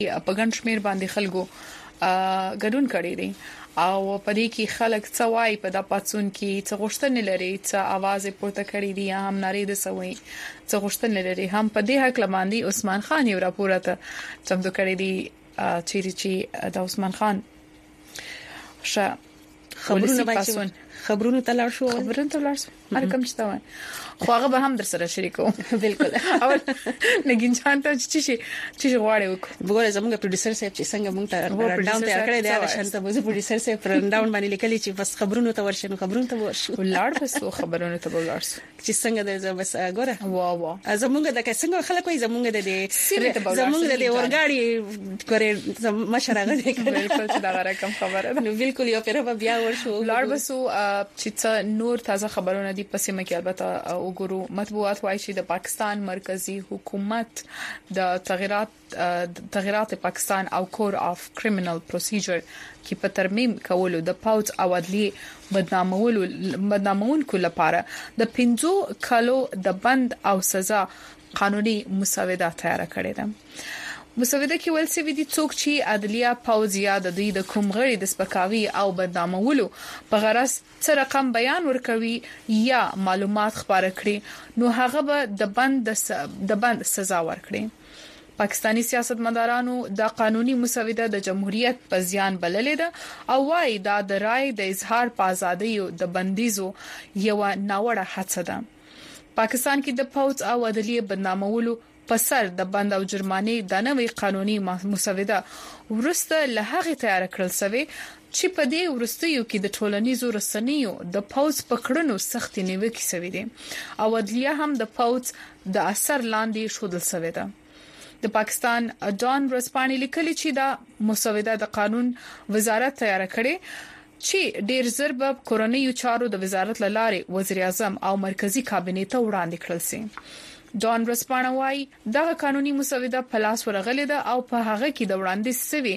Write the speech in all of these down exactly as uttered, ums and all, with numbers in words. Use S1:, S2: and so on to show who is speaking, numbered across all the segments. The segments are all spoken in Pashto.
S1: په ګڼ شمیر باندې خلکو ګډون کړی دی او په دې کې خلک څوای په د پاتسون کې څه غوښتنې لري څه आवाज پورته کړی دی هم نری د سوي څه غوښتنې لري هم په دې حق لماندي عثمان خان یو راپورته چمتو کړی دی چې چې د عثمان خان ش
S2: خبرونه باید خبرونه تلار شو
S1: خبرونه تلار شو هرکم چې تا خو هغه به هم در سره شریکو
S2: بالکل
S1: او نګین چان ته چې چې چې غواړي وکړو
S2: وګوره زموږ پروډوسر صاحب چې څنګه مونږ ته رنډاون ته کړی دی هغه شانته به پروډوسر صاحب رنډاون باندې لیکلي چې بس خبرونه ته ورشنو خبرونه ته ورشو
S1: ولړ بس خبرونه ته ولړ
S2: چې څنګه د بس ګوره
S1: وا وا
S2: زمونږ د څنګه خلک وي زمونږ د زمونږ د ورګاړي ګوره مشرغه دی
S1: بالکل چې دا رقم خبره
S2: نو بالکل یو پیره بیا ورشو
S1: ولړ بس چې نور تازه خبرونه دي پسې مکه البته وګورو مطبوعات وایي چې د پاکستان مرکزی حکومت د تغیرات تغیرات پاکستان او کور اف کریمینل پروسیجر کې په ترمیم کولو د پاوز او عدلی بدنامولو بدنامونکو لپاره د پنځو کالو د بند او سزا قانوني مسوده تیار کړې ده مسوده کې ول سی وی دي څوک چې عدلیه پاوز یا د دوی د کومغړي د سپکاوي او بدنامولو په غرض څه رقم بیان ورکوي یا معلومات خبره کړي نو هغه به د بند د بند سزا ورکړي پاکستانی سیاستمدارانو د قانوني مسوده د جمهوریت په زیان بللې ده او وايي دا د رائے د اظهار په ازادۍ او د بندیزو یو ناوړه حادثه ده پاکستان کې د پاوز او عدلیه بدنامولو پسر د بند او جرماني د نوې قانوني مسوده ورسته له هغه تیار کړل شوی چې په دې ورستیو کې د ټولنیزو رسنیو د پاوز پکړنو سخت نیوکې شوې دي او عدلیه هم د پاوز د اثر لاندې شودل شوې ده د پاکستان ډان ورسپانې لیکلي چې دا مسوده د قانون وزارت تیار کړي چې ډیر زر به کورنیو چارو د وزارت لاره وزیر اعظم او مرکزی کابینې ته وړاندې کړل شي ډان رسپانوي دغه قانوني مسوده په لاس ورغلې ده او په هغه کې د وړاندې سوي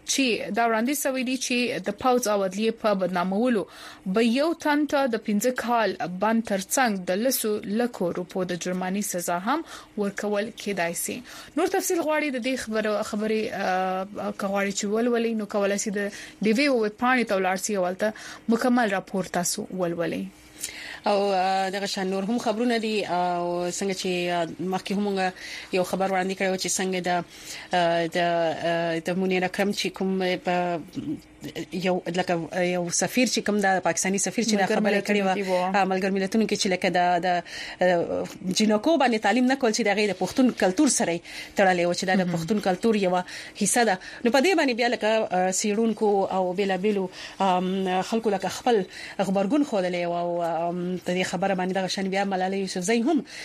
S1: چې دا وړاندې سوي دي چې د پاوز او عدلیه په بدنامولو به یو تن ته د پنځه کال بند ترڅنګ د لسو لکو روپو د جرماني سزا هم ورکول کېدای شي نور تفصيل غواړي د دې خبره خبري کغواړي چې ولولي نو کولای شي د ډي وی او پانی تولارسي ولته مکمل راپور تاسو ولولي
S2: او دغه شان نور هم خبرونه دي او څنګه چې مخکې هم یو خبر وړاندې کړو چې څنګه د د د مونیر اکرم چې کوم په یو لکه یو سفیر چې کوم د پاکستانی سفیر چې دا خبره کړې و ملګر ملتونو کې چې لکه د جنکو باندې تعلیم نه کول چې د غیر پښتون کلچر سره تړلې و چې د پښتون کلچر یو حصہ ده نو په دې باندې بیا لکه سیرونکو او بلا بیلو خلکو لکه خپل خبرګون خوللې او د دې خبره باندې د شان بیا ملالۍ یوسفزۍ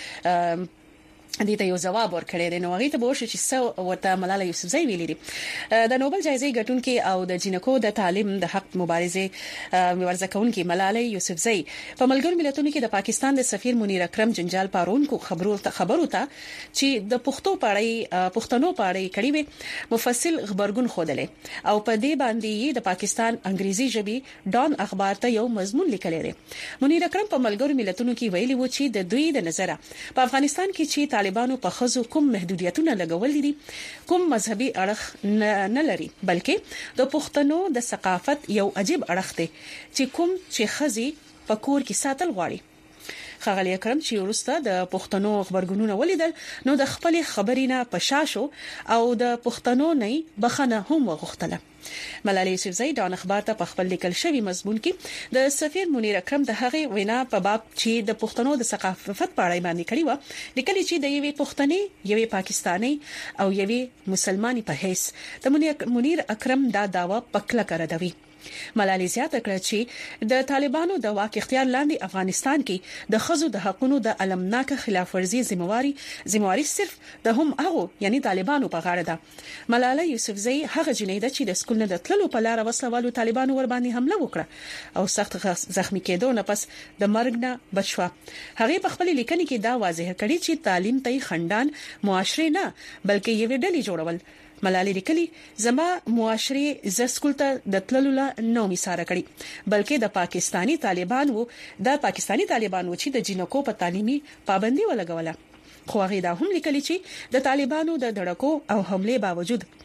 S2: هم دې ته یو جواب ورکړی دی نو هغه ته به وشي چې څو ورته ملالۍ یوسفزۍ ویلي دي د نوبل جایزې ګټونکې او د جنکو د تعلیم د حق مبارزې مبارزه کوونکې ملالۍ یوسفزۍ په ملګرو ملتونو کې د پاکستان د سفیر منیر اکرم جنجال پارونکو خبرو ته خبرو ته چې د پښتو پاړې پښتنو پاړې کړي وي مفصل خبرګون خوده او په دې باندې د پاکستان انګریزي ژبه ډان اخبار ته یو مضمون لیکلی دی منیر اکرم په ملګرو ملتونو کې ویلي و چې د دوی د نظر په افغانستان کې چې طالبانو په خزو کوم محدودیتونه لګول دي کوم مذهبي اړخ نه لري بلکې د پښتنو د ثقافت یو عجیب اړخ دی چې کوم چې خزي په کور کې ساتل غواړي خغلی اکرم چې ورسته د پښتنو خبرګونونه ولیدل نو د خپل خبرینه پشاشو او د پښتنو نه بخنه هم وغوښتله ملالۍ یوسفزۍ د اخبار ته په خپل لیکل شوی مضمون کې د سفیر منیر اکرم د هغه وینا په باب چې د پښتنو د ثقافت په اړه باندې کړی و لیکلي چې د یوې پښتني یوې پاکستاني او یوې مسلمانۍ په حیث د منیر اکرم دا داوا پکله کړی ملالۍ زیاته کړه چې د طالبانو د واک اختیار لاندې افغانستان کې د خزو د حقوقو د علمناک خلاف ورزي ذمہواری ذمہواری صرف د هم هغه یعنی طالبانو په غاړه ده ملالۍ یوسفزۍ هغه جنې ده چې د سکول نه د تللو په لار وسلوالو طالبانو ور باندې حمله وکړه او سخت زخمی کېدو نه پس د مرګ نه بچوا هغه په خپل لیکنې کې دا واضح کړي چې تعلیم ته خندان معاشره نه بلکې یو ډلې جوړول ملالۍ لیکلي زما معاشري ز سکول ته د تللو لا نو میساره کړي بلکې د پاکستانی طالبان وو د پاکستانی طالبان وو چې د جنکو په تعلیمي پابندي ولګوله خو هغه دا هم لیکلي چې د طالبانو د دړکو او حمله باوجود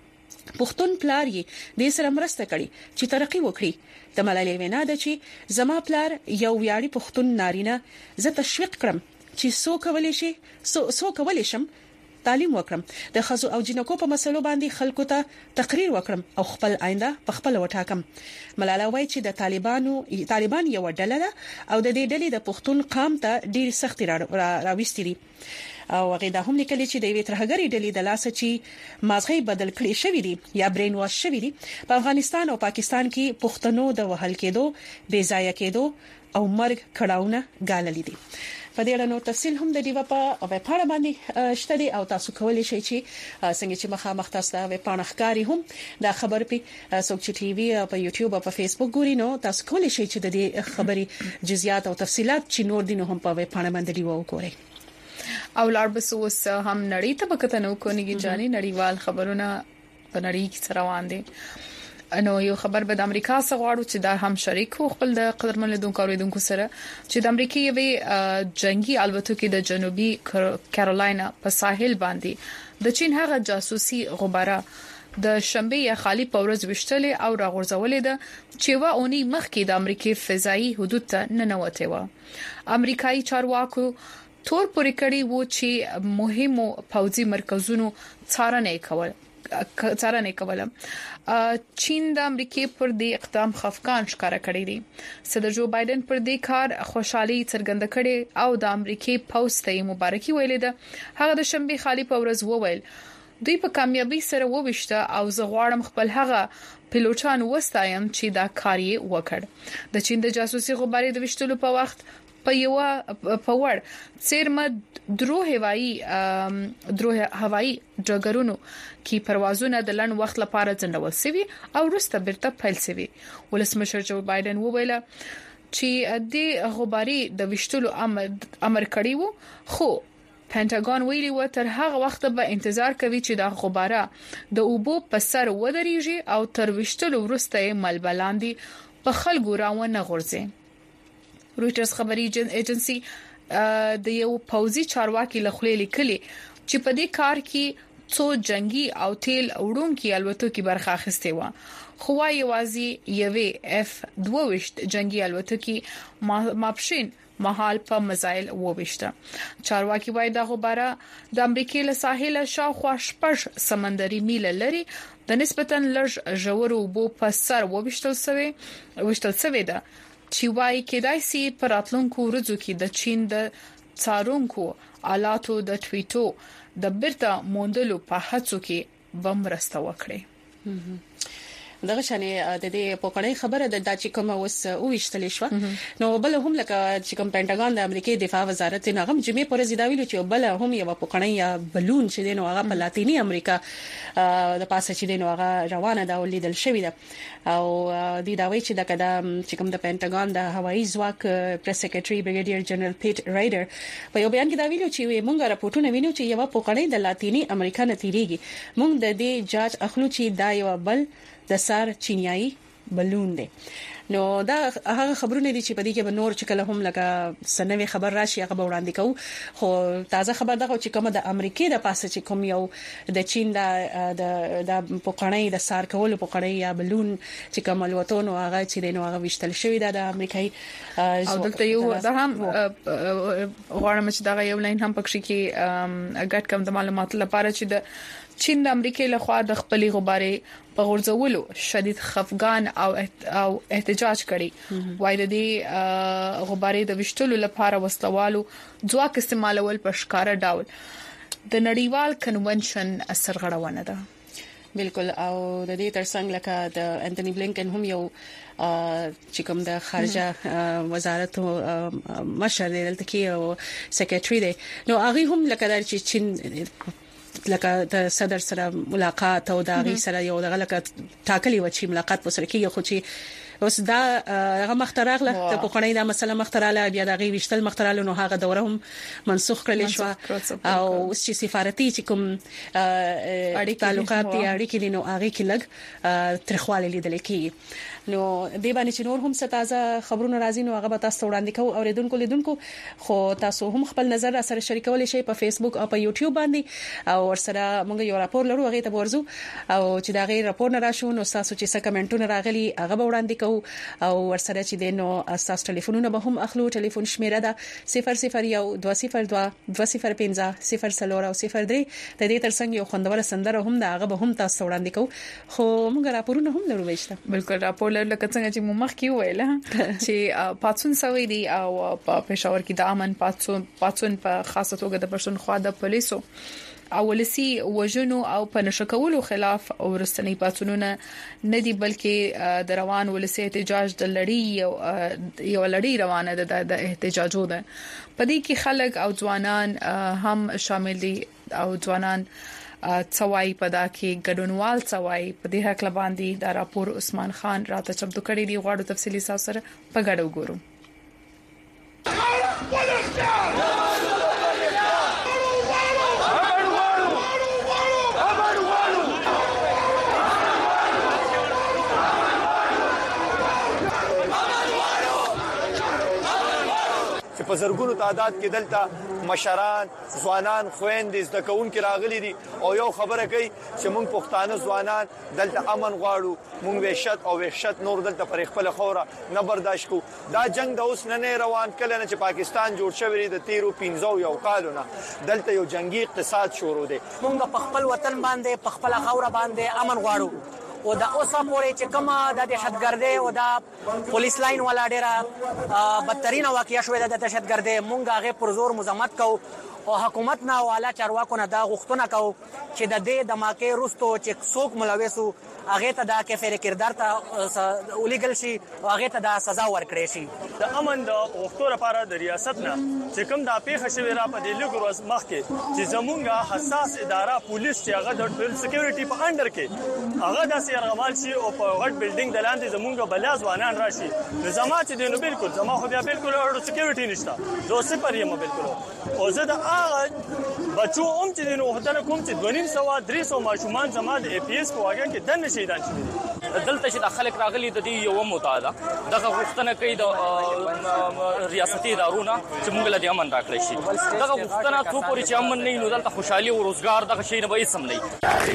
S2: پښتون پلار یې د سره مرسته کړي چې ترقی وکړي د ملالۍ وینا ده چې زما پلار یو ویاړي پښتون نارینه زه تشویق کړم چې سو کولې شي سو سو کولې شم تعلیم وکړم د خزو او جنکو په مسلو باندې خلکو ته تقریر وکړم او خپل آینده په خپل وټاکم. ملاله وایي چې د طالبانو طالبان یو ډله ده او د دې ډلې د پښتون قام ته ډېر سختي راوستي دي او هغه د هم لیکلي چې د وی ترهګری ډلې د لاسه چې مازغې بدل کړي شوې دي یا برین واش شوې دي په افغانستان او پاکستان کې پښتنو د وهل کېدو بې ځای کېدو او مرګ کړهونه غاللې دي. په دې اړه نور تفصیل هم د دیو په وپاړه باندې شته دي او تاسو کولی شئ چې څنګه چې مخه مختص دا وپاڼه ښکاری هم دا خبر په سوچ ټي وي او په یوټیوب او په فیسبوک ګوري نو تاسو کولی شئ چې د دې خبري جزئیات او تفصيلات چې نور دي نو هم په وپاڼه باندې دیو وګورئ.
S1: او لاربس اوس هم نړۍ ته بکته نو کونیږي جاني نړیوال خبرونه په نړۍ کې سره روان دي. نو یو خبر به د امریکا څخه غواړو چې دا هم شریک خو خپل د قدرمن لیدونکو اوریدونکو سره چې د امریکای یوې جنگي الوتکې د جنوبي کیرولاینا په ساحل باندې د چین هغه جاسوسي غبره د شنبه یا خالی پورز وشتلې او راغورځولې ده چې وا اونۍ مخکې د امریکای فضائي حدود ته ننوته و. امریکایي چارواکو تور پورې کړي وو چې مهمو پوځي مرکزونو څارنه کول څارنه کوله. چین د امریکای پر دې اقدام خفقان ښکارا کړی دی. صدر جو بایدن پر دې کار خوشحالي څرګنده کړي او د امریکای پوځ ته مبارکي ویلې ده. هغه د شنبه خالی پورز وویل دوی په کامیابی سره ووښته او زه غواړم خپل هغه پیلوټان وستایم چې دا کار یې وکړ. د چین د جاسوسي غبارې د وشتلو په وخت په یو په ور څیرمه درو هوایی درو هوایی ډګرونو کې پروازونه د لن وخت لپاره ځنډول شوي او وروسته بیرته پیل شوي. ولسمشر جو بایدن وویل چې د غبارې د وشتلو امر امر کړی وو خو پینټاګون ویلي و تر هغه وخت به انتظار کوي چې د غباره د اوبو په سر ودرېږي او تر وشتلو وروسته ملبلاندې په خلکو راونه غورځي. رويټرز خبري ایجنسی د یو پوځي چارواکي لخوا لیکلي چې په دې کار کې څو جنگي او تیل وړونکي الوتکې برخه اخیستې و خو وايي وازي یوې اف دوه جنگي الوتکې ماپشین محل په مزایل وويشته. چارواکي وايي دا غبره د امریکای له ساحل شاوخوا شپږ سمندري میله لري د نسبتاً لږ ژورو بو په سر وويشتل شوی وشتل شوی ده چې وايي کېدای شي پر راتلونکو ورځو کې د چین د څارونکو آلاتو د ټویټو د بیرته موندلو په هڅو کې بمرسته وکړي.
S2: دغه شانې د دې په کړه خبره د داچې کوم اوس او وشتل شو نو بل هم لکه چې کوم پینټاګون د امریکای دفاع وزارت نه هم جمعې پر زیدا ویلو چې بل هم یو په کړه یا بلون چې دینو هغه په لاتینی امریکا د پاسه چې دینو هغه روانه دا ولیدل شوې ده او د دا وی چې د کده چې کوم د پینټاګون د هوایي ځواک پریس سیکریټري بریګیډیر جنرال پیټ رایډر په یو بیان کې دا ویلو چې موږ راپورټونه وینو چې یو په کړه د لاتینی امریکا نه تیریږي موږ د دې جاج اخلو چې دا یو بل د سار چینیایي بلون دی. نو دا هغه خبرونه دي چې په دې کې به نور چې کله هم لکه سنوي خبر راشي هغه به وړاندې کوو خو تازه خبر دغه چې کومه د امریکای د پاسه چې کوم یو د چین د د پوکړنۍ د سار کول پوکړنۍ یا بلون چې کوم لوتونو هغه چې دینو هغه وشتل شوی د امریکای
S1: او دلته یو دا هم غواړم چې دا یو لاین هم پکې کې ګټ کم د معلوماتو لپاره چې د چین د امریکای لخوا د خپلې غبارې په غورځولو شدید خفقان او او احتجاج کړي. وای د دې غبارې د وشتلو لپاره وسلوالو ځواک استعمالول په ښکارا ډول د نړیوال کنونشن سرغړونه ده.
S2: بالکل او د دې ترڅنګ لکه د انټونی بلینکن هم یو چې کوم د خارجه وزارت مشر دی دلته کې او سیکریټري دی نو هغه هم لکه د چین لکه د صدر سره ملاقات او د غي سره یو دغه لکه ټاکلي و چې ملاقات وسره کیږي خو چې اوس دا هغه مختراغله د پوکړنۍ د مسله مختراله بیا د غي وشتل مختراله نو هغه دوره هم منسوخ کړل شو او اوس چې سفارتي چې کوم تعلقات دي اړیکې دي نو هغه کې لګ ترخواله لیدل کیږي. نو د باندې چې نور هم ستازه خبرونه راځي نو هغه به تاسو وړاندې کوو اوریدونکو لیدونکو خو تاسو هم خپل نظر سره شریکولای شئ په فیسبوک او په یوټیوب باندې او او سره موږ یو راپور لرو هغه ته ورزو او چې دا غیر راپور نه راشو نو تاسو چې څه کمنټونه راغلي هغه به وړاندې کوو او ورسره چې دینو تاسو ټلیفونونه به هم اخلو ټلیفون شمیره ده صفر صفر یو دوه صفر دوه دوه صفر پنځه صفر څلور او صفر درې د دې ترڅنګ یو خوندور سندره هم دا هغه به هم تاسو وړاندې کوو خو موږ راپورونه هم لرو وښته
S1: بالکل راپور لرو لکه څنګه چې مو مخکې ویل چې پاتون سوي دي او په پېښور کې د امن پاتون پاتون په خاصه توګه د پښتونخوا د پولیسو اولسي وژنو او په نشکولو خلاف ورستنی پاتونونه نه دي بلکې د روان ولسي احتجاج د لړۍ یو یو لړۍ روانه ده د احتجاجو ده په دې کې خلک او ځوانان هم شامل دي او ځوانان څوای پدا کې ګډونوال څوای په دې حق لباندې د راپور عثمان خان راته چمتو کړی دی غواړو تفصیلی سره په ګډو ګورو
S3: په زرګونو تعداد کې دلته مشران ځوانان خويندې د کون کې راغلي دي او یو خبره کوي چې موږ پښتانه ځوانان دلته امن غواړو موږ وحشت او وحشت نور دلته پر خپل خوره نه برداشت کو دا جنگ د اوس نه روان کله نه چې پاکستان جوړ شوی دی د تیرو پنځو یو کالونه دلته یو جنگي اقتصاد شروع دی
S4: موږ په خپل وطن باندې په خپل خوره باندې امن غواړو او دا اوسه پورې چې کومه د دهشتګردۍ او د پولیس لاین ولا ډیره بدترین واقعیا شوې د دهشتګردۍ مونږ هغه پر زور مزاحمت کو او حکومت نه والا چارواکو نه دا غوښتنه کو چې د دې دماکې رستو چې څوک ملوثو هغه ته د کفاره کردار ته اولیګل شي او هغه ته د سزا ورکړي شي
S5: د امن د وختو لپاره د ریاست نه چې کوم د پیښه شوی را په دې لګور مخ کې چې زمونږه حساس اداره پولیس چې هغه د سکیورټي په انډر کې هغه د سیرغمال شي او په غټ بلډینګ د لاندې زمونږه بلا ځوانان راشي نظام چې دینو بالکل زما خو بیا بالکل اورو سکیورټي نشته زه سپر یم بالکل او زه د هغه بچو هم چې دینو وختنه کوم چې دوه سوه درې سوه ماشومان زما د ای پی ایس په واګه کې دنه شهیدان شوي
S6: دلته چې د خلک راغلي د دې یو متعاده دغه غوښتنه کوي د ریاستي ادارونو چې موږ له امن راکړی شي دغه غوښتنه څو پورې چې امن نه نو دلته خوشحالي او روزګار دغه شی نه به هیڅ هم نه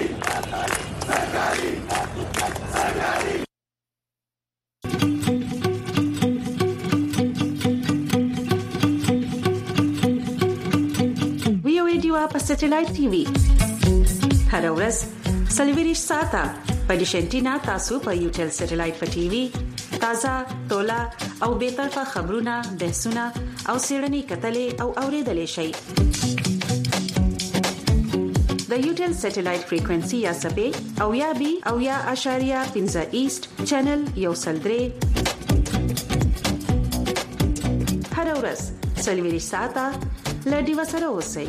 S7: وی او ډیوا په سټلایټ ټي وي هر ورځ سلویریش ساته په ډیشنټینا تاسو په یوټل سټلایټ په ټي وي تازه تولا او به طرفه خبرونه بحثونه او سیړنی کتلې او اوریدلې شي د یوټل سټلایټ فریکوئنسي یا سبې او یا بي او یا اشاریه پنځه ایست چینل یو سلدري هر ورځ سلویریش ساته لډي وسره اوسئ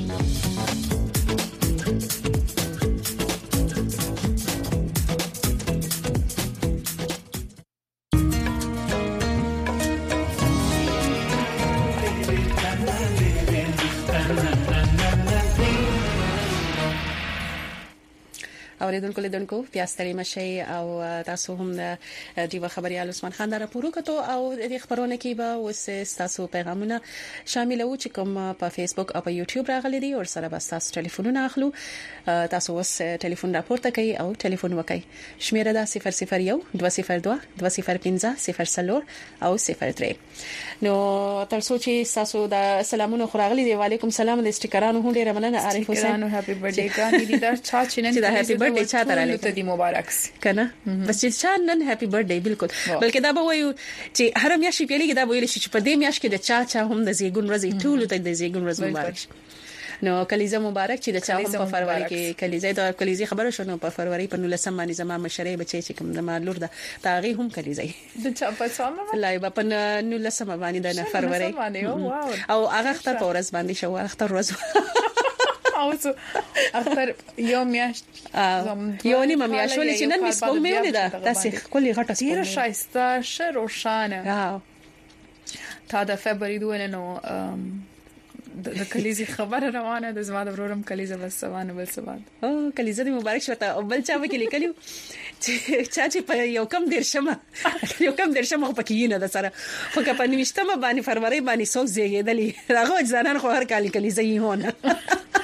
S7: اوریدونکو لیدونکو پیاستري مشي او تاسو هم د دیو خبريال عثمان خان د راپورو کتو او د خبرونه کې به وس تاسو پیغامونه شامل وو چې کوم په فیسبوک او په یوټیوب راغلي دي او سره به تاسو ټلیفونونه اخلو تاسو وس ټلیفون راپورته کوي او ټلیفون وکي شمیره دا صفر صفر یو دوه صفر دوه دوه صفر پنځه صفر څلور او صفر درې نو تر څو چې تاسو د سلامونو خراغلي دی وعلیکم سلام د استیکرانو هم ډیره مننه عارف حسین
S1: هپی برډے ګان دي دا چا چې نن
S7: د هپی برډے چا تراله
S1: ته دی مبارک
S7: کنه بس چې چا نن هپی برډے بالکل بلکې دا به وایو چې هر میاشت پیلېږي دا به ویل شي چې په دې میاشت کې د چا چا هم د زیګون ورځې ټول ته د زیګون ورځ مبارک نو کلیزه مبارک چې د چا هم په فروری کې کلیزه د کلیزه خبره شونه په فروری په نولسم باندې زما مشرې بچي چې کوم د مالور د تاغي هم کلیزه
S1: د چا په څومره
S7: لای په نولسم باندې د فروری او هغه اختر په ورځ باندې شو اختر ورځ
S1: او څو اختر یو میاشت
S7: یو نیمه میاشت ولې چې نن مې سپوږ مې ولیده تاسو خپل غټه
S1: ډیر شایسته شروشانه تا د فبراير دوه نو د کلیزه خبره روانه د زما د ورورم کلیزه بس سوانه بل سوان
S7: او کلیزه دې مبارک شوه او بل چا وکړي لیکلو چې چا چې په یو کم ډیر شمه یو کم ډیر شمه په کې نه د سره خو که په نوښتمه باندې فروری باندې څوک زیږیدلی راغو ځانان خو هر کال کلیزه یې هونه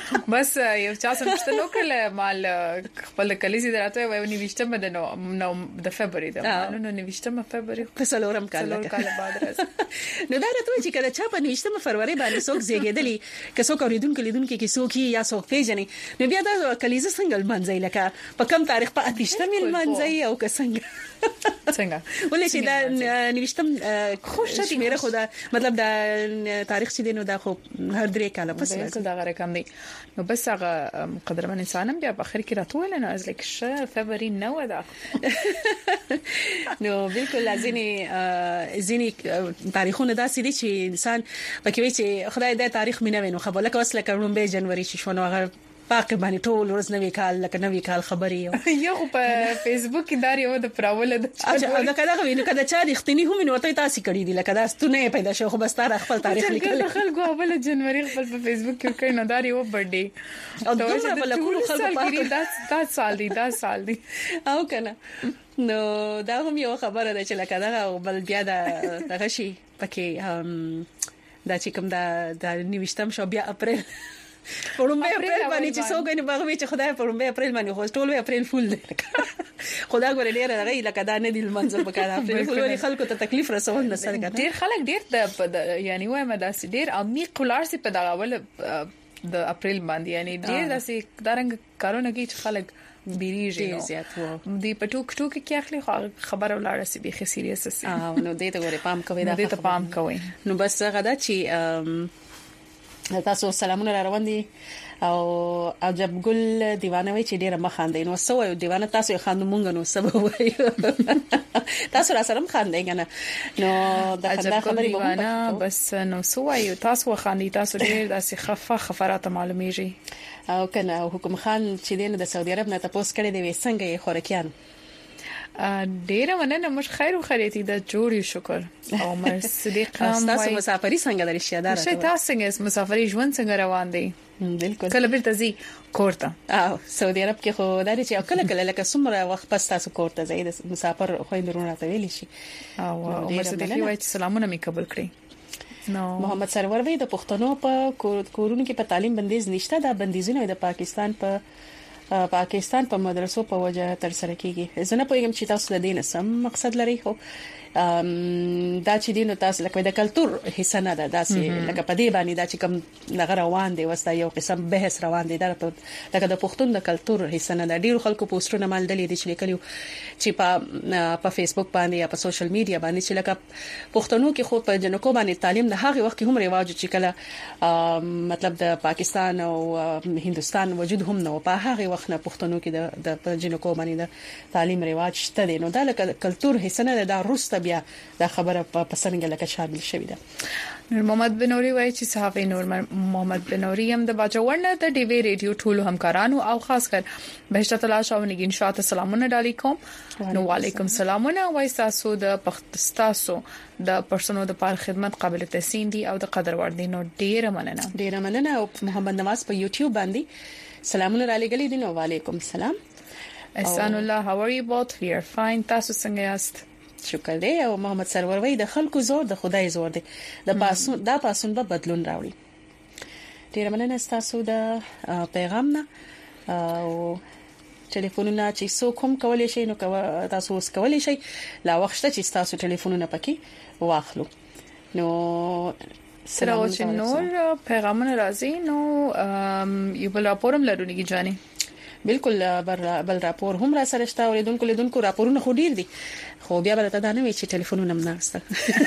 S1: بس یو چا سمشته نو کړل مال خپل کلیزي دراته وای نیوشته مده نو نو د فبرवरी د نو نیوشته م فبرवरी
S2: په سلورم کال
S1: کال بعد راځي
S2: نو دا راته چې کله چا په نیوشته م فروری باندې څوک زیږیدلی که څوک اوریدونکو لیدونکو کې څوک یا څوک پیژنې نو بیا دا کلیزه څنګه منځي لکه په کم تاریخ په اتشته مل منځي او که څنګه
S1: څنګه
S2: ولې چې دا نیوشتم خوش دي مېره خدا مطلب دا تاریخ چې دینو دا خو هر درې کاله پس
S1: دا غره کم دی نو بس هغه قدرمن انسانم بیا په اخر کې راتول نه از لیک ش فبرवरी نو دا
S2: نو بالکل ځینی ځینی تاریخونه دا سړي چې انسان پکې وي چې خدای دې تاریخ مینه وینو خبره لکه وسله کړم به جنوري چې شونه هغه پاک باندې ټول ورځ نوې کال لکه نوې کال خبري
S1: یو په فیسبوک کې دار یو د پراول د
S2: اچھا دا کله غوینه کله چا رښتینی هم نو ته تاسو کړی دي لکه دا ستونه پیدا شو خو بس تار خپل تاریخ لیکل
S1: خلکو اول جنوري خپل په فیسبوک کې کړي نو دار یو برډي
S2: او دومره بل کول خلکو
S1: په دا دا سال دی دا سال دی
S2: او کنه نو دا هم یو خبره ده چې لکه دا بل بیا دا دغه شي پکې دا چې کوم دا د نیوشتم شو بیا اپریل پرمبه اپریل باندې چې څوګنی باغوي چې خدای پرمبه اپریل باندې خو ټول اپریل فول دی خدای ګور ډیر راغی لکه دا نه دی منځ په کار اپریل فول وري خلکو ته تکلیف رسول نه سره
S1: ډیر خلک ډیر د یعنی وایم دا ډیر عمیق کولار سي په دا اول د اپریل باندې یعنی ډیر داسې دارنګ کارونه کې چې خلک بیریږي
S2: نو زیات وو
S1: دی په ټوک ټوک کې اخلي خبر ولاړه سي به سیریس سي
S2: او نو دې ته ګوره پام کوي دا
S1: دې ته پام کوي
S2: نو بس غدا چې تاسو سلامونه را روان دي او عجب ګل دیوانه وای چې ډیره مخاندې نو سو یو دیوانه تاسو خاندو مونږ نو سبب وای تاسو را سره مخاندې کنه نو دا خبرې
S1: دیوانه بس نو سو یو تاسو خاندې تاسو ډیر داسې خفه خفرات معلومیږي
S2: او کنه حکم خان چې دینه د سعودي عرب نه تاسو کړی دی څنګه یې خورکیان
S1: ډیره مننه مش خیر او خیریت د جوړی شکر او مر صدیق
S2: تاسو مسافری څنګه درې شیدار
S1: شي تاسو څنګه مسافری ژوند څنګه روان دي
S2: بالکل
S1: کله بیرته زی کورته
S2: او سعودي عرب کې خو دا چې کله کله لکه څومره وخت پس تاسو کورته ځئ د مسافر خو درونه ته ویل شي
S1: او مر صدیق وایي سلامونه می قبول کړی نو
S2: محمد سرور وی د پښتنو په کورونو کې په تعلیم بندیز نشته دا بندیزونه د پاکستان په پاکستان په مدرسو په وجه تر سره کیږي زه نه پوهیږم چې تاسو د دین سم مقصد لري خو دا چې دین تاسو لکه د کلچر حصہ نه ده داسې لکه په دې باندې دا چې کوم دغه روان دي وستا یو قسم بحث روان دي دا لکه د پښتون د کلچر حصہ نه ده ډیرو خلکو پوسټونه مال دلې دي چې لیکلو چې په په فیسبوک باندې یا په سوشل میډیا باندې چې لکه پښتنو کې خو په جنکو باندې تعلیم د هغه وخت هم رواج چې کله مطلب د پاکستان او هندستان وجود هم نه په هغه وخت نه پښتنو کې د جنکو باندې د تعلیم رواج شته دي نو دا لکه کلچر حصہ نه ده روسته بیا دا خبره په پسنګ لکه شامل شوې ده
S1: نور محمد بنوري وایي چې صحافي نور محمد بنوري هم د باجوړ نه د ډي وی ریډیو ټول همکارانو او خاص کر بهشت الله شاونګین شاته سلامونه ډالي کوم نو وعلیکم سلامونه وایي تاسو د پښتستاسو د پرسونو د پاره خدمت قابل تحسین دي او د قدر ور دي نو ډیره مننه
S2: ډیره مننه او محمد نواز په یوټیوب باندې سلامونه را لګلې دي نو وعلیکم السلام
S1: احسان الله how are you both we are fine تاسو څنګه یاست
S2: شکر دی او محمد سرور وای د خلکو زور د خدای زور دی د پاسون دا پاسون به بدلون راوړي ډیر مننه تاسو د پیغام نه او ټلیفونونه چې څوک هم کولای شي نو تاسو اوس کولای شي لا وخت چې تاسو ټلیفونونه پکې واخلو نو
S1: سره چې نور پیغامونه راځي نو یو بل راپورم لرونی جاني
S2: بالکل بل راپور هم را سره شته اوریدونکو لیدونکو راپورونه خو ډیر دي خو بیا بل ته دا نه وی چې ټلیفونونه هم نهسته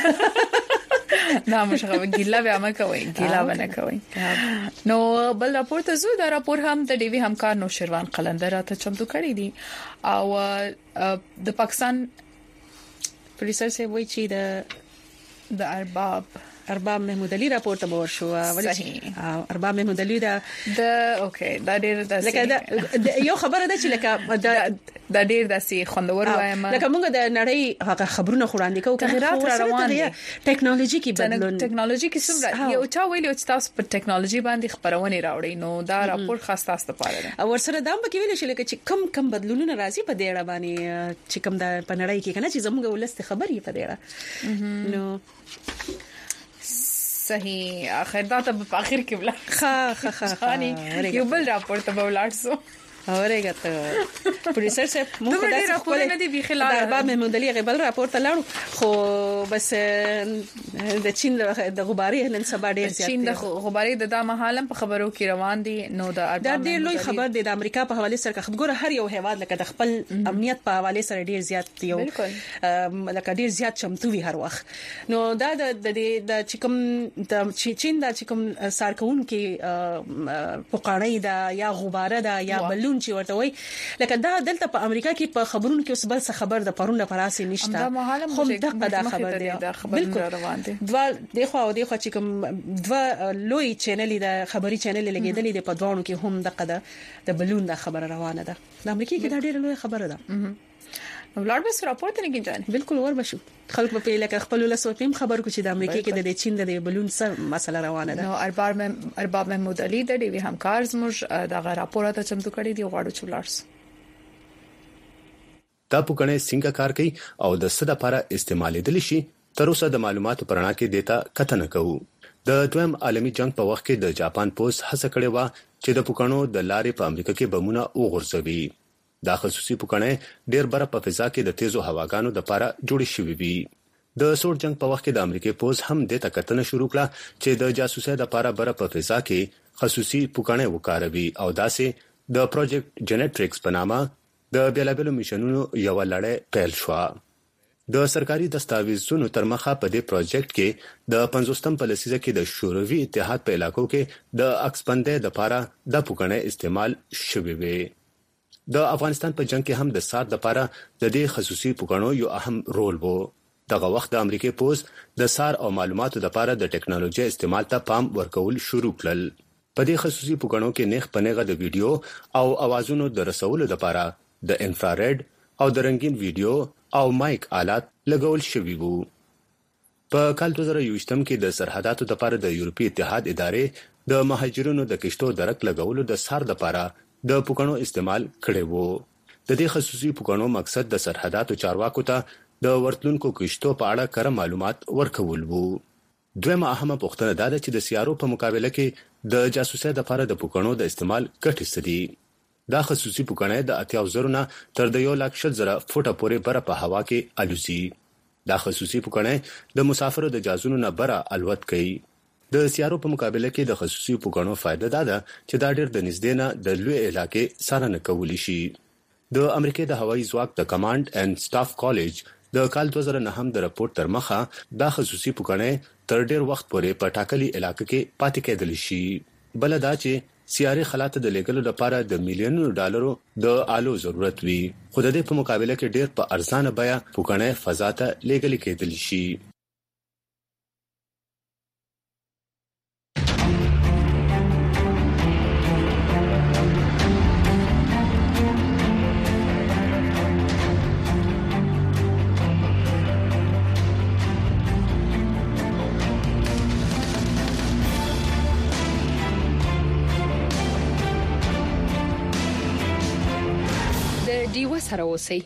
S1: نه مشغه ګیلا بیا ما کوي ګیلا ونه کوي نو بل راپور ته زو دا راپور هم د ډي وی همکار نو شروان قلندر ته چمتو کړی دي او د پاکستان پولیسو سه وایي چې د د ارباب
S2: ارباب محمود علي راپورته بور شو ولې ارباب محمود علي دا
S1: د اوکې دا ډېر د
S2: لکه یو خبره ده چې لکه
S1: دا ډېر داسې خوندور وایم
S2: لکه موږ د نړۍ هغه خبرونه خوراندې کوو
S1: تغیرات را روان دي
S2: ټیکنالوژي کې بدلون
S1: ټیکنالوژي کې څومره یو چا ویلو چې تاسو په ټیکنالوژي باندې خبرونه راوړي نو دا راپور خاص تاسو لپاره ده
S2: او ورسره دا به کې ویل شي لکه چې کم کم بدلونونه راځي په دې اړه باندې چې کم د پنړای کې کنه چې زموږ ولست خبرې په دې اړه نو
S1: صحیح اخر دا ته په اخر کې بل
S2: خا خا خا
S1: یو بل راپورټ به ولاړ سو
S2: اورېګه ته پروډوسر صاحب مو خدای څخه خپل
S1: نه دی بخلاف
S2: د ارباب محمود علي غبل راپورټ لاړو خو بس د چین د غباري نن سبا ډیر زیات
S1: چین د غباري د دامه حالم په خبرو کې روان دي نو د
S2: ارباب ډیر لوی خبر دی د امریکا په حواله سره خبره هر یو هیواد لکه د خپل امنیت په حواله سره ډیر زیات یو لکه ډیر زیات چمتو وي هر وخت نو دا د د چکم د چین د چکم سارکون کې پوکاړی دا یا غباره دا یا بلون چې ورته وای لکه دا دلته په امریکا کې په خبرونو کې اوس بل څه خبر د پرون لپاره سي نشته خو دغه دا خبر دی
S1: بالکل روان دي
S2: دوا دغه او دغه چې کوم دوا لوی چینل د خبري چینل لګیدلې د پدوانو کې هم دغه د بلون د خبره روانه ده د امریکا کې دا ډیره لوی خبره ده
S1: ولر بس راپورټ نه کیږي
S2: بالکل ور بشو خلک په لکه خپل لسوتیم خبر کو چې د امریکا کې د چین د بلون سره مسله روانه ده
S1: نو ارباب ارباب محمود علي د ډیوی همکار زموږ د راپورټ ته چمتو کړی دی غواړو چولارس
S8: دا پوکړې څنګه کار کوي او د څه لپاره استعمالېدل شي تر اوسه د معلوماتو پرانا کې دیتا کتنه کوو د دویم عالمي جنگ په وخت کې د جاپان پولیس هڅه کړې و چې د پوکړو د لارې په امریکا کې بمونه وغورځوي دا خصوصي پوکړې ډېر بره په فضا کې د تیزو هواګانو د لپاره جوړې شوې وي د سوړ جنگ په وخت کې د امریکای پولیس هم د تکتنه شروع کړه چې د جاسوسۍ د لپاره بره په فضا کې خصوصي پوکړې وکاروي او داسې د پروجیکټ جنټریکس په نامه د بیلابلو میشنونو یو لړۍ پیل شو د سرکاري دستاویزونو تر مخه په دې پروجیکټ کې د پنځوستم په لسیزه کې د شوروي اتحاد په علاقو کې د اکسپندې د لپاره د پوکړې استعمال شوی وي د افغانستان په جنگ کې هم د سات لپاره د دې خصوصي پوکړو یو اهم رول وو دغه وخت د امریکای پولیس د سار او معلوماتو لپاره د ټکنالوژي استعمال ته پام ورکول شروع کړل په دې خصوصي پوکړو کې نېخ پنهغه د ویډیو او اوازونو د رسولو لپاره د انفراریډ او د رنگین ویډیو او مایک آلات لګول شوی وو په کال دوه زره یوویشتم کې د سرحداتو لپاره د یورپی اتحاد ادارې د مهاجرونو د کشتو درک لګولو د سار لپاره د پوکړو استعمال کړي وو د دې خصوصي پوکړو مقصد د سرحداتو چارواکو ته د ورتلونکو کشتو په اړه کره معلومات ورکول وو دویمه اهمه پوښتنه دا ده چې د سیارو په مقابله کې د جاسوسۍ لپاره د پوکړو د استعمال ګټې څه دي دا خصوصي پوکړې د اتیا زرونه تر د یو لک شل زره فوټه پورې بره په هوا کې الوزي دا خصوصي پوکړې د مسافرو د جازونو نه بره الوت کوي د سیارو په مقابله کې د خصوصي پوکړو فائدہ دا ده چې دا ډېر د نږدې نه د لوی علاقې څارنه کولی شي د امریکای د هوایي ځواک د کمانډ اینڈ سټاف کالج د کال دوه زره نه هم د راپورټ تر مخه دا خصوصي پوکړې تر ډېر وخت پورې په ټاکلي علاقې کې پاتې کېدل شي بل دا چې سیاري خلاط د لیګلو لپاره د میلیونونو ډالرو د آلو ضرورت وي خو د دې په مقابله کې ډېر په ارزانه بیه پوکړې فضا ته لیګل کېدل شي
S1: دیو سره اوسئ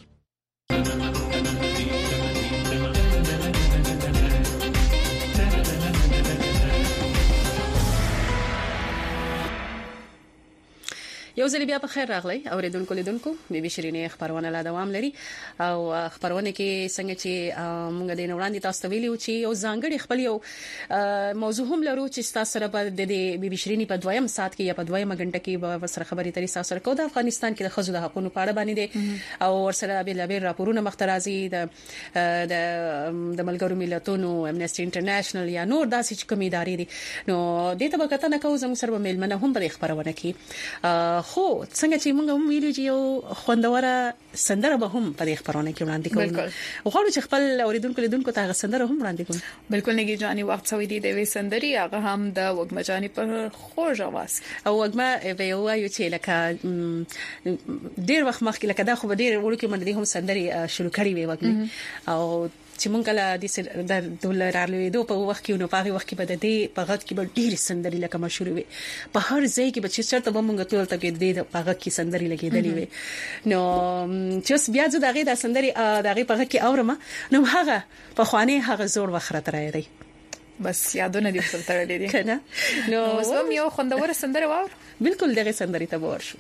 S2: یو ځل بیا په خیر راغلی اوریدونکو لیدونکو مې بشرینه خبرونه لا دوام لري او خبرونه کې څنګه چې موږ د نوړاندې تاسو ویلو چې یو ځانګړي خپل یو موضوع هم لرو چې تاسو سره په د بي بشرینی په دویم سات کې یا په دویمه غنټه کې به ورسره خبرې ترې تاسو سره کوو د افغانستان کې د خزو د حقوقو په اړه باندې او ورسره به لابر راپورونه مخترازي د د د ملګرو ملتونو امنيستي انټرنیشنل یا نور داسې کوم ادارې دي نو د ته به کتنه کوو زموږ سره ملمنه هم په خبرونه کې خو څنګه چې موږ هم ویلو چې یو خوندوره سندره به هم په خبرونه کې وړاندې کوو غواړو چې خپل اوریدونکو لیدونکو ته سندره هم وړاندې کوو
S1: بالکل نګي جاني وخت سوي دي د وې سندري هغه هم د وګم جاني په خوږ اواز
S2: او وګم به یو چې لکه ډیر وخت مخکې لکه دا خو ډیر ورکه منډي هم سندري شروع کړی وي وګم او چې مونږ لا د دولر رالوي دوه په وخت کې نو په وخت کې بده دي په غږ کې به ډیر سندري لکه مشهور وي په هر ځای کې به چې چرته به مونږ ټول ته کې د په غږ کې سندري لګېدلې وي نو چې بیا زه دغه د سندري دغه په غږ کې اورم نو هغه په خوانه هغه زور وخره ترای دی
S1: بس یادونه دې پر تړلې دي
S2: کنه
S1: نو اوس یو خوندور سندره واور
S2: بالکل دغه سندري ته ورشو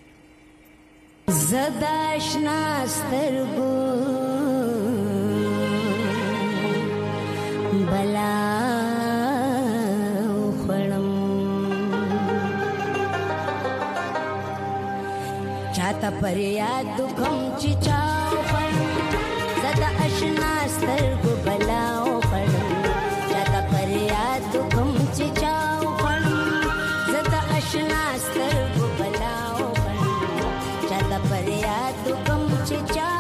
S9: زداشنا سترګو بلا خړم چاته پر یاد کوم چې چا خړم زدا آشنا سترګو بلا خړم چاته پر یاد کوم چې چا خړم زدا آشنا سترګو بلا چاته پر یاد کوم چې چا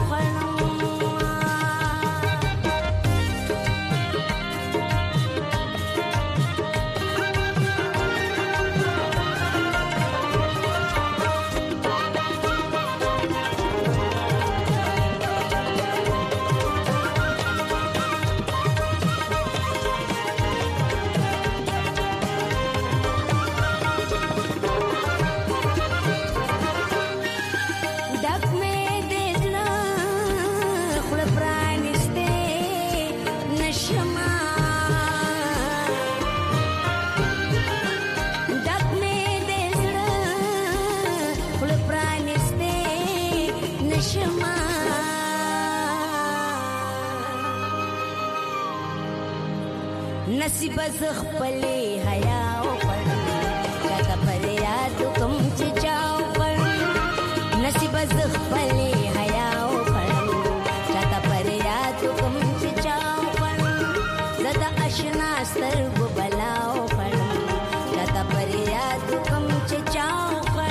S9: نصیب زخ پلې حیا او پړ چاته پر یاد کوم چې چاو پړ نصیب زخ پلې حیا او پړ چاته پر یاد کوم چې چاو پړ زدا آشنا سترګو بلا او پړ چاته پر یاد کوم چې چاو پړ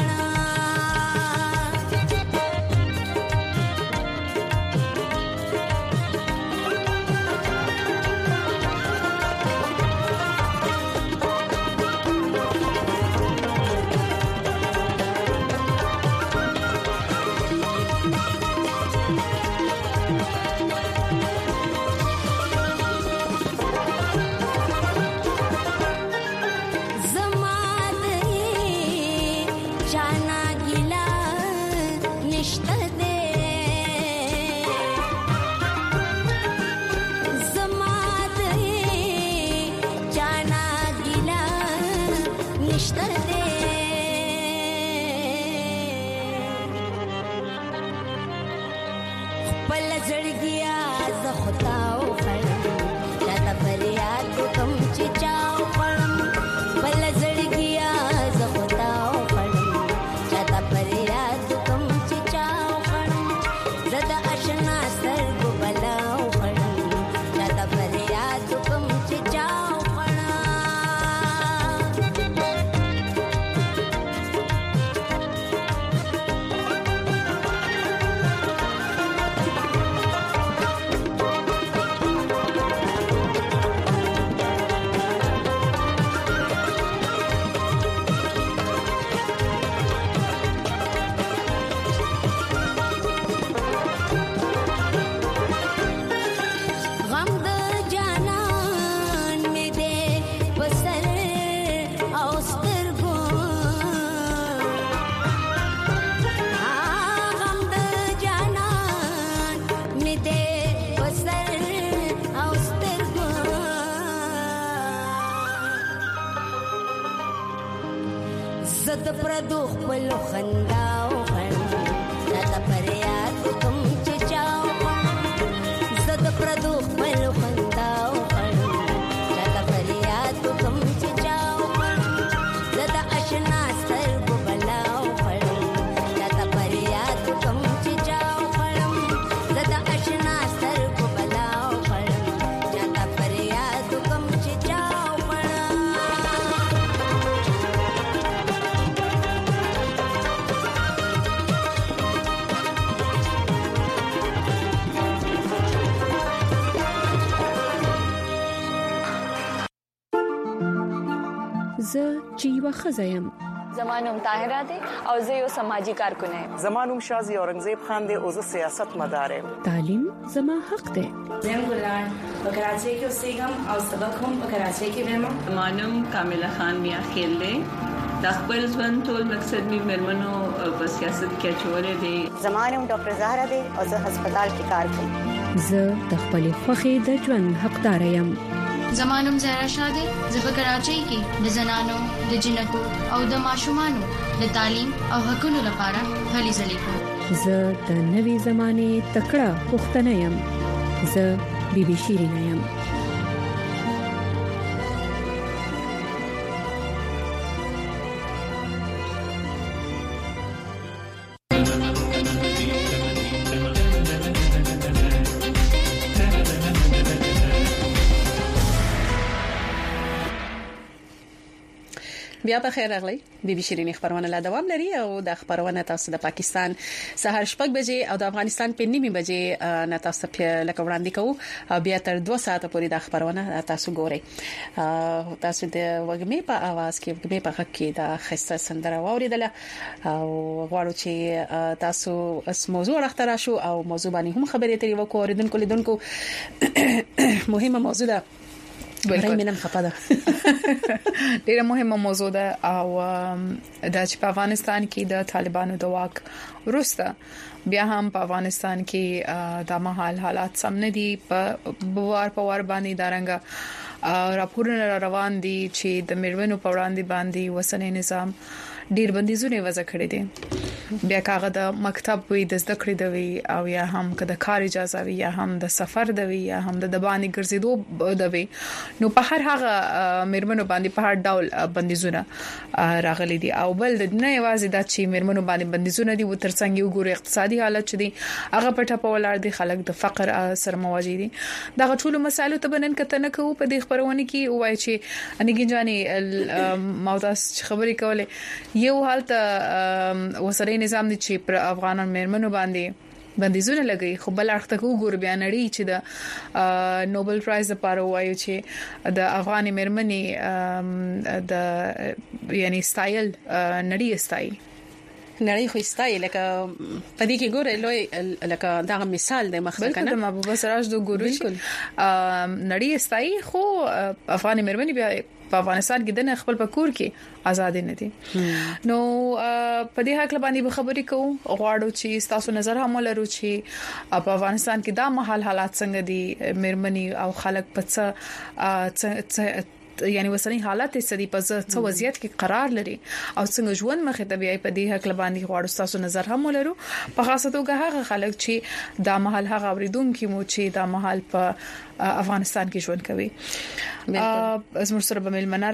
S9: زد پردوخ پلو خنداو خړم چاته پر یاد کوم چې چاو خړم زد پردوخ پلو خنداو خړم چاته پر یاد کوم چې چاو خړم زد آشنا سترګو بلاو خړم چاته پر یاد کوم چې چاو خړم زد آشنا سترګو بلاو خړم چاته پر یاد کوم چې چاو خړم
S10: زه چې یو خزایم
S11: زمانوم طاهره ده او زه یو سماجی کارکون یم.
S12: زمانوم شازی اورنګزیب خان ده او زه سیاست مدار یم.
S10: تعلیم زما حق ده.
S13: زم ګلان په کراچۍ کې اوسېږم او سبق هم په کراچۍ کې وایم.
S14: زمانوم کامله خان میا خیل ده. د خپل ژوند ټول مقصد می مرمنو په سیاست کې چولې دي.
S15: زمانوم ډاکټر زهرا ده او زه هسپتال کې کار کوم.
S10: زه د خپل خوخي د ژوند حقدار یم.
S16: زمانم زهرا شاده زه په کراچۍ کې د زنانو د جنکو او د ماشومانو د تعلیم او حقوقو لپاره هلې ځلې کوم.
S10: زه د نوي زمانه تکړه پښتنه یم. زه بيبي شيرين یم.
S7: بیا په خیر راغلی. بيبي شيرين خبرونه لا دوام لري او د خبرونه تاسو د پاکستان سهار شپږ بجې او د افغانستان په نیمه بجې نه تاسو په لکه وړاندې کوو او بیا تر دوه ساعته پورې د خبرونه تاسو ګورئ. تاسو د وګمې په आवाज کې وګمې په حق کې د خسته سندره واوریدله او غواړو چې تاسو اس موضوع راخترا شو او موضوع باندې هم خبرې ترې وکړو. اوریدونکو لیدونکو مهمه موضوع ده. برای منم خپاده
S1: ډیره مهمه موضوع ده او د چې په افغانستان کې د طالبانو د واک وروسته بیا هم په افغانستان کې د مهال حالات سم نه دي. په بوار په ور باندې دارنګه راپورونه روان دي چې د میرمنو په وړاندې باندې وسنۍ نظام ډیر بندیزونه وضع کړی دي. بیا کاغه د مکتب وي د زده کړې دی او یا هم که د کار اجازه وي یا هم د سفر دی یا هم د دبانې ګرځېدو دی. نو په هر هغه میرمنو باندې په هر ډول بندیزونه راغلي دي او بل د نه یوازې د چې میرمنو باندې بندیزونه دي و ترڅنګ یو ګوري اقتصادي حالت چې دي هغه په ټاپه ولر دي. خلک د فقر سره مواجه دي. دغه ټول مسایلو ته بنن کته نه کوو په دې خبرونه کې وایي چې انګین جاني موضوع خبرې کوله یو حالت وسرې نظام دي چې پر افغانان میرمنو باندې بندیزونه لګي. خو بل اړخ ته وګور بیا نړۍ چې د نوبل پرایز لپاره وایي چې د افغان میرمنې د یعنی سټایل نړۍ استای
S7: نړۍ خو استای لکه پدې کې ګوره لوی لکه دا مثال دی مخکې کنه
S1: د محبوبه سراج د ګورو نړۍ استای خو افغان میرمنې بیا په افغانستان کې د خپل پکور کې آزاد نه دي. نو په دې حق باندې خبرې کوو. غواړو چې تاسو نظر هم ولرو چې په افغانستان کې دا مهال حالات څنګه دي. میرمنې او خلک په څه یعنی وسنۍ حالات سدي په څه وضعیت کې قرار لري او څنګه ژوند مخه طبيعي په دې حق باندې غواړو تاسو نظر هم ولرو. په خاصه توګه هغه خلک چې دا مهال هغه اوریدونکو مو چې دا مهال په افغانستان کې ژوند کوي. زموږ سره به ملمنه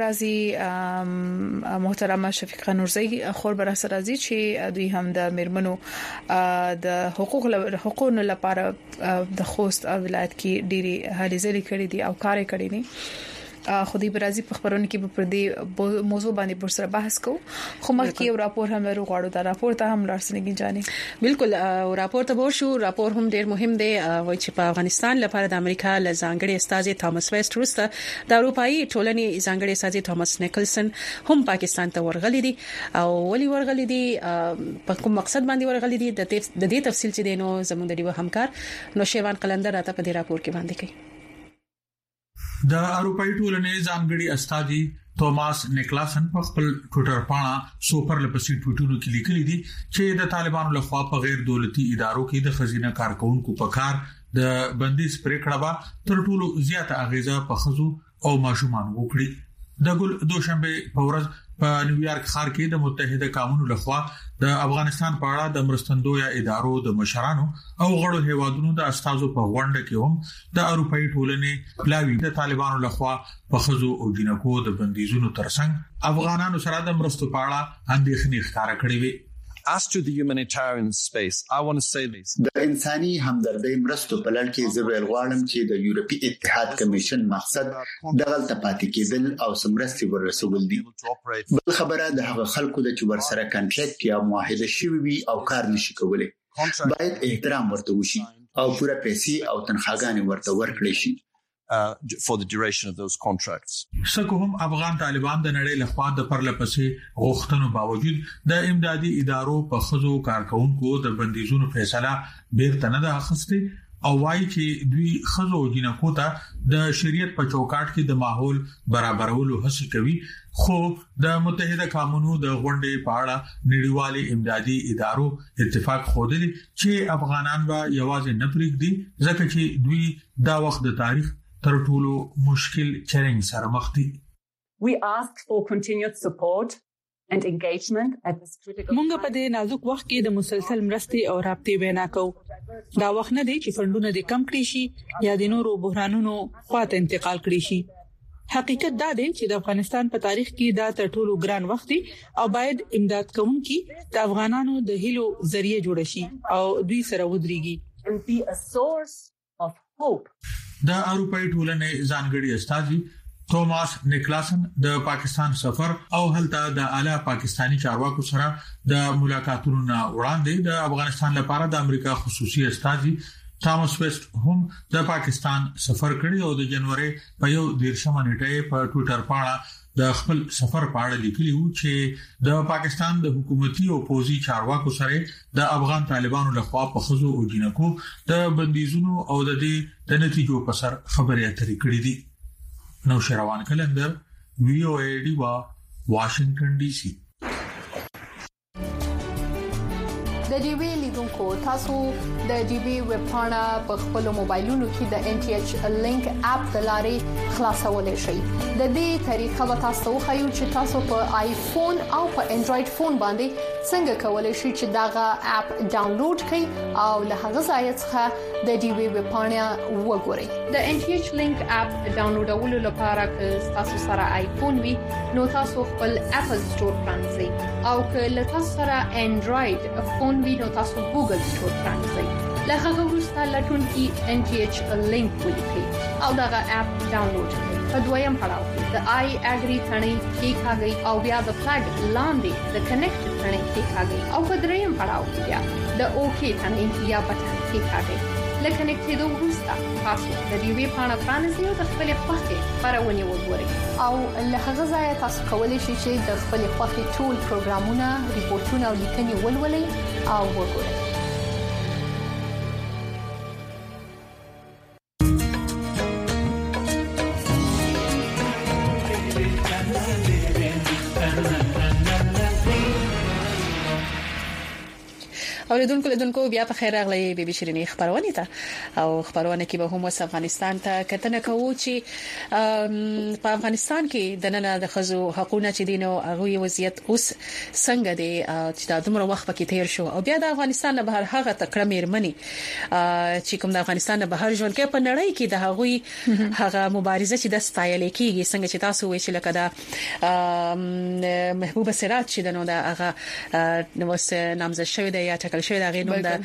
S1: راځي محترمه شفیقه نورزی خور بر سره راځي چې دوی هم د میرمنو د حقوق حقوقو لپاره د خوست ولایت کې ډيري هلې ځلې کړې دي او کار کړی دي. خودی برازي په خبرونه کې په پردي موضوع باندې پر سره بحث کوو. خو مخکې یو راپور هم لرو غواړو دا راپور ته هم لارسنګي جاني.
S7: بالکل راپور ته ور شو. راپور هم ډیر مهم دی وای چې په افغانستان لپاره د امریکا ل ځانګړي استاد تامس ویسټ وروسته د اروپאי ټولنې ځانګړي استاد توماس نیکلسن هم پاکستان ته ورغلي دي او ولی ورغلي دي په کوم مقصد باندې ورغلي دي د دې تفصیل چې دینو زموږ د ډیو همکار نو شیوان قلندر راته په دې راپور کې باندې کوي.
S17: د اروپאי ټولنې ځانګړي استادي توماس نیکلاسن په خپل ټوئیټر باندې سوپر لپسې ټویټونو کې لیکلي دي چې د طالبانو لخوا په غیر دولتي ادارو کې د خزینه کارکونکو په کار د بندیز پریکړه با تر ټولو زیاته اغیزه په خزو او ماشومان وکړي. د ګل دوشنبه په ورځ په نیویارک ښار کې د متحده قومونو لخوا د افغانستان په اړه د مرستندویا ادارو د مشرانو او غړو هیوادونو د استادو په غونډه کې هم د اروپאי ټولنې پلاوی د طالبانو لخوا په خزو او جنکو د بندیزونو ترڅنګ افغانانو سره د مرستو په اړه اندېښنې ښکارا کړې وي.
S18: As to the humanitarian space, I want to say this.
S19: د انساني همدردۍ مرستو په لړ کې زه ویل غواړم چې د یورپی اتحاد کمیشن مقصد د غلطه پاتې کېدل او سمرستي ورسول دي. بل خبره د هغه خلکو د چې ورسره کنټریکټ یا معاهده شوی وي او کار نشي کولای باید احترام ورته وشي او پوره پیسې او تنخواګانې ورته ورکړي شي
S18: Uh, for the duration of those contracts.
S17: سکوهم افغان طالبان د نړۍ لخوا د پرلپسې غوښتنو باوجود د امدادي ادارو په خزو کارکونکو د بندیزونو فیصله بیرته نه ده اخیستې او وايي چې دوی خزو جنکو ته د شریعت په چوکاټ کې د ماحول برابرولو هڅه کوي. خو د متحده قومونو د غونډې په اړه نړیوالي امدادي ادارو اتفاق خوده چې افغانان به یوازې نه پریږدي ځکه چې دوی دا وخت د تاریخ تر ټولو مشکل چیلنج سره مخ دي.
S20: We ask for continued support and engagement at this critical
S21: مونږ په دې نازک وخت کې د مسلسل مرستې او رابطې وینا کوو. دا وخت نه دی چې فندونه د کم کړی شي یا د نورو بحرانونو خواته انتقال کړی شي. حقیقت دا دی چې د افغانستان په تاریخ کې دا تر ټولو ګران وخت دی او باید امداد کوونکي د افغانانو د هیلو ذریعہ جوړ شي او دوی سره ودرېږي.
S20: and be a source of hope.
S17: د اروپאי ټولنې ځانګړي استاذي توماس نیکلاسن د پاکستان سفر او هلته د اعلی پاکستانی چارواکو سره د ملاقاتونو نه وړاندې د افغانستان لپاره د امریکا خصوصي استاذي تامس ویسټ هم د پاکستان سفر کړی او د جنوري په یو دیرشمه نیټه په ټوئیټر باندې د خپل سفر په اړه لیکلی و چې د پاکستان د حکومتي او پوزي چارواکو سره د افغان طالبانو لخوا په خزو او جنکو د بندیزونو او د دې د نتیجو په سر خبرې اترې کړې دي. نو شروان کلندر وی او ای ډی وا واشنگټن ډي سي.
S1: د ډي وی لیدونکو تاسو د ډي وی ویب پاڼه په خپل موبایلونو کې د ان ټي ایچ لینک اپ د لارې خلاصولای شئ. د دې طریقه به تاسو خو چې تاسو په آیفون او په انډراید فون باندې څنګه کولای شئ چې داغه اپ ډاونلوډ کړئ او له هغه ځای څخه د ډي وی ویب پاڼه وګورئ. د ان ټي ایچ لینک اپ ډاونلوډولو لپاره که تاسو سره آیفون وي نو تاسو خپل اپل سٹور پرانځئ او که له تاسو سره انډراید فون وي نو تاسو ګوګل سٹور پرانځئ. له هغه وروسته لټون کې ان ټي ایچ لینک ولیکئ او داغه اپ ډاونلوډ کړئ. په دویم پړاو کې د آی اګری ثنې کې کاږي او بیا د فلګ لاندې د کنیکټ ثنې کې کاږي او په دریم پړاو کې بیا د اوکی ثنې یا بټن کې کاږي. لکه کنیکټ د وروسته تاسو د دې وی پاڼه پرانیزئ او د خپل خوښې خبرونه وګورئ او له هغه ځای تاسو کولی شئ چې د خپل خوښې ټول پروګرامونه، ریپورتونه او لیکنې ولولئ او وګورئ.
S2: اوریدونکو لیدونکو بیا په خیر راغلی بي بي شيرينې خبرونه ته او خبرونه کې به هم وس افغانستان ته کتنه کوو چې په افغانستان کې د نن د خزو حقوقونه چې دینو هغه وضعیت اوس څنګه دی چې د دومره وخت پکې تیر شو او بیا د افغانستان نه بهر هغه تکړه میرمنې چې کوم د افغانستان نه بهر ژوند کوي په نړۍ کې د هغه هغه مبارزه چې د ستایل کېږي څنګه چې تاسو وایي چې لکه دا محبوبه سراج چې د نو د هغه نو وس نامزد شوی دی یا شوی دا غینو د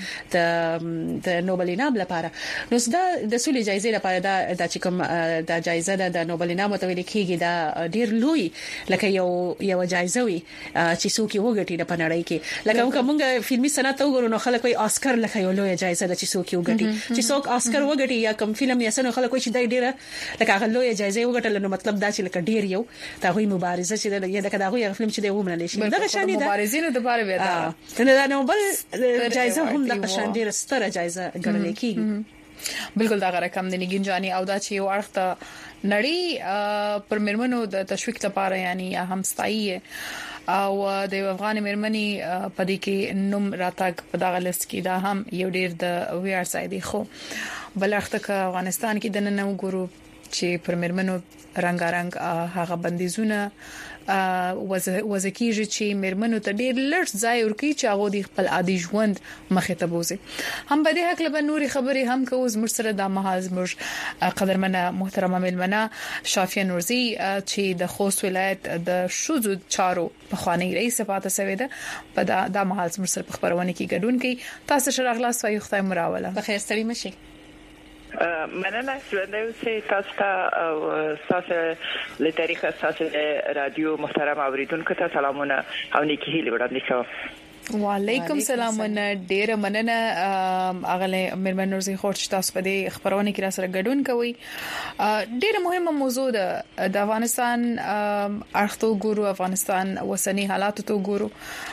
S2: د نوبل انعام لپاره. نو دا د سولې جایزې لپاره دا د چکم د جایزه د نوبل انعام متویل کیږي دا ډیر لوی لکه یو یو جایزه وي چې څوک یې وګټي د پنړی کې لکه موږ فلمي صنعت وګورو نو خلک وي اسکر لکه یو لوی جایزه د چې څوک یې وګټي چې څوک اسکر وګټي یا کوم فلم یې سن خلک وي چې دا ډیره لکه هغه لوی جایزه وګټل نو مطلب دا چې لکه ډیر یو دا غوي مبارزه چې دا لکه دا غوي فلم چې دی ومنل شي دا شان دي
S1: مبارزینو د باره ودا
S2: دا نوبل جایزه هم د شاندیر ستره جایزه ګڼل کیږي.
S1: بالکل دا رقم د نګینجانی او دا چې یو اړخته نړۍ پر مرمنو د تشویق لپاره یعنی هم ستایي او د افغان مرمنی په دې کې نوم راتګ په دغه لیست کې دا هم یو ډیر د ویار سایدي خو بل اړخته افغانستان کې د نن وګورو چې پر مرمنو رنگارنګ هغه بندیزونه وزکیږي چې مرمنو ته ډیر لږ ځای ورکړي چې هغه د خپل عادي ژوند مخې ته بوزي. هم په دې حق له نوري خبرې هم کوو زموږ سره د محاذ مر قدرمنه محترمه ملمنه شافیه نورزی چې د خوست ولایت د شوزو چارو په خوانی رئیس پاتې سوي ده په د محاذ مر سره خبرونه کې ګډون کوي. تاسو سره اغلاس وایي خدای مراوله
S2: په خیر ستړي مشي.
S22: مننه ژوندۍ اوسئ تاسو ته او تاسو له تاریخ اساسه رادیو محترم اوریدونکو ته سلامونه او نیکی هیله وړاندې کوم.
S1: وعلیکم السلام ډیر مننه اغله مرمن نورزي خورش تاسو په دې خبرونه کې را سره ګډون کوي. ډیره مهمه موضوع ده د افغانستان اړخته ګورو افغانستان وسنی حالات ته ګورو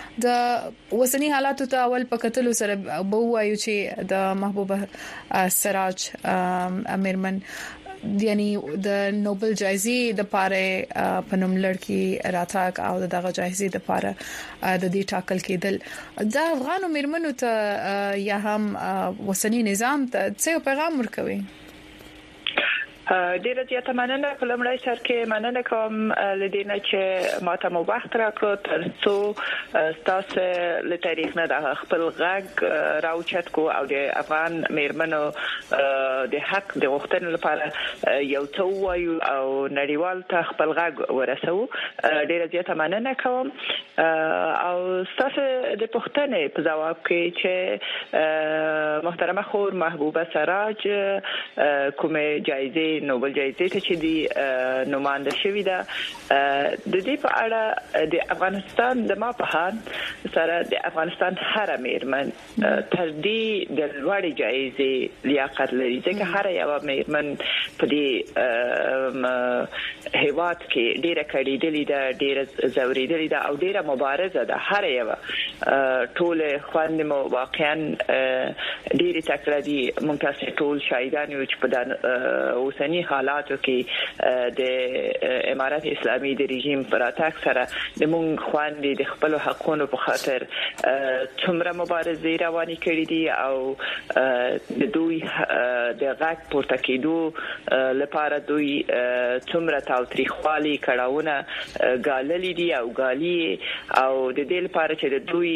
S1: د وسنی حالات ته اول په کتلو سره به وایو چې د محبوبه سراج امرمن یعنی د نوبل جایزې د پاره پنوم لړکی راتاک او دغه جایزې د پاره د دې ټاکل کېدل د افغانو مرمنو ته یا هم وسنی نظام ته څه پیغام ورکوي؟
S22: ډیره زیاته مننه کولمړی سر کې مننه کوم لدینه چې ماته مو وخت راکړ ترڅو تاسو له تاریخ نه د خپل غږ راوچت کو او د افغان میرمنو د حق د غوښتنې لپاره یو څو وایو او نړیوال ته خپل غږ ورسو ډیره زیاته مننه کوم او تاسو د پښتنې په جواب کې چې محترمه خور محبوبه سراج کومه جایزه نوبل جایزه ته چې دی نومانده شوې ده د دې په اړه د افغانستان د ما په هان سره د افغانستان هر میرمن تر دې د لوړې جایزه لیاقت لري ځکه هر یو میرمن په دې هیواد کې ډیره کړېدلې ده ډیره زوریدلې ده او ډیره مبارزه ده هر یو ټول خوند مو واقعا ډیره تکړه دي مونږ ټول شاهدان یو چې په اوسنی حالاتو کې د امارات اسلامي د رژیم پر اتاک سره د مونږ خواندې د خپل حقوقو په خاطر څومره مبارزه روانې کړې دي او د دوی د غږ پورته کېدو لپاره دوی څومره تاوتریخوالي کړهونه غاللې دي او غالي او د دې لپاره چې د دوی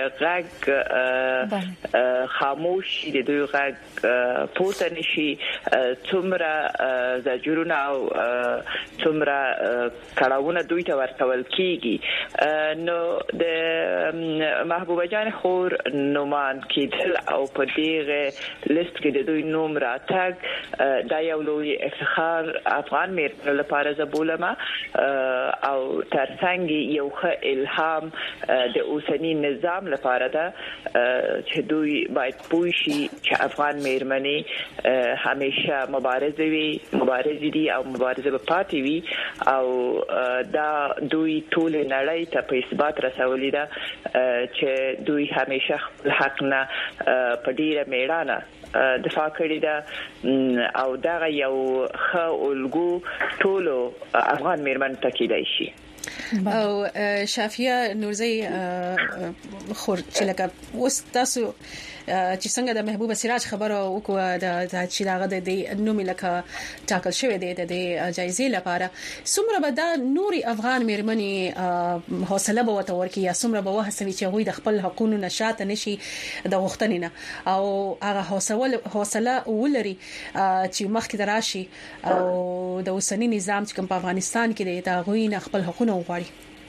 S22: غږ خاموش د دوی غږ پورته نشي څومره زجرونه او څومره کړهونه دوی ته ورکول کیږي نو د محبوبه جان خور نومان کېدل او په دې لیست کې د دوی نوم راتګ دا یو لوی افتخار افغان میرمنو لپاره زبولمه او ترڅنګ یو ښه الهام د اوسنی نظام لپاره ده چې دوی باید پوه شي چې افغان میرمنې همیشه مبارزه وي مبارزه دي او مبارزه به پاتې وي او دا دوی ټول نړۍ ته په اثبات رسولي ده چې دوی همیشه خپل حق نه په ډیره میړانه دفاع کړی ده او دا یو ښه الګو ټول افغان میرمن ته کېدای شي
S2: او شافیه نورزی خور چې لکه اوس تاسو چې څنګه د محبوبه سراج خبره وکړه د چې داغه د نوم لکه ټاکل شوی دی د جایزې لپاره څومره به دا نوري افغان میرمنې حوصله به وتور کی یا څومره به وهڅوي چې غوي د خپل حقوقو نشاط نشي د غوښتنې نه او هغه حوصله حوصله ولري چې مخکې دراشي او د اوسنی نظام چې کوم په افغانستان کې دی دا غوي نه خپل حقوقو وغواړي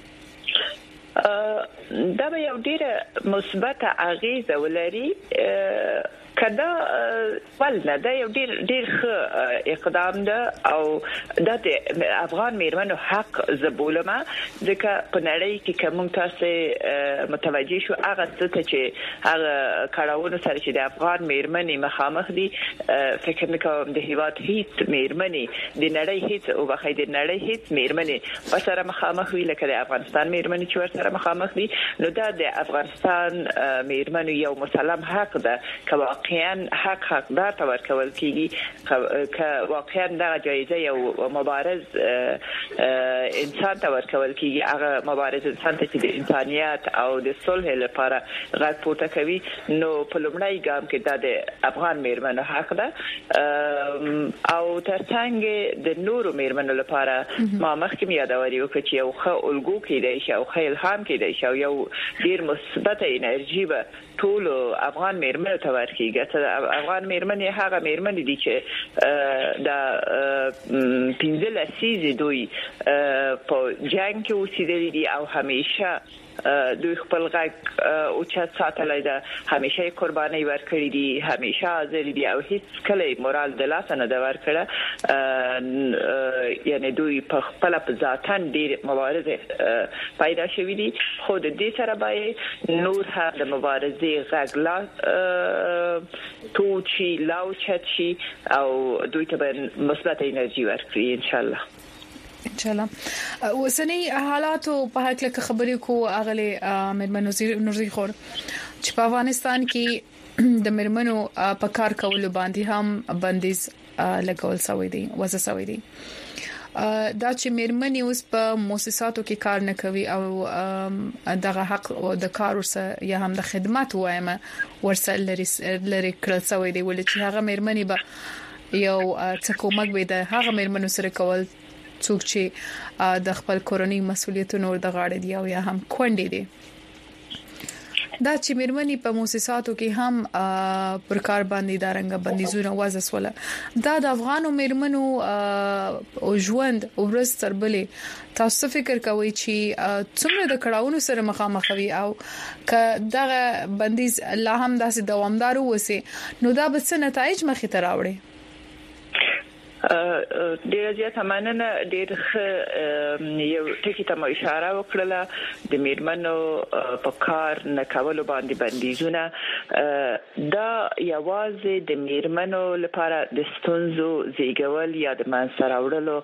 S22: دا به یو ډیره مثبته اغیزه ولري کدا ول نه دا یو ډیر ډیر ښه اقدام ده او د افغان میرمنو حق زبولمه ځکه په نړۍ کې کوم تاسو متوجي شو هغه څه چې هغه کړهونه سره چې د افغان میرمنې مخامخ دي فکر نکوم د هیواد هیڅ میرمنې د نړۍ هیڅ او بخای د نړۍ هیڅ میرمنې ورسره مخامخ وي لکه د افغانستان میرمنې چې ورسره مخامخ دي نو دا د افغانستان میرمنې یو مسلم حق ده که واقعا حق حقدار ته ورکول کیږي که واقعا دا جایزه یو مبارز انسان ته ورکول کیږي هغه مبارز انسان ته چې د انسانيت او د صلح لپاره غږ پورته کوي نو په لومړی ګام کې دا د افغان میرمنو حق ده او ترڅنګ د نورو میرمنو لپاره ما مخکې یادوري وکړ چې یو ښه الګو کېدای شي او ښه الهام کېدای شي او یو ډیر مثبت انرژي به ټول افغان میرمنو ته ورکیږي افغان میرمنې هغه میرمنې دي چې د پنځه لسیزې دوی په جنگ کې اوسېدلې دي او همیشه دوی خپل غږ او چت ساتلای ده همیشه قرباني ورکړي دي همیشه حاضر دي او هیڅ کله مورال د لاس نه د ورکړه یعنی دوی په خپل په ذاتن ډیر مبارزه پیدا شوې دي خو د دې سره به نور هم د مبارزه غږ لا توچی لاوچتشي او دوی ته به مثبت انرژي ورکړي ان شاء الله
S1: ان شاء الله وسنی حالات په حق له خبرې کو اغله مرمن نورزي خور چې په افغانستان کې د مرمنو په کار کولو باندې هم بندیز لګول شوی دی وځه شوی دی دا چې مرمنې اوس په مؤسساتو کې کار نه کوي او دغه حق او د کار ورسره یا هم د خدمات وایم ورسره لري لري کړل شوی دی ولې چې هغه مرمنې به یو څه کومک به د هغه مېرمنو سره کول څوک چې د خپل کورنۍ مسولیتونو د غاړې دی او یا هم کونډې دي دا چې مېرمنې په مؤسساتو کې هم پر کار باندې دارنګ بندیزونه وضع سول دا د افغانو مېرمنو او ژوند ورځ تر بلې تاسو فکر کوئ چې څومره د کړهونو سره مخامخ وي او ک دغه بندیز لا هم داسې دوامدار وسی نو دا به څه نتایج مخې ته راوړي
S22: ډیر زیات مننه ډیر یو ټکی ته مو اشاره وکړه د میرمنو په کار نه کولو باندې بندیزونه دا یوازې د میرمنو لپاره د ستونزو زیږول یا د منځ راوړلو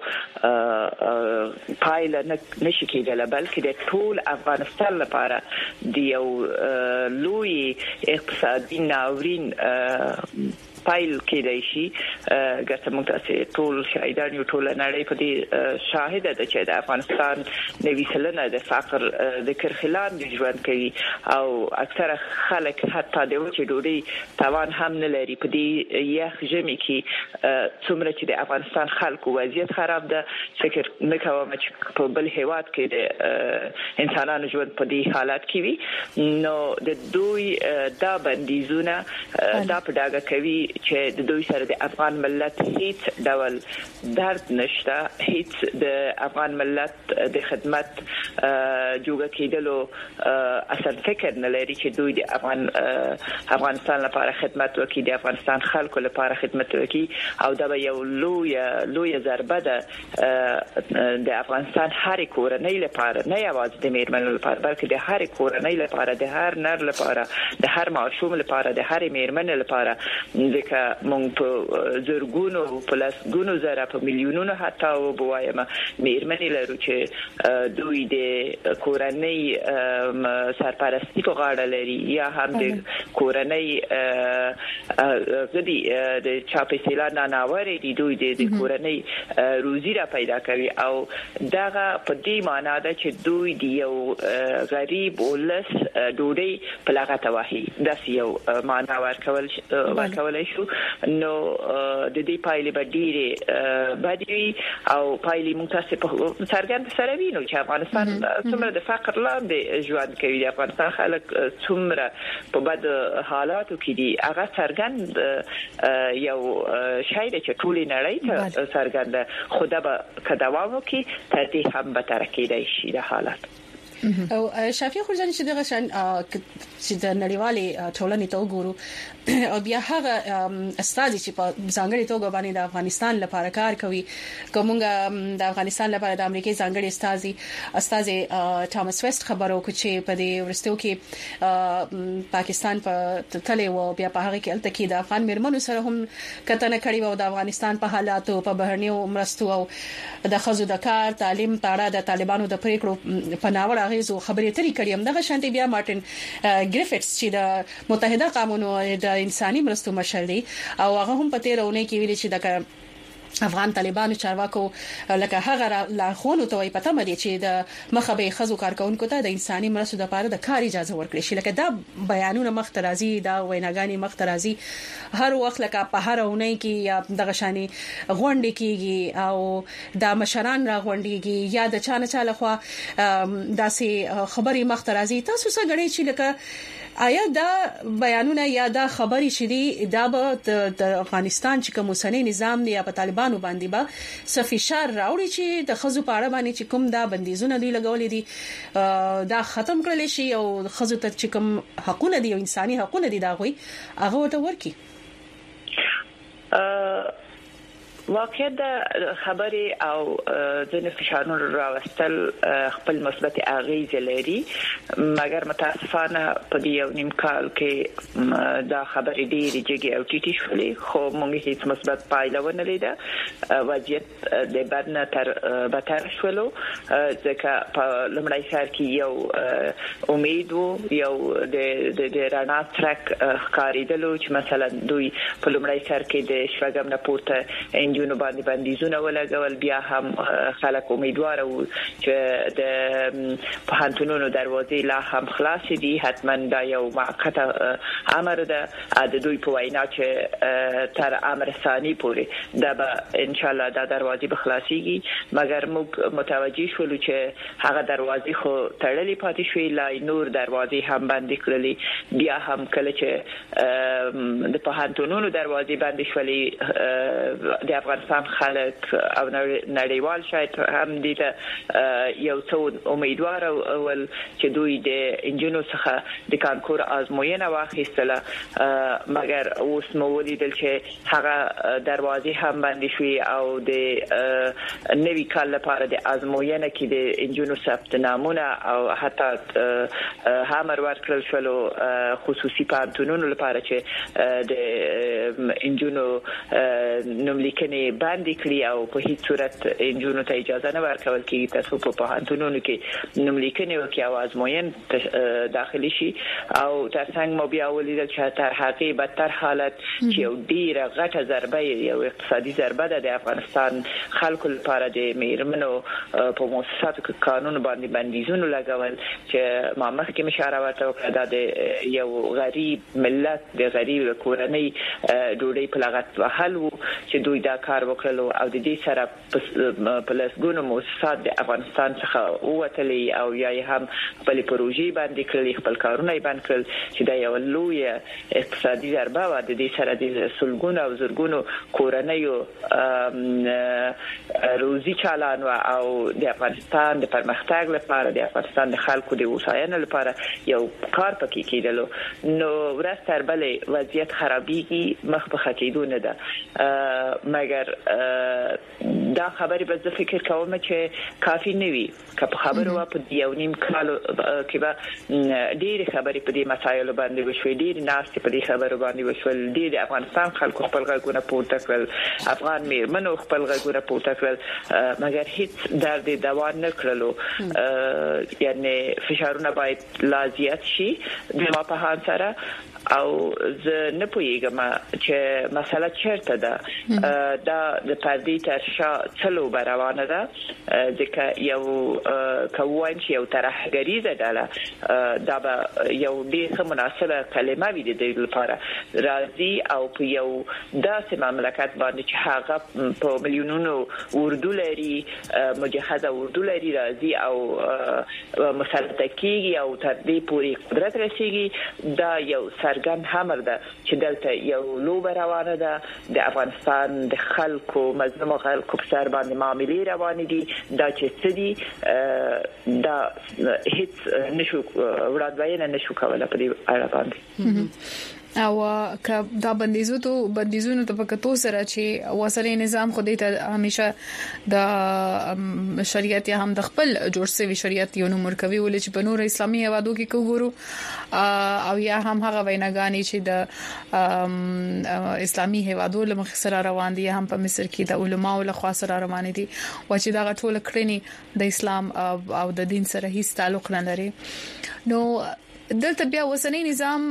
S22: پایله نشي کېدل بلکې د ټول افغانستان لپاره د یو لوی اقتصادي ناورین پایل کېدای شي ګټه موږ تاسو ټول شاهدان یو ټول نړۍ په دې شاهد ده چې د افغانستان نوي سلنه د فقر د کرخلان د ژوند کوي او اکثره خلک حتی د وچې ډوډۍ توان هم نه لري په دې یخ ژمي کې څومره چې د افغانستان خلکو وضعیت خراب ده فکر نه کوم چې په بل هیواد کې د انسانانو ژوند په دې حالت کې وي نو د دوی دا بندیزونه دا په ډاګه کوي چې د دوی سره د افغان ملت هیڅ ډول درد نشته هیڅ د افغان ملت د خدمت جوړه کېدلو اصل فکر نه لري چې دوی د افغان افغانستان لپاره خدمت وکړي د افغانستان خلکو لپاره خدمت وکړي او دا به یو لوی لوی ضربه ده د افغانستان هر کورنۍ لپاره نه یوازې د میرمنو لپاره بلکې د هر کورنۍ لپاره د هر نر لپاره د هر ماشوم لپاره د هر میرمن لپاره ځکه مونږ په زرګونو په لسګونو زره په میلیونونو حتی وبوایم میرمنې لرو چې دوی د کورنۍ سرپرستی په غاړه لري یا هم د کورنۍ غدي د چاپې سیلانه ناوړي دي دوی د کورنۍ روزي را پیدا کوي او دغه په دې معنی ده چې دوی د یو غریب ولس ډوډۍ په لغته وهي د یو معنی ورکول ورکول شو نو د دې پایلې به ډېرې بدوي او پایلې موږ تاسو په څرګند سره وینو چې افغانستان څومره د فقر لاندې ژوند کوي د افغانستان خلک څومره په بد حالاتو کې دي هغه څرګند یو شای د ټولې نړۍ ته څرګند خو دا به کداوامو کې تر دې هم به تر کېدای شي د حالات
S2: او شافعي خورجاني چې دغه شان چې د نړیوالې ټولنې ته وګورو او بیا هغه استاد چې په ځانګړي توګه باندې د افغانستان لپاره کار کوي کومه د افغانستان لپاره د امریکای ځانګړي استاد استاد ټامس ویست خبرو کو چې په دې ورستو کې پاکستان په تلې و بیا په هغه کې الته کې د افغان مرمنو سره هم کتنه کړې و د افغانستان په حالاتو په بهرنیو مرستو او د خزو د کار تعلیم تاړه د طالبانو د پریکړو په ناوړه غیزو خبرې ترې کړې هم دغه شانتي بیا مارټن ګریفټس چې د متحده قومونو د انساني مرستو مشر دی او هغه هم په تیرونه کې ویلي چې د افغان طالبانو چارواکو لکه هغه لا خونو ته وي پته مې چې د مخبه خزو کارکونکو ته د انساني مرستو لپاره د کار اجازه ورکړي شي لکه دا بیانونه مخترازي دا ویناګانی مخترازي هر وخت لکه په هر اونۍ کې یا دغه شاني غونډې کېږي او د مشران را غونډېږي یا د چانه چاله خو داسې خبري مخترازي تاسو څه غړي چې لکه آیا دا بیانونه یا دا خبري شدي دا به د افغانستان چې کوم سنې نظام دی یا په طالبانو باندې به سفیشار راوړي چې د خزو په اړه باندې چې کوم دا بندیزونه دی لګولې دي دا ختم کړل شي او خزو ته چې کوم حقوقونه دي او انساني حقوقونه دي دا غوي هغه ورته ورکي
S22: واقع د خبرې او د فشارونو راوستل خپل مثبت اغیز لري مګر متاسفانه په دې یو نیم کال کې دا خبرې ډېرې جګې او ټیټې شولې خو موږ هیڅ مثبت پایله ونه لیده وضعیت د بدن تر بدتر شولو ځکه په لومړی سر کې یو امید وو یو د د رڼا ترک ښکارېدلو چې مثلا دوی په لومړی سر کې د شپږم نه پورته انجونو باندې بندیزونه ولګول بیا هم خلک امیدوار وو چې د پوهنتونونو دروازې لا هم خلاص دي حتما دا یو موقته امر ده د دوی په وینا چې تر امر ثاني پورې دا به ان شاء الله دا دروازې به خلاصيږي مګر موږ متوجي شولو چې هغه دروازې خو تړلې پاتې شوې لا نور دروازې هم بندې کړلې بیا هم کله چې د پوهنتونونو دروازې بندې شولې د افغانستان خلک او نړیوال شاید هم دې ته یو څو امیدوار اول چې دوی د انجینو څخه د کانکور آزموینه واخیستله مګر اوس مو ولیدل چې هغه دروازې هم بندې شوې او د نوي کال لپاره د آزموینه کې د انجینو ثبت نامونه او حتی هامر ورکړل شو خصوصي پانتونونو لپاره چې د انجینو نوملیکنې باندې کړی او په هیڅ صورت انجینو ته اجازه نه ورکول کیږي تاسو په پانتونونو کې نوملیکنې او کې اوازموین داخلي شي او ترڅنګ مو بیا ولیدل چې تر هغه بدتر حالت چې یو ډیره غټه ضربه یو اقتصادي ضربه ده د افغانستان خلکو لپاره د میرمنو په مؤسساتو کې قانون باندې بندیزونه لګول چې ما مخکې مشاره ورته کړه د یو غریب ملت د غریب کورنۍ ډوډۍ په لغت وهل وو چې دوی دا کار وکړل او د دې سره په لسګونو مؤسسات د افغانستان څخه ووتلې او یا هم خپل پروژې باندې کړلې خپل کارونه یې باندې کړل چې دا یو لوی اقتصادي ضربه و د دې سره د سلګونو او زرګونو کورنۍ روزي چالان او د افغانستان د پرمختګ لپاره د افغانستان د خلکو د وسایانو لپاره یو کار پکې کېدلو نو ورځ تر بلې وضعیت خرابېږي مخ په خکېدو نه ده مګر دا خبرې به زه فکر کوم چې کافي نه وي که په خبرو په یو نیم کال کې به ډېر خبرې په دې مسایلو باندې وشوي ډېر ناست په دې خبرو باندې وشول ډېر د افغانستان خلکو خپل غږونه پورته کړل افغان میرمنو خپل غږونه پورته کړل مګر هیڅ درد دوا نه کړلو یعنی فشارونه باید لا زیات شي د ما په هان سره او زه نه پوهیږم چې مسله چیرته ده دا د پردې تر شا څلو روانه ده ځکه یو کوم چې یو ترهګریزه ډله دا به یو ډېر مناسبه کلمه وي د دې لپاره راځي او په یو داسې مملکت باندې چې هغه په میلیونونو اردو لري مجهزه اردو لري راځي او مسلط کیږي او تر دې پورې قدرت رسیږي دا یو سرګن همر ده چې دلته یو لوب روانه ده د افغانستان د خلکو مظلوم خلکو په سر باندې معاملې روانې دي دا چې څه دي دا هیڅ نشو وړاندوینه نشو کولای په دې اړه باندې
S1: او که دا بندیزونو بندیزونو ته پکتو سره چې وسلې نظام خو دې ته همیشه د شریعت یا هم د خپل جوړ شوی شریعت یو نمبر کوي ولې چې په نور اسلامي هوادو کې کوګورو او یا هم هغه ویناګانی چې د اسلامي هوادو له مخ سره روان دي هم په مصر کې د علماو له خوا سره روان دي او چې دا ټول کړنی د اسلام او د دین سره هیڅ تعلق نه لري نو دلته بیا وسنی نظام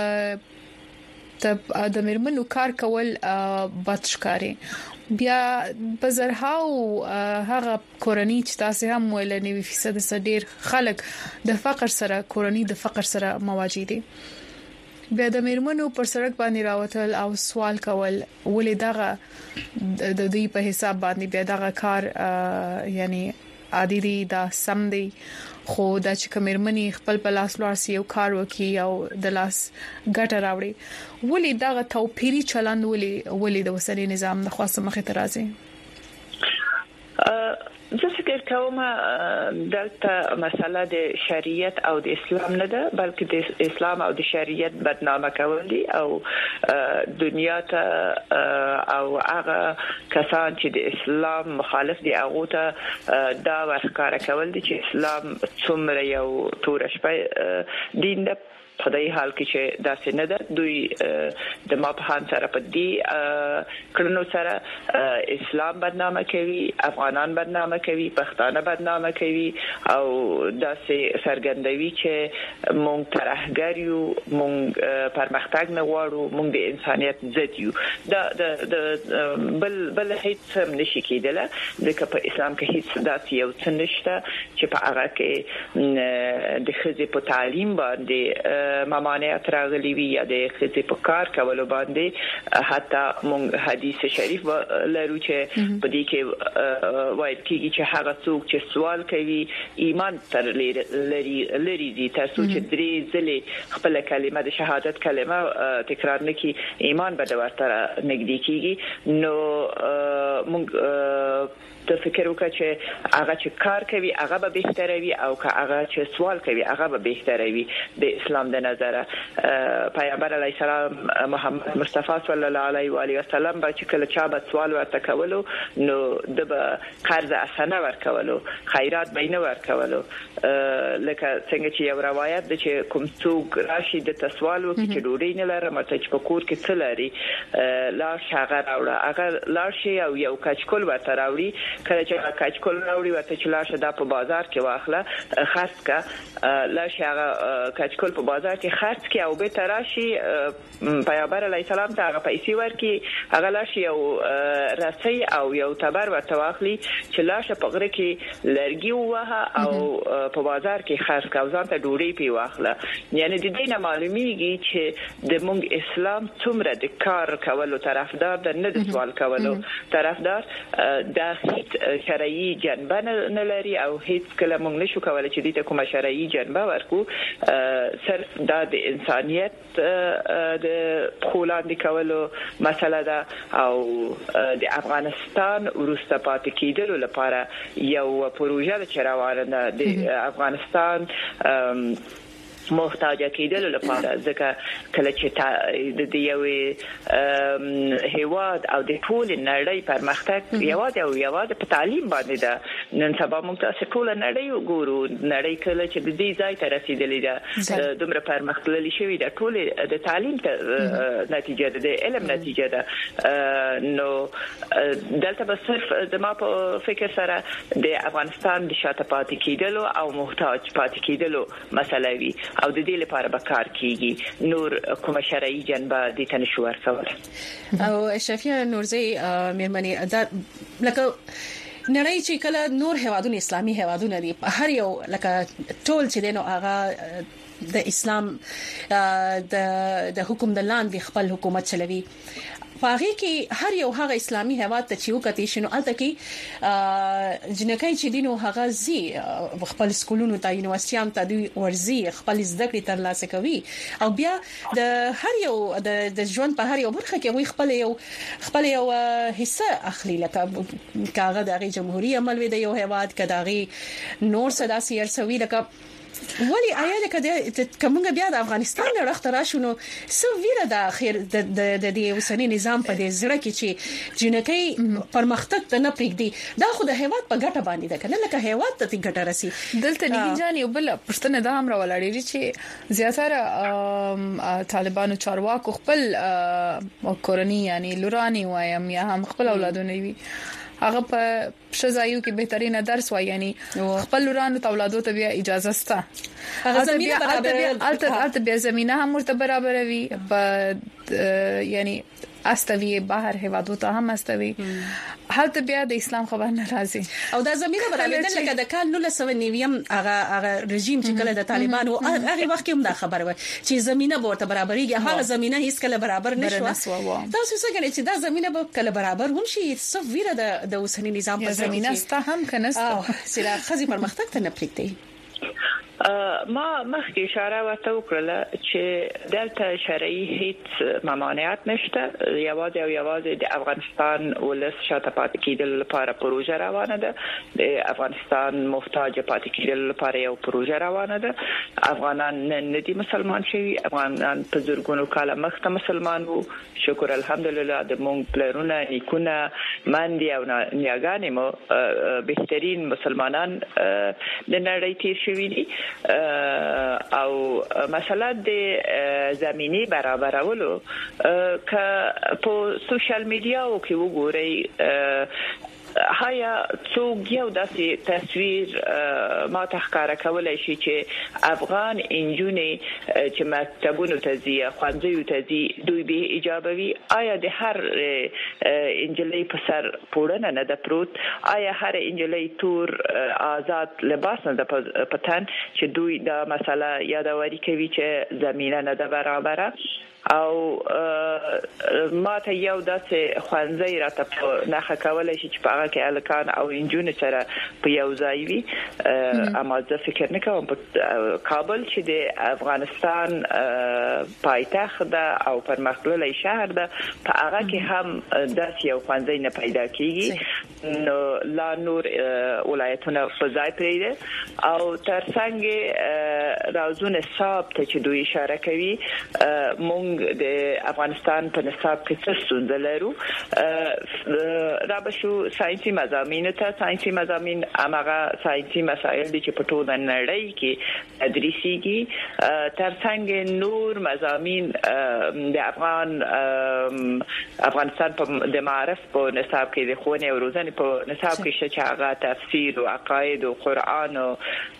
S1: د مرمنو کار کول بدشکاري بیا بزرهاو هغه کورنۍ چې تاسو هم ویل نه وي فیصد سډیر خلک د فقر سره کورنۍ د فقر سره مواجه دي بیا د مرمنو پر سړک باندې راوتل او سوال کول ولې دغه د دوی په حساب باندې بیا دغه کار یعنی عادي دي دا سم دي خو دا چې کومرمنی خپل په لاس لارسي یو کار وکي او د لاس ګټه راوړي ولې دا توپیری چلند ولې ولې د وسلې نظام د خاصه مخه ترازي
S22: زه فکر کوم دلته مسله د شریعت او د اسلام نه ده بلکې د اسلام او د شریعت بدنامه کول دي او دنیا ته او هغه کسان چې د اسلام مخالف دي هغه ته دا ورکاره کول دي چې اسلام څومره یو تور شپه دین ده په دې حال کې چې داسې نه ده دوی د ماپهان سره په دې کړنو سره اسلام بدنامه کوي افغانان بدنامه کوي پښتانه بدنامه کوي او داسې سرګندوي چې مونږ ترهګر یو مونږ پرمختګ نه غواړو مونږ د انسانيت ضد یو د د بل بل هیڅ نشي کېدله ځکه په اسلام کې هیڅ داسې یو څه نشته چې په هغه کې د خزې په تعلیم باندې ممانعت راغلي وي یا د خزې په کار کولو باندې حتی مونږ حدیث شریف لرو چې په دې کې وایي چې هغه څوک چې سوال کوي ایمان تر لري لري دي تاسو چې درې ځلې خپل کلمه د شهادت کلمه تکرار نکي ایمان به ورته نږدې کیږي نو مونږ ته فکر وکړه چې هغه چې کار کوي هغه به بهتره وي او که هغه چې سوال کوي هغه به بهتره وي د اسلام د نظره پیغمبر علیه السلام محمد مصطفی صلی الله علیه و آله وسلم به چې کله چا به سوال ورته کولو نو د به قرض حسنه ورکولو خیرات به نه ورکولو لکه څنګه چې یو روایت ده چې کوم څوک راشي د تسوال وکړي چې ډوډۍ نه لري مته چې په کور کې څه لري لاش هغه راوړه هغه لاش یو یو کچکول ورته راوړي کله چې کچکول راوړي ورته چې لاشه د په بازار کې واخله خرڅ کا لاشه هغه کچکول په بازار کې خرڅ کی او به تراشي پیغمبر علیه السلام ته هغه پیسې ورکي هغه لاشه یو رسۍ او یو تبر ورته واخلي چې لاشه په غره کې لرګي وه او په بازار کې خرڅ کا ځان ته ډوډۍ پی واخله یعنی د دې نه معلومیږي چې د مونږ اسلام څومره د کار کولو طرفدار ده نه د سوال کولو طرفدار د شرعي جنبه نه لري او هیڅ کله موږ نشو کولای چې دې ته کومه شرعي جنبه ورکو صرف د انسانيت د خلاندې کولو مسله ده او د افغانستان ورسته پاتې کېدلو لپاره یو پروژه چې روانه ده د افغانستان محتاج کېدل لپاره ځکه کله چې د یوې هیواد او د ټول نړۍ پرمختګ یواد او یواد په تعلیم باندې ده نن سبا موږ تاسو ټول نړۍ وګورو نړۍ کله چې د دې ځای ته رسیدلې ده دومره پرمختللې شوې ده ټول د تعلیم نتیجه ده د علم نتیجه ده نو دلته به صرف د ما په فکر سره د افغانستان د شاته پاتې کېدلو او محتاج پاتې کېدلو مسله وي او د دې لپاره به کار کیږي نور کومه شرعي جنبه د تنشو ورکول
S2: او شفیع نورزی مېرمنې دا لکه نړۍ چې کله نور هوادونه اسلامي هوادونه دي هر یو لکه ټول چې دینو هغه د اسلام د د حکم د لاندې خپل حکومت چلوي پاره کې هر یو هغه اسلامي هواد ته چې وکړي شنو الته کې جنکای چې دینو هغه زی خپل سکولونو ته یونیورسيټام ته دی ورزي خپل زده کړې ترلاسه کوي او بیا د هر یو د ژوند په هر یو برخه کې وي خپل یو خپل یو حصہ اخلي لکه کاغه د جمهوریت عمل وي د یو هواد کداغي نور صدا سیر سوي لکه ولی آیا د کده کومه بیا د افغانستان نه راخته راشونو سو ویره د اخر د د دې وسنی نظام په دې زړه کې چې جنکۍ پرمختګ ته نه پریږدي دا خو د هیواد په ګټه باندې ده کنه لکه هیواد ته ګټه رسی
S1: دلته نه جان یو بل پښتنه دا هم راولړی چې زیاتره طالبانو چارواکو خپل کورنۍ یعنی لورانی وایم یا هم خپل اولادونه وي هغه په شزایو کې بهترینه درس وای یعنی خپل لورانو اولادو ته بیا اجازه سته
S2: هغه زمينه برابر
S1: البته بیا زمينه هم مرته برابر وي په یعنی استوي بهر هوادو ته هم استوي حالت بیا د اسلام خبر ناراضي
S2: او دا زمينه برابر لکه د کال نولس سوه نویم هغه هغه رژیم چې کله د طالبانو هغه وخت هم دا خبره و چې زمينه ورته برابرېږي هغه زمينه هیڅ کله برابر نشو تاسو څه غواړئ چې دا زمينه به کله برابر هم شي څو ویره د د اوسنی نظام په
S1: زمينه ستا هم کنه
S2: سره خزي پرمختګ ته نه پریږدي
S22: ما مخکې اشاره ورته وکړه چې دلته شرعي هیڅ ممانعت نشته یوازې او یوازې د افغانستان ولس شاته پاتې کېدل لپاره پروژه روانه ده د افغانستان محتاج پاتې کېدل لپاره یو پروژه روانه ده افغانان نه دي مسلمان شوي افغانان په زرګونو کاله مخکې مسلمان وو شکر الحمدلله د مونږ پلرونه نیکونه مندي او نیاګانې مو بهترین مسلمانان د نړۍ تیر شوي دي او مسله د زميني برابرولو ک په سوشل میډیا او کې وګورئ هيا څوک یو داسې تصویر ما تخکاره کولای شي چې افغان انجونې چې مکتبونو ته ځي خوانځي ته ځي دوی به ایجابوي آیا د هر انجلۍ په سر پوړنه نه ده پروت آیا هر انجلۍ تور آزاد لباس نه ده پتن چې دوی دا مسله یادوري کوي چې زمينه نه ده برابره او ما ته یو داسې خوانځي راته په نخښه کولای شي چې په کې الکان او انجون سره په یو ځای وي اما زه فکر نه کوم په کابل چې د افغانستان پایتخت ده او پرمختللی شهر ده په هغه کې هم داسې یو خوانځي نه پیدا کیږي نو لا نور ولایتونه په ځای پرېږدي او ترڅنګ راوزونه صاحب ته چې دوی اشاره کوي مونږ د افغانستان په نصاب کې څه ستونزه لرو را بشو ساينسي مضامین ته ساينسي مضامین هغه ساينسي مسایل دي چې په ټوله نړۍ کې تدریسيږي ترڅنګ نور مضامین د افغان افغانستان په د معرف په نصاب کې د خونه او روزنه په نصاب کې چې هغه تفسیر او عقاید او قران او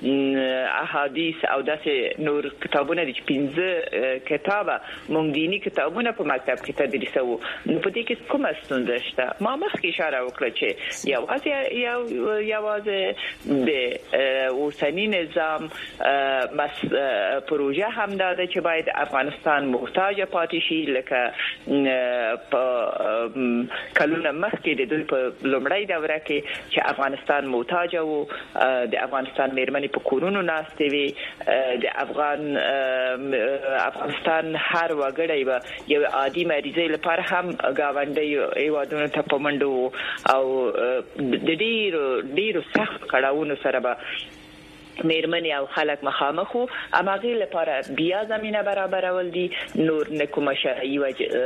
S22: احادیث او داسې نور کتابونه دي چې پنځه کتابه مونږ دینی کتابونه په مکتب کې تدریسو نو په دې کې کومه ستونزه شته ما مخکې اشاره وکړه چې یوازې یو یوازې د اوسنی نظام مس پروژه هم ده چې باید افغانستان محتاج پاتې شي لکه په کلونه مخکې د دوی په لومړی دوره کې چې افغانستان محتاج وو د افغانستان میرمنې په کورونو ناستې وي د افغان افغانستان هر وګړی به یو عادي مریضۍ لپاره هم گاونډي ایوادونو ته پمنډو او د ډیرو ډیرو سخت کړهونو سره به میرمنې او خلک مخامخ وو اماغه لپاره بیا زمينه برابرول دي نور نکوم شرعي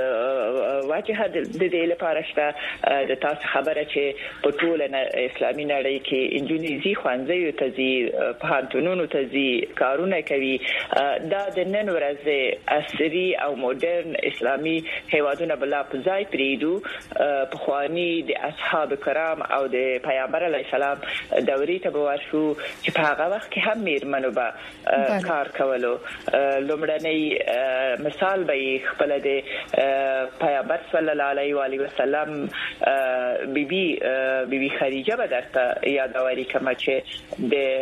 S22: واجه د دې لپاره شته د تاسو خبره چې په ټوله اسلامي نړۍ کې انجونې زی خوانځي ته زی په هانتونونو ته زی کارونه کوي دا د نن ورځې عصري او مدرن اسلامي هیوادونه بلا په ځای پریدو په خواني د اصحاب کرام او د پیغمبر علی السلام دورې ته ورشو چې په هغه وخت کې هم میرمنو به کار کولو لومړنی مثال به خپل د پیغمبر صلی الله علیه و علیه وسلم بیبي بیبي خدیجه به درته یادوري کما چې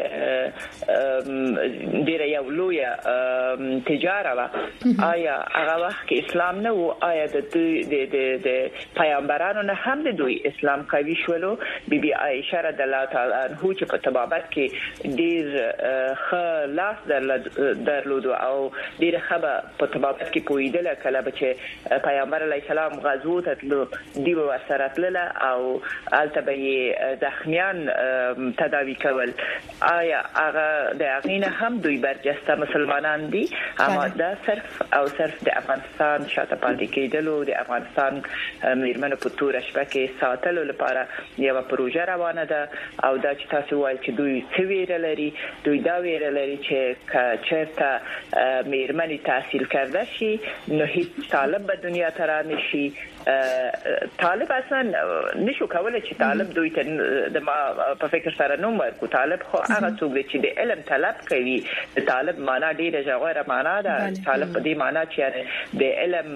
S22: د ډیره یو لوی تجارت وا آیا هغه وخت کې اسلام نه وو آیا د د د پیغمبرانو نه هم د دوی اسلام قوي شولو بیبي عائشه رضی الله تعالی عنها چې په طبابت کې ډیر خلاص درلود او ډیر خبره په طبابت کې پویدل کله چې پیغمبر علی السلام غزو ته تلو دیو سره تلله او التبه زخمیان تداوی کول آیا هغه د اغینه هم دوی برجسته مسلمانان دي اما دا صرف او صرف د افغانستان شاته پاتې کېدلو د افغانستان میرمنو په تور شپه کې ساتلو لپاره یو پروژه روانه ده او دا چې تاسو وایي چې دوی څه لري دوی دا ویل لري چې چېرته میرمنې تحصیل کرده شي نو هیڅ طالب به دنیا ته را نشي طالب اصلا نشو کولای چې طالب دوی ته د ما په فکر سره نوم ورکو طالب خو هغه څوک دی چې د علم طلب کوي د طالب معنا ډیره ژوره معنا ده طالب په دې معنا چې د علم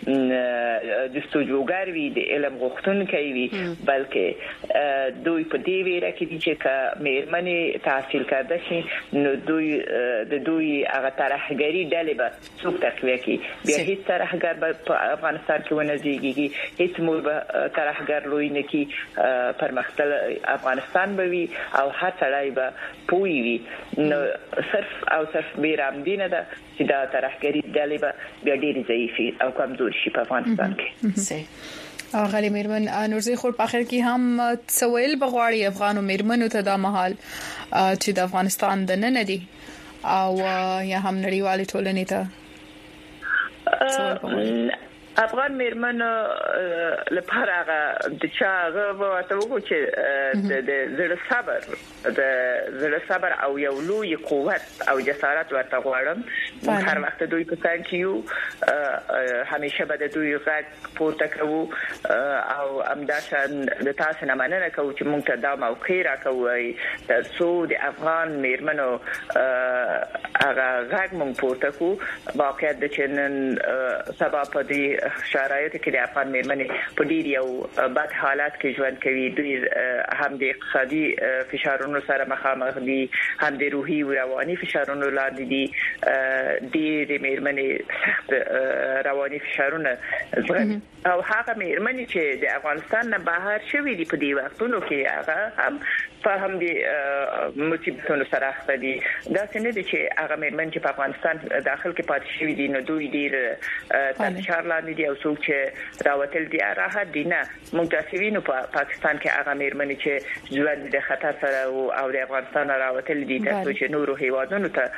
S22: د ستوجوګر وي د علم غوښتونکي وي بلکې دوی په دې ویره کې دي چې میرمنې تحصیل کرده شي نو دوی د دوی هغه ترهګری ډلې به څوک تقویه کوي بیا هیڅ ترهګر په افغانستان کې ونه زیږي هیڅ مور به ترهګر لوی نه کی پرمختل افغانستان به وي او هر ځای به پوي وي نو صرف او صرف بیرام دینه ده چې دا ترهګری ډلې به بیا ډېری ضعیفي او کمزور شي په افغانستان کې
S1: صحیح غالي میرمن نورزي خور په اخر کې هم سویل بغواړي افغان میرمنو ته د محل چې د افغانستان د نن دي او یا هم نړیوال ټولنې ته
S22: افغان میرمنو لپاره هغه د چا هغه ته وګورئ چې د زړه صبر د زړه صبر او یو لوی قوت او جسارت ورته غواړم هر وخت دوی په څنګه کیو همیشه به د دوی غږ پورته کوو او امداشن د تاسو نه مننه کوو چې موږ ته دا موقع راکوي ترڅو د افغان میرمنو هغه غږ موږ پورته کوو واقعیت د چنن سبا په دې شرایطو کې د افغان میرمنې په ډیر یو بد حالات کې ژوند کوي دوی هم د اقتصادي فشارونو سره مخامخ دي هم د روحي او رواني فشارونو لاندې دي ډیر میرمنې سخت رواني فشارونه زغمي او هغه میرمنې چې د افغانستان نه بهر شوې دي په دې وختونو کې هغه هم فهم دي مصیبتونو سره اخته دي دا څنګه دي چې هغه میرمن چې په افغانستان داخل کې پاتې شوې دي نو دوی ډیر تفشار لاندې دي او څوک چې راوتل دي راحت دي نه موږ تاسو وینو په پاکستان کې هغه میرمن چې ژوند د خطر سره او د افغانستان راوتل دي تاسو چې نورو هیوادونو ته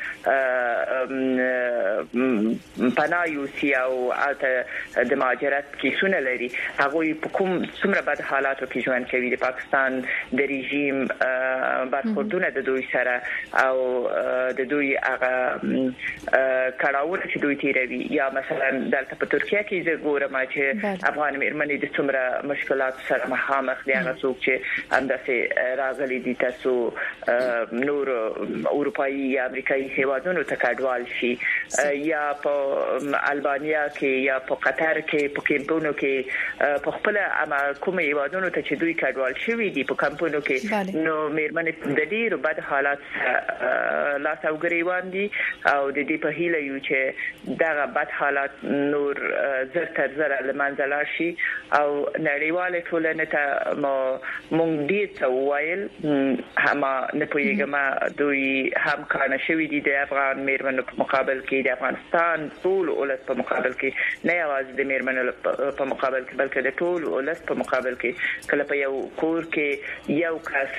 S22: پناه یوسي او البته د مهاجرت کیسونه لري هغه په کوم څومره بد حالاتو کې ژوند کوي د پاکستان د رژیم برخوردونه د دوی سره او د دوی هغه کړهونه چې دوی تیروي یا مثلا دلته په ترکیه کې زه ګورم چې افغان میرمنې د څومره مشکلات سره مخامخ دي هغه څوک چې همداسې راغلي دي تاسو نور اروپאי یا امریکایي هیوادونو ته کډوال شي یا په البانیا کې یا په قطر کې په کمپونو کې په خپل کوم هیوادونو ته چې دوی کډوال شوي دي په کمپونو کې نو میرمنې د ډیرو بد حالات لا سوګریوان دي او د دې په هیله یو چې دا بد حالات نور زر تر زر لمنځه لاړ شي او نړیواله ټولنه ته مونږ دې ته وایل هم نه پوهیږم دوی هم کار شوي دي د افغان میرمنو په مقابل کې د افغانستان ټول ولس په مقابل کې نه یوازې د میرمنو په مقابل کې بلکې د ټول ولس په مقابل کې کله په یو کور کې یو کس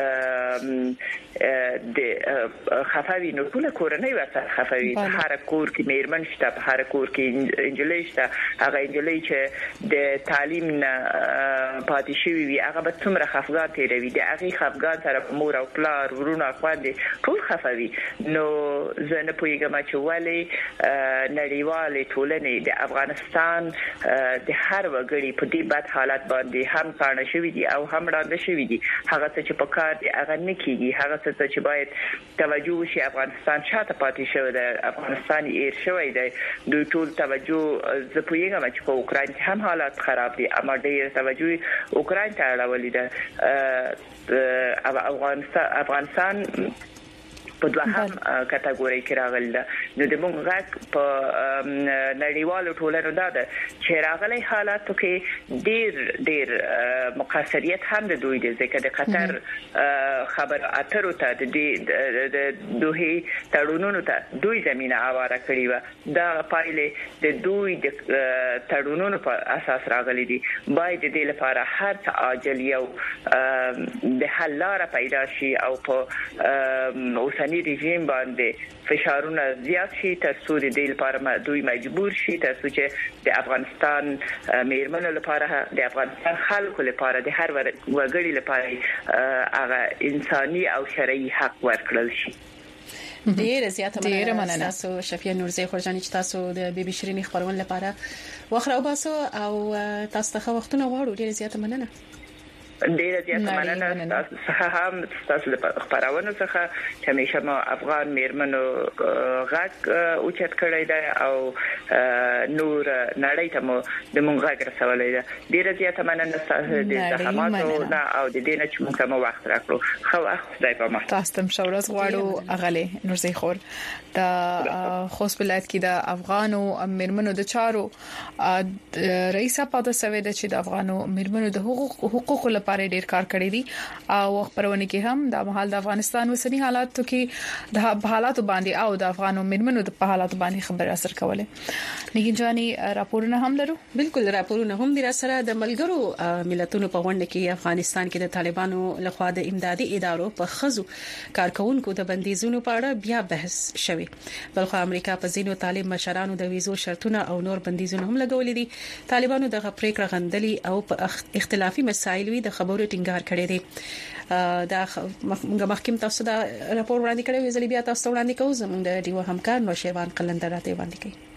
S22: د خفاوی نو ټول کورنۍ ورته خفاوی هر کور کې میرمن شته په هر کور کې انجلۍ شته هغه انجلۍ چې د تعلیم نه پاتې شوی وي هغه به څومره خفګان تیروي د هغه خفګان سره مور او پلار ورونه خويندې ټول خفاوی نو زه نه پوهیږم چې ولې نړیواله ټولنې د افغانستان د هر وګړي په دې بد حالت باندې هم پاڼه شوی دي او هم راځي شوی دي هغه چې په کار دی هغه نه کیږي هغه څه چې باید توجه وشي افغانستان شاته پاتې شوی دی افغانستان یې شوی دی دوی ټول توجه زه پوهیږم چې په اوکرين کې هم حالات خراب دي اما ډېر توجه اوکرين ته اړولې ده افغانستان افغانستان په دوهم کټګوري کې راغلی ده نو د موږ غږ په نړیوالو ټولنو دا ده چې راغلي حالاتو کې ډیر ډیر مقاصریت هم د دوی د ځکه د قطر خبر اترو ته د دوی تړونونو ته دوی زمينه اواره کړی و دا پایلې د دوی د تړونونو په اساس راغلي دي باید د لپاره هر څه عاجل یو د حل لاره پیدا شي او په اوسنی رژیم باندې فشارونه زیات شي تر څو د دې لپاره دوی مجبور شي تر څو چې د افغانستان میرمنو لپاره د افغانستان خلکو لپاره د هر وګړي لپاره هغه انساني او شرعي حق ورکړل شي
S2: ډیر زیاته مننه تاسو شفیع نورزی خورجانی چې تاسو د بي بي شيرين خبرونه لپاره وخره وباسو او تاسو ته وختونه غواړو ډیر زیاته مننه
S22: ډیره زیاته مننه تاسو څخه هم تاسو د خبرونو څخه چې همیشه ما افغان میرمنو غږ اوچت کړی دی او نور نړۍ ته مو د مونږ غږ رسولای دی ډیره زیاته مننه تاسو د زحماتو نه او د دې نه چې موږ ته وخت راکړو خو وخت دی په ما
S1: تاسو تم شورز غواړو اغله نورزی خور د خوست ولایت کې د افغانو میرمنو د چارو رئیس پاده سوي د چې د افغانو میرمنو د حقوق حقوق لپاره ډیر کار کړی دی او خبرونه کې هم د مهال د افغانستان وسنی حالات کې د حالات باندې او د افغانو منمنو د حالات باندې خبر اثر کوله نګین جاني راپورونه هم لرو
S2: بالکل راپورونه هم د سره د ملګرو ملتونو په غونډه کې افغانستان کې د طالبانو لخوا د امدادي ادارو په خزو کارکونکو د بندیزونو په اړه بیا بحث شوی بلخو امریکا په زینو طالب مشرانو د ویزو شرطونه او نور بندیزونه هم لګولې دي طالبانو د پریکړه غندلي او په اختلافي مسایل وی د خبرو ټینګار کړي دي دا موږ مخکې تاسو دا راپور وړاندې کړی وی زلي بیا تاسو وړاندې کوو زموږ د ډیو همکار نوشیروان قلندر راته وړاندې کړي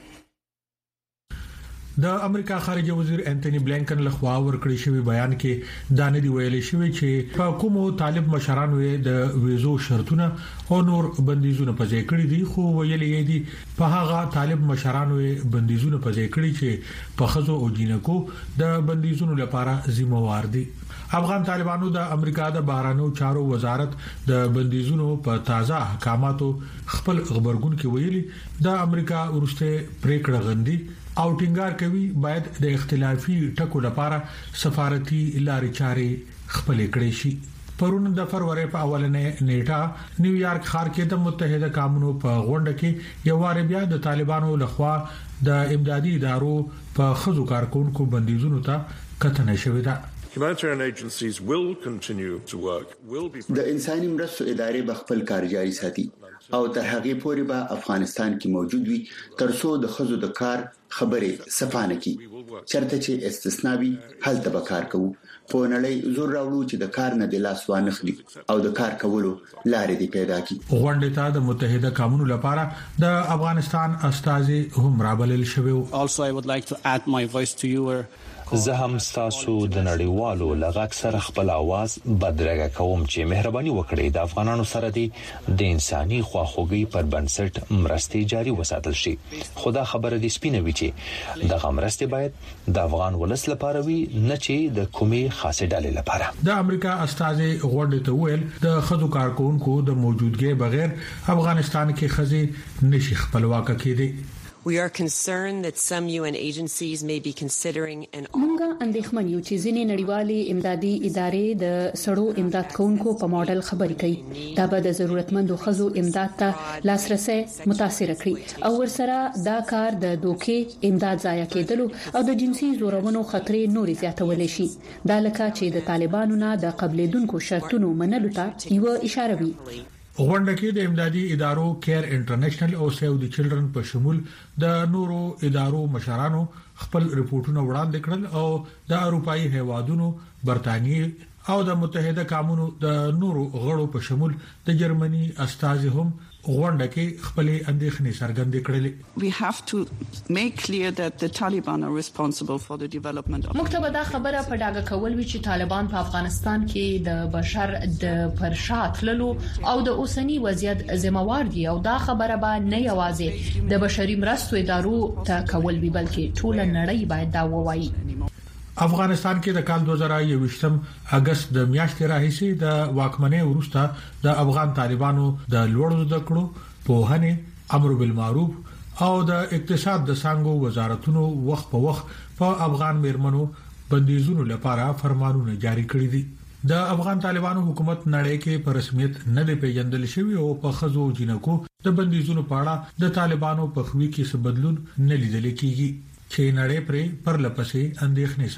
S17: د امریکا خارجه وزیر انټونی بلینکن لخوا ورکړی شوی بیان کې دا نه دی ویلي شوی چې په کومو طالب مشرانو د ویزو شرطونه او نور بندیزونه په ځای کړی دي خو ویلي دی په هغه طالب مشرانو بندیزونه په ځای کړی چې په خزو او جنکو د بندیزونو لپاره ذمہوار دي افغان طالبانو د امریکا د بهرانو چارو وزارت د بندیزونو په تازه احکاماتو خپل خبرګون کې ویلي د امریکا ورسته پریکړه غندي او ټینګار کوي باید د اختلافي ټکو لپاره سفارتي لارې چارې خپل کړي شي پرون د فروری په اولنې نیټه نیویارک ښار کې د متحده قومونو په غونډه کې یو وار بیا د طالبانو لخوا د امدادي ادارو په خزو کارکونکو بندیزونو ته کتنه شوې ده
S3: Humanitarian agencies will continue to work will be
S19: د انساني مرستو ادارې به خپل کار جاري ساتي او تر هغه پورې به افغانستان کې موجود وي ترڅو د خزو د کار خبرې صفانه کی چرته چې استثناء وي هلته به کار کوو په نړۍ زور راوړو چې د کار نه د لاس وانخلي او د کار کولو لارې دې پیدا کی
S17: غونډه ته د متحده قومونو لپاره د افغانستان استازي هم رابلل شوی
S4: Also I would like to add my voice to your
S23: زه هم تاسو د نړیوالو لغاک سره خپل आवाज بدرګه کوم چې مهرباني وکړئ د افغانانو سره د انساني خواخوږي پر بنسټ مرستې جاري وساتل شي خدا خبره دې سپینوي چې د غمرستې باید د افغان ولس لپاره وي نه چې د کومي خاصه ډلې لپاره
S17: د امریکا استازي غونډه ته ویل د خزو کارکونکو د موجودګۍ بغیر افغانستان کې خزي نشي خپلواک کېدي
S24: We are concerned that some U N agencies may be considering an
S7: مونږه اندېښمن یو چې ځینې نړیوالې امدادي ادارې د سړو امداد کوونکو په ماډل خبرې کوي دا به د ضرورتمندو خزو امداد ته لاسرسي متاثر کړي او ورسره دا کار د دوکې امداد ضایع کېدلو او د جنسي زورونو خطرې نور زیاتول شي دا لکه چې د طالبانو نه د قبلېدونکو شرطونو منلو ته یو اشاره وي
S17: غونډه کې د امدادي ادارو کیر انټرنیشنل او سیو د چلډرن په شمول د نورو ادارو مشرانو خپل ریپورتونه وړاندې کړل او د اروپאי هیوادونو برتانیې او د متحده قومونو د نورو غړو په شمول د جرمني استازي هم غونډه کې خپل اندېښنې څرګندې کړې
S25: We have to make clear that the Taliban are responsible for the development of
S7: مکتبه دا خبره په ډاګه کول وی چې طالبان په افغانستان کې د بشر د پرشات للو او د اوسنی وضعیت ذمہوار دي او دا خبره به نه یوازې د بشري مرستو ادارو ته کول وی بلکې ټول نړۍ باید دا ووایي
S17: افغانستان کې د کال دوه زره یوویشتم اگست د میاشتې راهیسې د واکمنۍ وروسته د افغان طالبانو د لوړو زده کړو په هنه امر بالمعروف او د اقتصاد د څنګه وزارتونو وخت په وخت په افغان میرمنو بندیزونو لپاره فرمانونه جاری کړی دي د افغان طالبانو حکومت نړۍ کې په رسمیت نه دی پیژندل شوی او په خزو جنکو د بندیزونو په اړه د طالبانو په خوي کې څه بدلون نه لیدل کیږي چې نړۍ پرې پر لپسې اندېښنې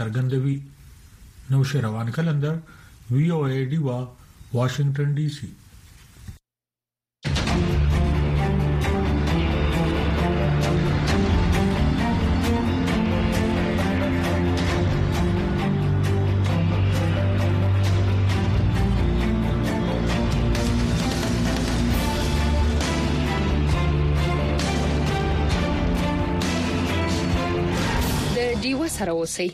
S17: څرګندوي نو شروان کلندر وی او ای ډی وا واشنگټن ډي سي
S1: سره اوسئ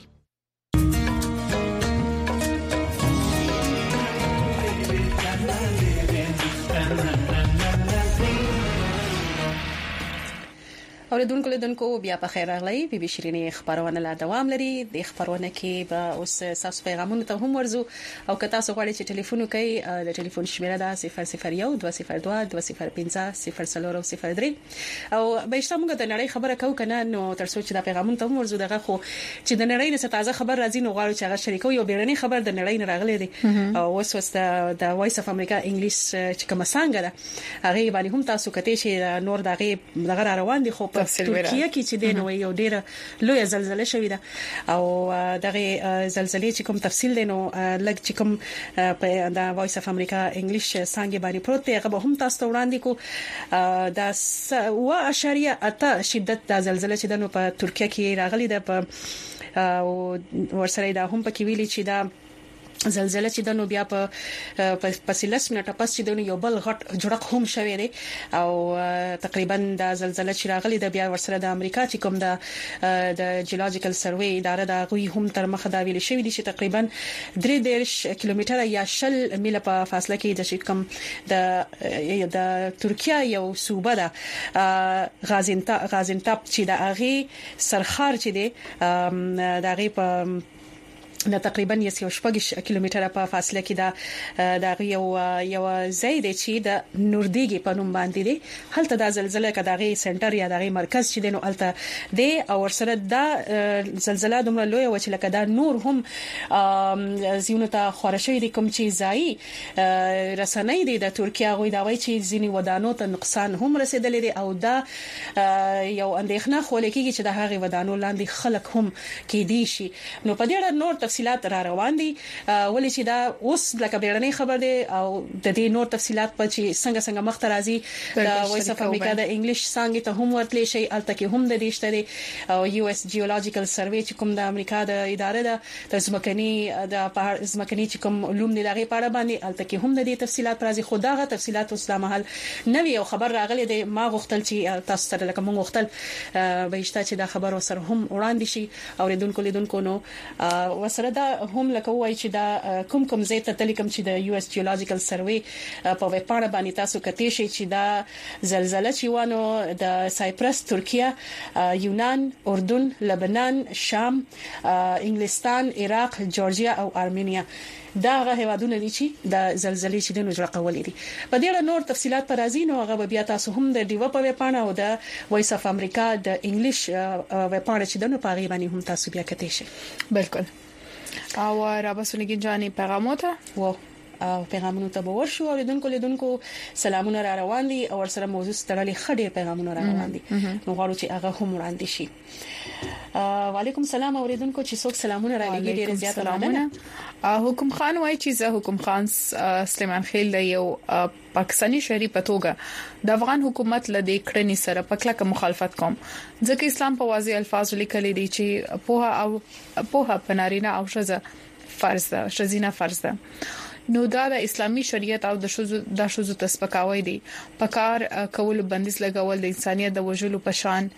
S2: اوریدونکو لیدونکو بیا په خیر راغلی بي بي شيرينې خبرونه لا دوام لري د خبرونه کې به اوس تاسو پیغامونه ته هم ورزو او که تاسو غواړئ چې ټلیفون وکړئ د ټلیفون شمیره ده صفر صفر یو دوه صفر دوه دوه صفر پنځه صفر څلور صفر درې او به شته موږ د نړۍ خبره کوو کنه نو تر څو چې دا پیغامونه ته هم ورزو دغه خو چې د نړۍ نه تازه خبر راځي نو غواړو چې هغه شریکو یو بیرني خبر د نړۍ نه راغلی دی او اوس اوس د وایس اف امریکا انګلیش چې کوم څنګه ده هغه باندې هم تاسو کته چې نور دغه دغه روان دي خو په ترکیه کې چې د نو یو ډیره لوی زلزلہ شوې ده او دغه زلزلې چې کوم تفصیل دی نو لږ چې کوم په د وایس اف امریکا انګلیش څنګه باندې پروت دی هغه هم تاسو ته وړاندې کو د و اشاریه اته شدت د زلزلہ چې د نو په ترکیه کې راغلي ده په ورسره دا هم پکې ویلي چې دا زلزلہ چې د نو بیا په پسلس منټه پس چې د یو بل غټ جوړک هم شوی دی او تقریبا د زلزلہ چې راغلی د بیا ورسره د امریکا چې کوم د د جیولوجیکل سروي اداره د غوي هم تر مخه دا ویل شوی دی چې تقریبا درې دیرش کیلومتره یا شل میله په فاصله کې د کوم د د ترکیه یو صوبه ده غازنټاپ غازنټاپ چې د اغي سرخار چې دی د اغي په د تقریبا یو شپږ کیلومتره په فاصله کې دا د یو یو ځای دی چې د نوردیګي په نوم باندې دی هلته د زلزلې کډاغي سنټر یا دغه مرکز چې دی نو هلته دی او ورسره دا زلزلہ دومره لوی و چې لکه دا نور هم زیونه ته خورشوي دي کوم چې ځای رسنۍ دي د ترکیه غوي دا وایي چې ځینی ودانو ته نقصان هم رسیدلی دی او دا یو اندېښنه خولکیږي چې د هغه ودانو لاندې خلک هم کې دي شي نو په دې نور تفصيلات را روان دي ولې چې دا اوس لکه بیرنۍ خبر دی او د دې نور تفصيلات په چې څنګه څنګه مخ ته راځي د وایس اف امریکا د انګلیش څنګه ته هم ورتلی شي الته کې هم د دې شته او یو اس جیولوجیکل سروي چې کوم د امریکا د اداره ده د ځمکني د پهاړ ځمکني چې کوم علوم نه لغې پاړه باندې الته کې هم د دې تفصيلات راځي خداغه تفصيلات اوس د محل نوې او خبر راغلي دی ما غوښتل چې تاسو سره لکه مونږ غوښتل به شته چې دا خبر سره هم وړاندې شي او ردونکو لیدونکو نو سره دا هم لکه وایي چې دا کوم کوم ځای ته تل کوم چې د یو اس جیولوجیکل سروي په وپاړه باندې تاسو کته شي چې دا زلزلہ چې ونه د سایپرس ترکیه یونان اردن لبنان شام انګلستان عراق جورجیا او ارمینیا دا هغه هیوادونه دي چې د زلزلې چې د نوجره قولې دي په دې اړه نور تفصيلات پر راځي نو هغه بیا تاسو هم د دیو په وپاڼه او د وایس اف امریکا د انګلیش وپاڼه چې د نو پاغي باندې هم تاسو بیا کته شي
S1: بالکل او را بسونګي جاني پیغاموته
S2: و او پیغامونو ته ورشو او لیدونکو لیدونکو سلامونه را روان دي او سره موضوع ستړلې خډې پیغامونه را روان دي نو غواړو چې هغه هم وړاندې شي وعلیکم السلام اوریدونکو چې څوک سلامونه را لګي ډیر زیات
S1: مننه حکم خان وای چې زه حکم خان سلیمان خیل یو پاکستانی شهري پتوګه د افغان حکومت لدی کړنی سره پکله مخالفت کوم ځکه اسلام په واضح الفاظ لیکلي دي چې پوها او پوها پنارینه او شزه فرض ده شزینه فرض ده نو دا د اسلامي شریعت او د شذ د شذ تسبکاوي دي پکار کول بندیز لګول د انسانيت د وجلو پشان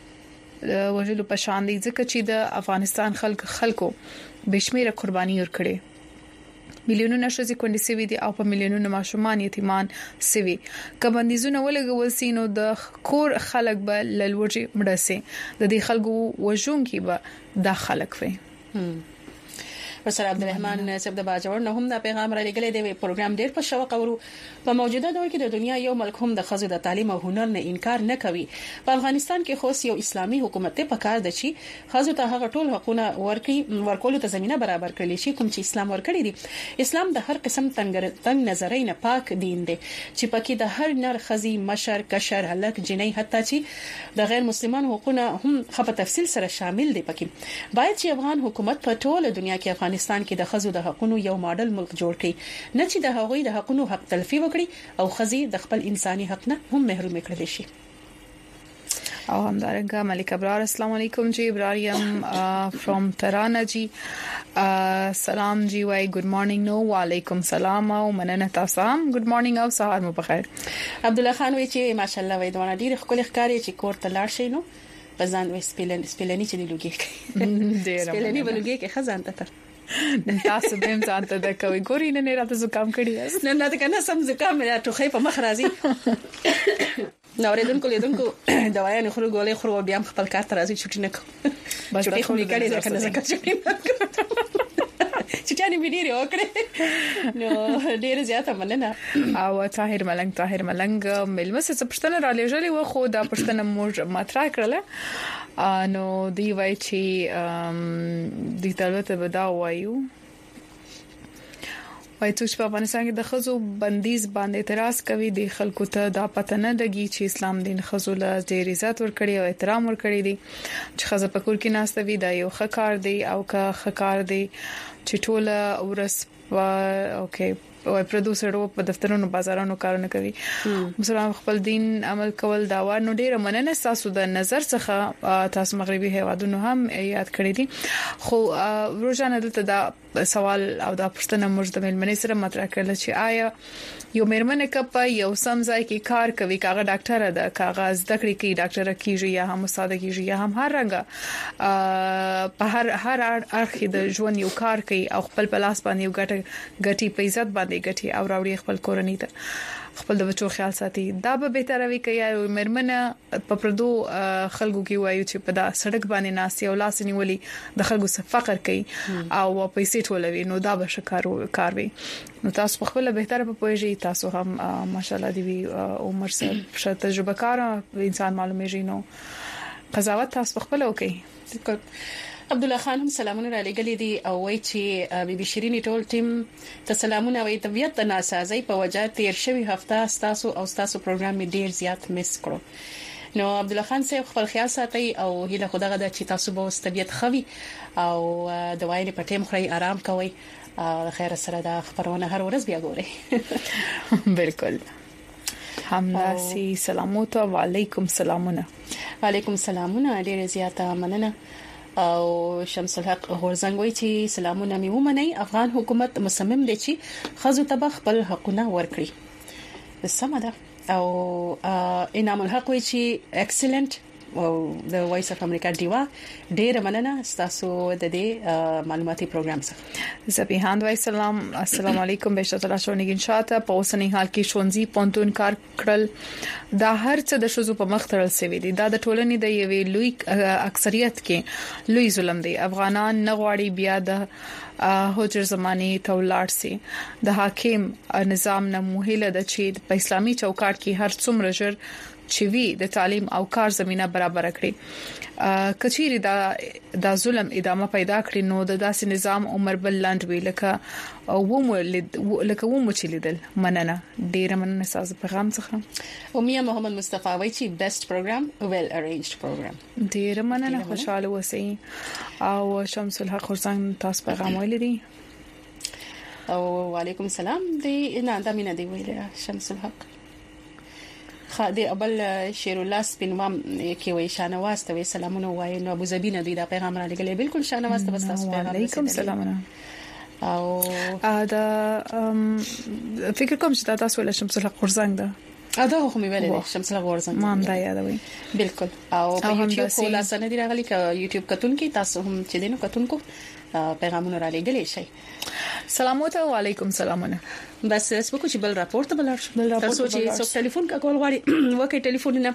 S1: وجلو پشان دي ځکه چې د افغانستان خلک خلکو بشمیره قرباني ورکړي میلیونونه شذ کونډې سوي دي او په میلیونونو ماشومان یتیمان سوي کبندیزونه ولګول سينو د کور خلک به للوجي مړسي د دې خلکو وژون کې به د خلک وي
S2: وسر عبدالرحمن صاحب د باجوړ نه هم دا پیغام را لګلې دی پروګرام ډېر په شوق اورو په موجوده دور کې د دنیا یو ملک هم د خزو د تعلیم او هنر نه انکار نه کوي په افغانستان کې خو یو اسلامي حکومت ته پکار دی چې خزو ته هغه ټول حقوقونه ورکړي ورکول ته زمينه برابر کړي شي کوم چې اسلام ورکړي دي اسلام د هر قسم تنګ تنګ نظرۍ نه پاک دین دی چې پکې د هر نر خزي مشر کشر هلک جنۍ حتی چې د غیر مسلمان حقوقونه هم خپه تفصیل سره شامل دي پکې باید چې افغان حکومت په ټوله دنیا کې افغانستان کې د خزو د حقوقو یو ماډل ملک جوړ کړي نه چې د هغوی د حقوقو حق تلفي وکړي او خزي د خپل انساني حق نه هم محروم کړي شي
S1: او همدارنګه ملک ابرار السلام علیکم جی ابراهیم فرام ترانه جی سلام جی وای ګډ مارنینګ نو وعلیکم السلام او مننه تاسو هم ګډ مارنینګ او سهار مو بخیر
S2: عبد الله خان وی چې ماشاءالله وای دوه ډیر خپل ښکاری چې کور ته لاړ شي نو بزان وې سپیلن سپیلنی چې دی لوګي ډیر سپیلنی ولوګي کې خزان ته
S1: تاسو به هم ځان ته د کوي ګوري نه راته زکام کړی است
S2: نه نه کنه سم زکام مې ټوخې په مخ راځي نو ورېدونکو لیدونکو دوايانې خورو ګولې خورو بیا خپل کار ته راځي چټي نه کوم چټي خو نه کړي دا کنه زکه چټي چټي نه ویډیو وکړي نو ډېر زیاته مننه
S1: او طاهر ملنګ طاهر ملنګ ملمس څه پښتنه را لېږلې و خو دا پښتنه موږ مطرح کړله نو دی وای چې د دولت به دا وایو وای چې په افغانستان کې د خزو بندیز باندې اعتراض کوي د خلکو ته دا پته نه لګي چې اسلام دین خزو له ډېر عزت ورکړي او احترام ورکړي دي چې خزه په کور کې ناشته وي دا یو خکار دی او که خکار دی چې ټوله ورس اوکې او پروډوسرو په دفترونو بازارونو کارونه کوي مسلمان خپل دین عمل کول دا و نو ډیره مننه تاسو د نظر څخه تاسو مغربي هیوادونو هم یاد کړی دي خو روزانه دلته دا سوال او دا پښتنه موږ د ملمنې سره مطرح کړل چې آیا یو مېرمنه کپ یو سم ځای کې کار کوي کاغه ډاکټر ده کاغذ د کړی کې ډاکټر کیږي یا هم استاد کیږي یا هم هر رنګ په هر هر اړخ د ژوند یو کار کوي او خپل پلاس باندې یو ګټه ګټي په عزت باندې ګټي او راوړي خپل کورنۍ ته خپل د بچو خیال ساتي دا به به تر وی کوي مېرمنه په پردو خلکو کې وایي چې په دا سړک باندې ناسي او لاس نیولي د خلکو سره فقر کوي او پیسې ټولوي نو دا به شکارو کار وي نو تاسو په خپل به تر په پوهیږي تاسو هم ماشاءالله دی عمر سره شته تجربه کار انسان معلومیږي نو قضاوت تاسو په خپل وکي
S2: عبد الله خان هم سلامونه را لګلې دي او وایي چې بي بي شيرين ټول ټیم ته سلامونه وایي طبيعت د ناسازي په وجه تیر شوی هفته تاسو او تاسو پروګرام می ډیر زیات مس کړو نو عبد الله خان صاحب خپل خیال ساتي او هله خدای غدا چې تاسو به طبيعت خوي او دوايي په ټیم خوري آرام کوي خیر سره دا خبرونه هر ورځ بیا ګوري
S1: بالکل همداسي سلامات او علیکم سلامونه
S2: علیکم سلامونه ډیر زیاته مننه او شمس الحق غورزنګ وایي چې سلامونه مې ومني افغان حکومت مصمم دي چې خزو تبخ خپل حقونه ورکړي سمه ده او انعام الحق وایي چې ایکسلنت او د وایس اف امریکا دیوا ډیر مننه تاسو د دې معلوماتي پروګرام څخه
S1: زبیحان وای سلام السلام علیکم بهشت الله شونګین شاته په اوسنی حال کې شونځي پونتون کار کړل دا هر څه د شوزو په مخ تړل سوي دي دا د ټولنې د یوې لوی اکثریت کې لوی ظلم دی افغانان نه غواړي بیا د هوجر زماني تولاړ سي د حاکم نظام نه موهله د چې په اسلامي چوکاټ کې هر څومره ژر چې وی د تعلیم او کار زمينه برابر کړي کچيري دا د ظلم ادامه پیدا کړي نو د داسې نظام عمر بل لاند وی لکه و مو لکه و مو چې لیدل مننه ډیر مننه تاسو پیغام څخه
S2: او میا محمد مصطفی وایي چې بیسټ پروګرام ویل ارینجډ پروګرام
S1: ډیر مننه خوشاله اوسئ او شمس الحق خرسنګ تاسو پیغام ویلي
S2: او وعلیکم السلام دی نه دا مینه دی ویل شمس الحق خادي ابل شیر الله سپینوام کې وای شانواز ته سلامونه وای نو ابو ظبي نه دوی دا پیغام را لګلې بالکل شانواز ته تاسو پیغام
S1: علیکم سلامونه
S2: او
S1: دا فکر کوم چې تاسو ول شمس الحق غورزنګ ده
S2: ادا خو مې ویلې شمس الحق غورزنګ
S1: ما هم دا یادوي
S2: بالکل او په یوټیوب خو لا سن دي راغلي ک یوټیوب کتون کې تاسو هم چې دینو کتون کو پیغامونه را لګلې شي
S1: سلامات او علیکم سلامونه
S2: بس سپکو چې بل راپورټ بل تاسو چې څوک ټلیفون کا کول غواړي وکي ټلیفون نه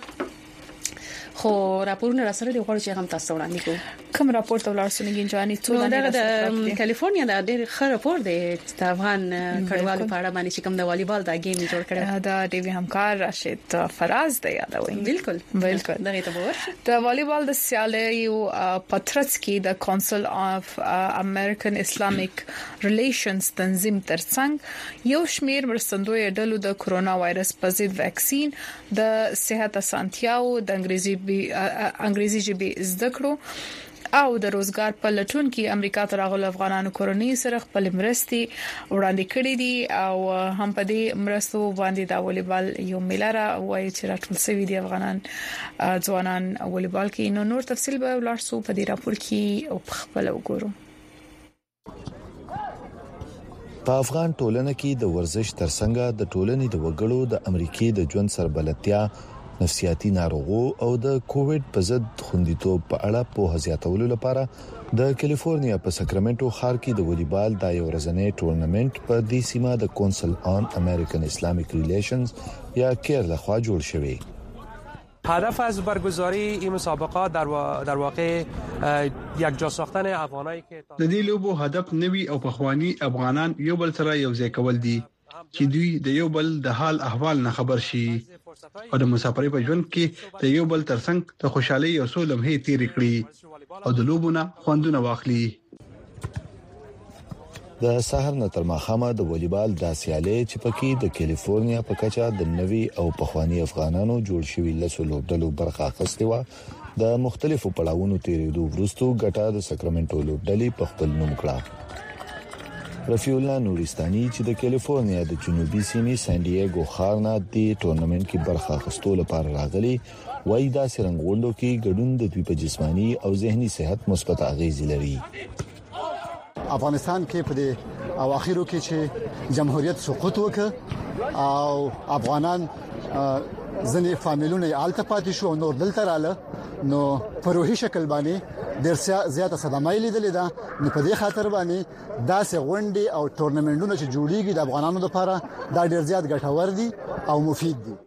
S2: خو راپورونه را سره دی غواړي چې هم تاسو وړاندې کوم
S1: کوم راپورټ ولرسونه ګنجاني څو
S2: د کالیفورنیا د ډېر ښه راپور دی د افغان کډوالو په اړه باندې چې کوم د والیبال دا گیم جوړ کړی
S1: دا ډي وی همکار راشد فراز دی یادوي
S2: بالکل
S1: بالکل
S2: دغه ته ورشه
S1: د والیبال د سیالیو پترڅ کې د کونسل اف امریکن اسلامیک ریلیشنز تنظیم ترڅنګ یو شمیر مرستندوی ډلو د کورونا وایرس په ضد ویکسین د صحت اسانتیاو د انګریزي انګریزي ژبه زده کړو او د روزګار په لټون کې امریکا ته راغلي افغانانو کورنۍ سره خپل مرستي وړاندې کړې دي او هم په دې مرستو باندې د والیبال یو ملاره وایي چې راټول شوی دي افغانان ځوانان والیبال کې نو نور تفصیل به ولرسو په دې راپور کې او خپل وګورو
S5: په افغان ټولنه کې د ورزش ترڅنګ د ټولنې د وګړو د امریکای د ژوند سربلتیا نفسیاتي ناروغو او د کووډ په ضد خوندیتوب په اړه په هزياتولو لپاره د کالیفورنیا په ساکرامنټو ښار کې د والیبال د یو ورځنی ټورنمنت په دې سیمه د کونسل آن امریکن اسلامیک ریلیشنز یا کیر لخوا جوړ شوی.
S6: هدف از برگزاری این مسابقات در, وا... در واقع یک جا ساختن افغانایی که
S8: د دې لوبو هدف نوي او پخوانی افغانان یو بل سره یو ځای کول دي چې دوی د یو بل د حال احوال نه خبر شي او د مسافرۍ په ژوند کې د یو بل ترڅنګ د خوشحالي او سولې لمحې تیر کړي او د لوبونه خوندونه واخلي.
S5: د سحر نه تر ماخامه د والیبال د سیالۍ چې پکې د کالیفورنیا په کچا د نوي او پخوانی افغانانو جوړ شوی لسو لوبډلو برخه اخیستې و. د مختلفو پړاوونو تیریدو وروسته ګټه د ساکرامنټو لوبډلې په خپل نوم کړه. رفیع الله نورستاني چې د کالیفورنیا د جنوبي سیمې سان ډیګو ښار نه د ټورنمنت کې برخه اخیستو لپاره راغلي وایي دا سرنګوندو کې ګډون د دوی په جسماني او ذهني صحت مثبت اغیز لري.
S9: افغانستان کې په اواخرو کې چې جمهوریت سقوط وکړ او افغانان ځنې فامیلونه آلته پاتې شو نور دلته رااله نو په روحي شکل باندې ډېر زیاته صدمه لیدلې ده. نو په دې خاطر باندې داسې غونډې او ټورنمنټونه چې جوړیږي د افغانانو لپاره دا ډېر زیات ګټور دي او مفید دي.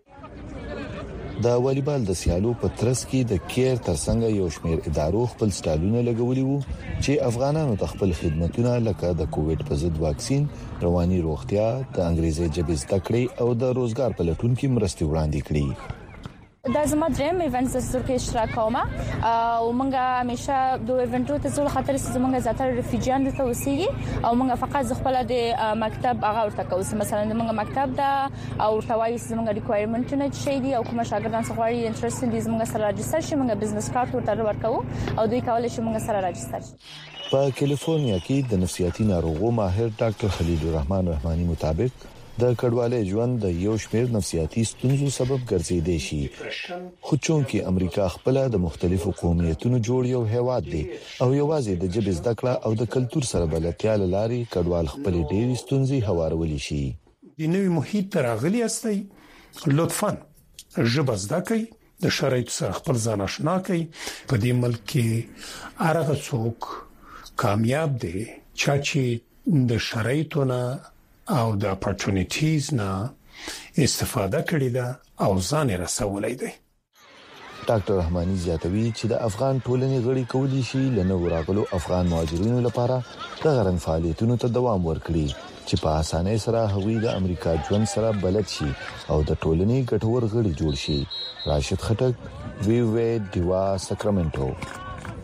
S5: د والیبال د سیالو په ترڅ کې د کیر ترڅنګ یو شمېر ادارو خپل سټالونه لګولي وو چې افغانانو ته خپل خدماتونه لکه د کووډ په ضد واکسین، رواني روغتیا، د انګریزي ژبې زده کړې او د روزګار په لټون کې مرستې وړاندې کړې.
S11: دا زما دریم ایونت زه کې اشتراک کوم او موږ همیشه د ایونتونو ته ځول خاطر چې موږ زیاتره ریفیوجیان دلته اوسېږي او موږ فقط خپل د مکتب هغه ورته کوو. مثلا موږ مکتب دا او ورته وایي چې موږ ریکوایرمنټونه چې دي او کوم شاګردان څنګه غواړي انټرست دي موږ سره راجستر شي، موږ بزنس کارت ورته ورکوو او دوی کولای شي موږ سره راجستر شي.
S5: په کالیفورنیا کې د نفسیاتي ناروغو ماهر ډاکټر خلیل الرحمن رحماني مطابق د کډوالۍ ژوند د یو شمېر نفسیاتي ستونزو سبب ګرځیدي شي. خو چونکې امریکا خپل د مختلفو قومیتونو جوړ یو هیواد دی او یوازې د ژبې زده کړه او د کلچر سره بلدتیا لري کډوال خپل ډېری ستونزې هوارولي شي.
S26: د نوي محیط راغلي استي لطفاً ژبه زده کړئ، د شرایطو سره خپل ځان آشنا کړئ. په دې ملک کې هرغه څوک کامیاب دي چې د شرایطو نه او د اپورتونټیز نه استفاده کړې ده او ځان یې رسولای دی.
S5: ډاکټر رحماني زیاتوي چې د افغان ټولنې غړي کولی شي لنو راغلو افغان مهاجرینو لپاره د غرن فعالیتونو ته دوام ورکړي چې په اسانۍ سره هغوی د امریکا ژوند سره بلد شي او د ټولنې ګټور غړي جوړ شي. راشد خټک، وی وی دیوا، ساکرامنټو.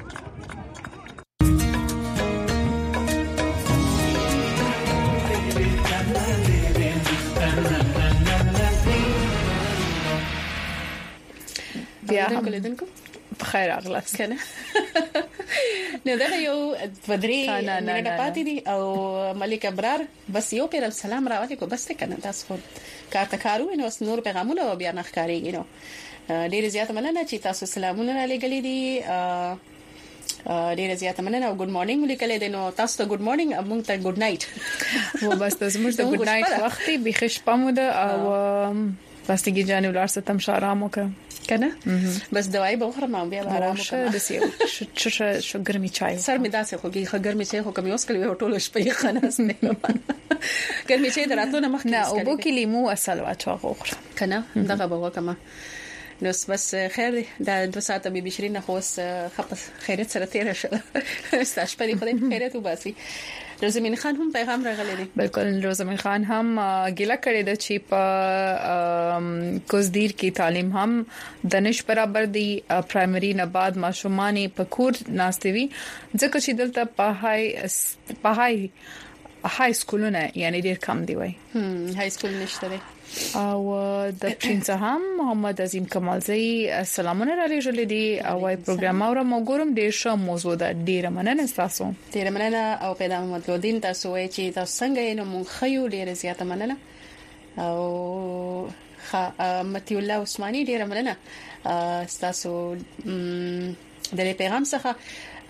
S1: بیا هم لیدونکو بخیر اغلاس کنه
S2: نو دا یو ودري منډه پاتې دي او ملک ابرار بس یو پیر سلام راوړي کو بس کنه تاسو خو کارته کارو نو نور پیغامونه بیا نه ښکاریږي. نو ډیر زیات مننه چې تاسو سلامونه را لګلې دي، ډیر زیات مننه او ګډ مارنینګ لیکل دي. نو تاسو ته ګډ مارنینګ موږ ته ګډ نایټ
S1: و بس تاسو موږ ته ګډ نایټ وختي بخښ پموده او بس تیږي جانو لارسه تم شارام وکړه
S2: کنه بس دوايي به خورم بیا آرام وکړم.
S1: د سیو شو شو ګرمي چای
S2: سر می داسې خوږي خو ګرمي چای خو کوم یو سکل وی ټولو شپې خناس نه ګرمي چای دراتونه مخ
S1: نه او بو کې لیمو اصل واچو غوخره
S2: کنه دغه به وکما. نو بس خیر دی دا دو ساعته بي بشرين خو خپل خیرت سره تیر شو ستاسو په دې خدای خیرت وباسي. روزمین خان هم پیغام راغلی دی.
S1: بالکل روزمین خان هم ګیله کړې ده چې په کوزدیر کې تعلیم هم دانش برابر دی پرایمری نه بعد ماشومان په کور ناستوي ځکه چې دلته په هاي په هاي هاي سکولونه یعنی ډیر کم دی وای
S2: هم هاي سکول نشته دی.
S1: او د پرنس هم محمد عظیم کمالزی سلامونه را لېږل دي او وايي پروګرام اورم وګورم ډیر ښه موضوع ده. ډیر مننه تاسو.
S2: ډیر مننه او پیدا محمد لودین تاسو وایي چې تاسو څنګه نو مونږ خيو ډیر زیاته مننه او خ متي الله عثماني ډیر مننه تاسو د پیغام څخه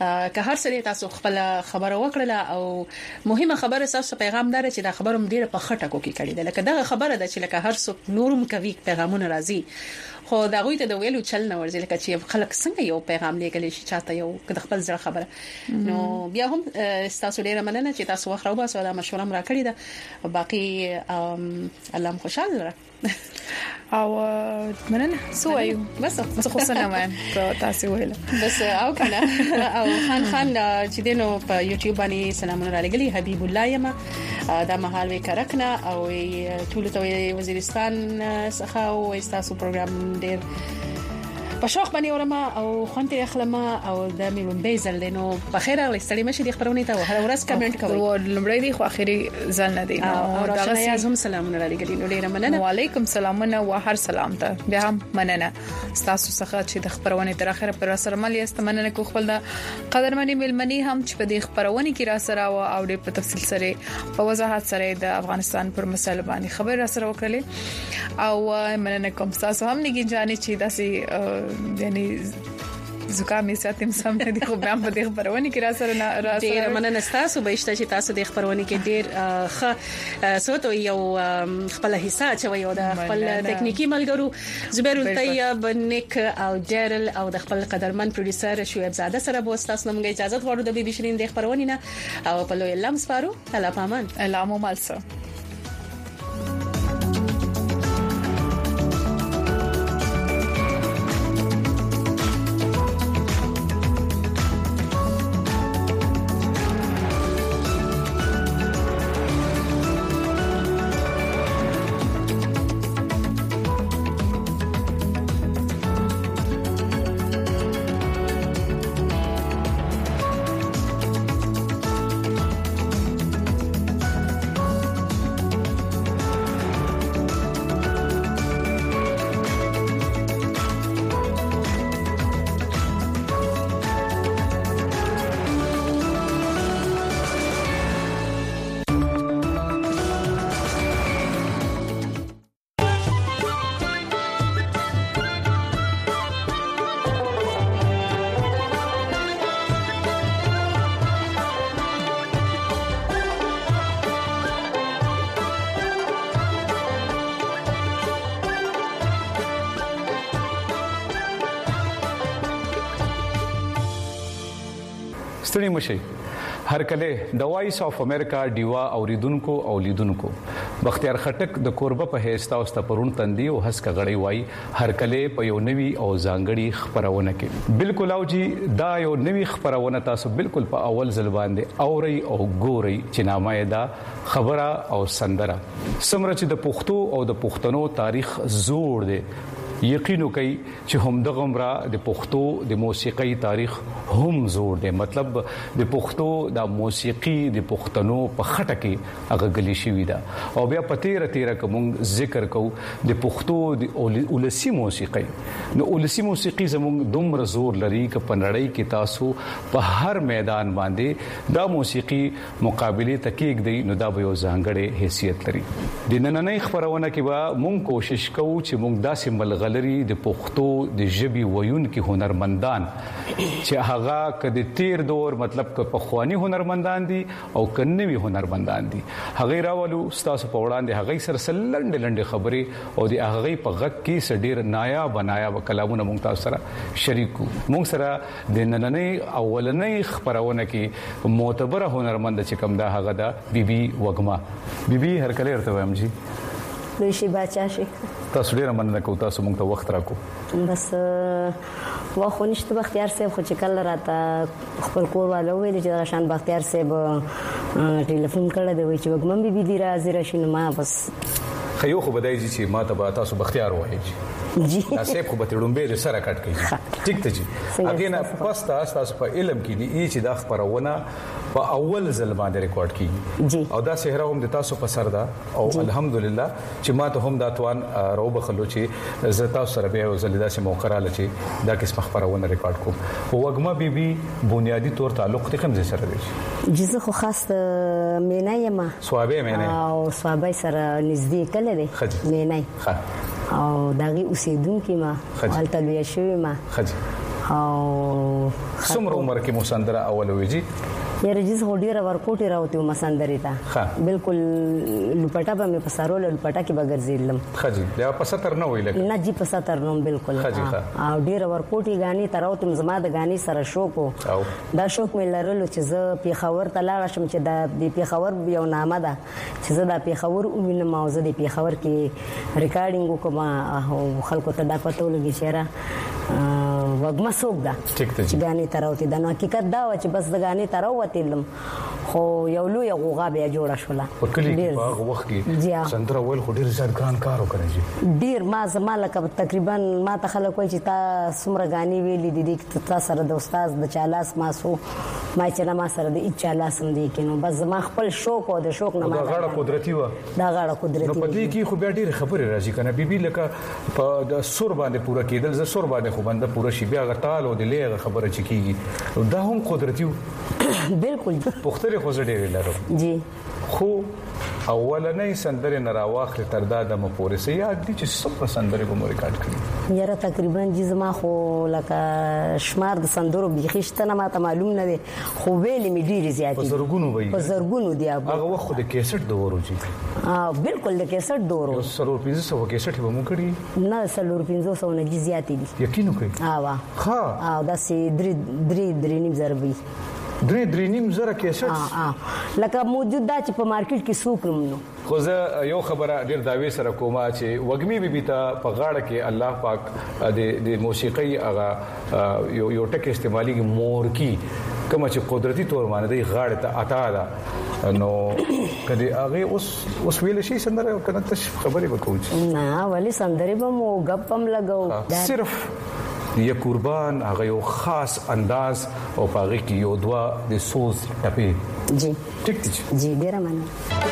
S2: که هر څه تاسو خپل خبره وکړه او مهمه خبره تاسو پیغام دار چې دا خبره ډیره په خټه کو کې کړي ده لکه دا خبره ده چې لکه هر څوک نورم کوي پیغامونه راځي خو دا غوي ته د ویلو چل نه ورځي لکه چې خلک څنګه یو پیغام لګلی شي چاته یو د خپل ځړ خبره نو بیا هم تاسو ډیره مننه چې تاسو وخت راو باسو دا مشوره را کړی ده باقي الله خوشاله
S1: او مننه سو ایو بس بس خو سلام تاسو ویل
S2: بس او کنه او خان خان چې دینو په یوټیوب باندې سلامونه را لګلی حبیب الله یما دا مهال وی کرکنه او ټول ته وزیرستان څخه او تاسو پروګرام ډیر په شوق باندې ورما او خونتي اخلمه او د مې بیزل دینو په خیر او ستړي مشه د خبرونه ته هر ورځ کمنټ کوي
S1: او لمړی دی خو اخري ځل نه دی
S2: او دا غي هم سلامونه را لګلی نو ډیر مننه
S1: وعلیکم سلامونه او هر سلام ته بیا هم مننه تاسو څخه چې د خبرونه تر اخره پر سره ملي استمنه کو خپل د قدرمنې ملمني هم چې په دې خبرونه کې را سره او د په تفصیل سره په وضاحت سره د افغانستان پر مسله باندې خبر را سره وکړي او مننه کوم تاسو هم نګی جاني چې داسي یعنی زکام یې ساتم سم نه دي خو بیا په دې خبرونه کې را سره نه را
S2: سره ډیر مننه تاسو به شته چې تاسو د خبرونه کې ډیر ښه سوتو یو خپل حصہ چوي او د خپل ټکنیکی ملګرو زبیر الطیب نیک او جرل او د خپل قدرمن پروډوسر شعیب زاده سره به تاسو نومګه اجازه غواړو د بي بي شيرین د خبرونه نه او په لوی لمس پارو الله پامان
S1: الله مو مالسه
S10: ستړي مشي هر کله د وایس اف امریکا دیوا اوریدونکو او لیدونکو بختیار خټک د کوربه په هیڅ تاسو پرون تندي او حس کغړی وای هر کله په یو نوي او ځانګړي خبرونه کې بالکل او جی دا یو نوي خبرونه تاسو بالکل په اول ځل باندې اوري او ګوري چې نامه دا خبره او سندره سمره چې د پښتو او د پښتنو تاریخ زوړ دی یقینو کوي چې هم د غمرا د پښتو د موسیقي تاریخ هم زور دی مطلب د پښتو د موسیقي د پښتنو په خټه کې هغه غلي شوی دا او بیا پتیره تیره کوم ذکر کو د پښتو د اولسی موسیقي نو اولسی موسیقي زموږ دومره زور لري ک په نړۍ کې تاسو په هر میدان باندې دا موسیقي مقابله تکیک دی نو دا به یو ځانګړی حیثیت لري د نننۍ خبرونه کې به مونږ کوشش کوو چې مونږ دا سیمبل لري د پښتو د ژبي ویون کې هنرمندان چې هغه کده تیر دور مطلب ک په خواني هنرمندان دي او کنوي هنرمندان دي هغه راولو ستاسو په وړاندې هغه سر سلند لند خبري او د هغه په غک کې سډیر نایا بنایا وکلامونه مونږ تاسو سره شریکو مونږ سره د نننې اولنې خبرونه کې معتبر هنرمند چې کوم دا هغه دا بيبي وګما بيبي هر کله ورته وایم جی
S12: لوشي بچا شي
S10: تاسو ډیر مننه کوم تاسو مونږ ته وخت راکو
S12: بس واخو نشته بختیار صاحب خو چې کله راته خپل کور والو ویل چې راشان بختیار صاحب ټلیفون کړه دی چې وګمم بي بي دی راځي راشي ما بس
S10: خيو خو بدای چې ما ته تاسو بختیار وایي
S12: جی
S10: ناسب خو به تړومبه سره کټ کیږي ټیک ته جی اګه نه پس تاسو په علم کې دي چې دا خبرونه په اول ځل باندې ریکارډ کیږي او دا سهره هم د تاسو په سر ده او الحمدلله چې ما ته هم دا توان راو بخلو چې زه تاسو سره به زلیدا سي موقع را لچی دا کیسه خبرونه ریکارډ کوم او وګما بي بي بنیادی طور تعلق ته کوم ځای سره دی
S12: جزه خو خاص مینه یم
S10: سوابه مینه
S12: او سوابه سره نږدې کله دی مینه
S10: ښه
S12: او دغه اوسیدونکو ما حالت لوي شوی ما
S10: خځ
S12: او
S10: څومره عمر کې مو سندره اول ویجی
S12: یاره جس هډیره ورکوټي راوته ما سندري ته بالکل لپټا به مې پسارول لپټا کې بغرزیلم
S10: خجی دا پساتر نه ویل
S12: نه جی پساتر نوم بالکل او ډیره ورکوټي غاني تراوته زما د غاني سره شوق دا شوق مې لرلو چې زه پیښور ته لاړ شم چې د پیښور یو نامه ده چې زه د پیښور وینم او زه د پیښور کې ریکارډینګ وکم خلکو ته دا پته ولګی چې را وګما سوق دا چې غاني تراوته دا نو حقیقت دا و چې بس د غاني تراوته خو یو لوی غوغا بیا جوړه شوله
S10: په کلی کې په وخت کې سندره ول خو ډیر زیات ګران کار وکړي
S12: ډیر ما زما لکه تقریبا ما ته خلک وایي چې تا سمره غاني ویلي دي چې تا سره د استاد د چالاس ما سو ما چې ما سره د چالاس هم دي کینو بس زما خپل شوق او د شوق نه ما
S10: دا غاړه قدرتي و
S12: دا غاړه قدرتي
S10: نو په دې کې خو بیا ډیر خبره راځي کنه بیبي لکه په د سور باندې پوره کېدل ز سور باندې خو باندې پوره شي بیا غټال او د لېغه خبره چکیږي دا هم قدرتي
S12: بالکل
S10: پختره خو زړه لرو
S12: جی
S10: خو اولنې سندره نراواخل تر دا د مپورسه یاد دي چې څو سندره به مو ریکارډ کړی
S12: یاره تقریبا جزما خو لکه شمار د سندرو بيخشته نه ماته معلوم نه دي خو ویلې می ډیر زیات
S10: دي زرګونو وي
S12: په زرګونو دي
S10: هغه وخت د کیسټ دورو جی
S12: اه بالکل د کیسټ دورو
S10: سلور پنځه سو کیسټ به مو کړی
S12: نه سلور پنځه سو نه زیات دي
S10: یقین وکړئ
S12: اه وا
S10: ها
S12: اه دا سي درې درې درې نیم زربي
S10: درې درې نیم زره کیسټ
S12: اه اه لکه موجود دا چې په مارکیټ کې سوکرم نو
S10: خو زه یو خبره ډیر داوی سره کومه چې وګمی بیبي ته په غاړه کې الله پاک د د موسیقي هغه یو یو ټکی استعمالي مور کی کوم چې قدرتي تور باندې د غاړه ته عطا ده نو کدی هغه اوس اوس ویل شي سندره کنه ته خبرې وکوي
S12: نه ولی سندره به مو غپم لګاو
S10: صرف یا قربان هغه یو خاص انداز او پاغي کې یو دوا د سوز ټپي
S12: جی
S10: ټیک دي
S12: جی ډیر مننه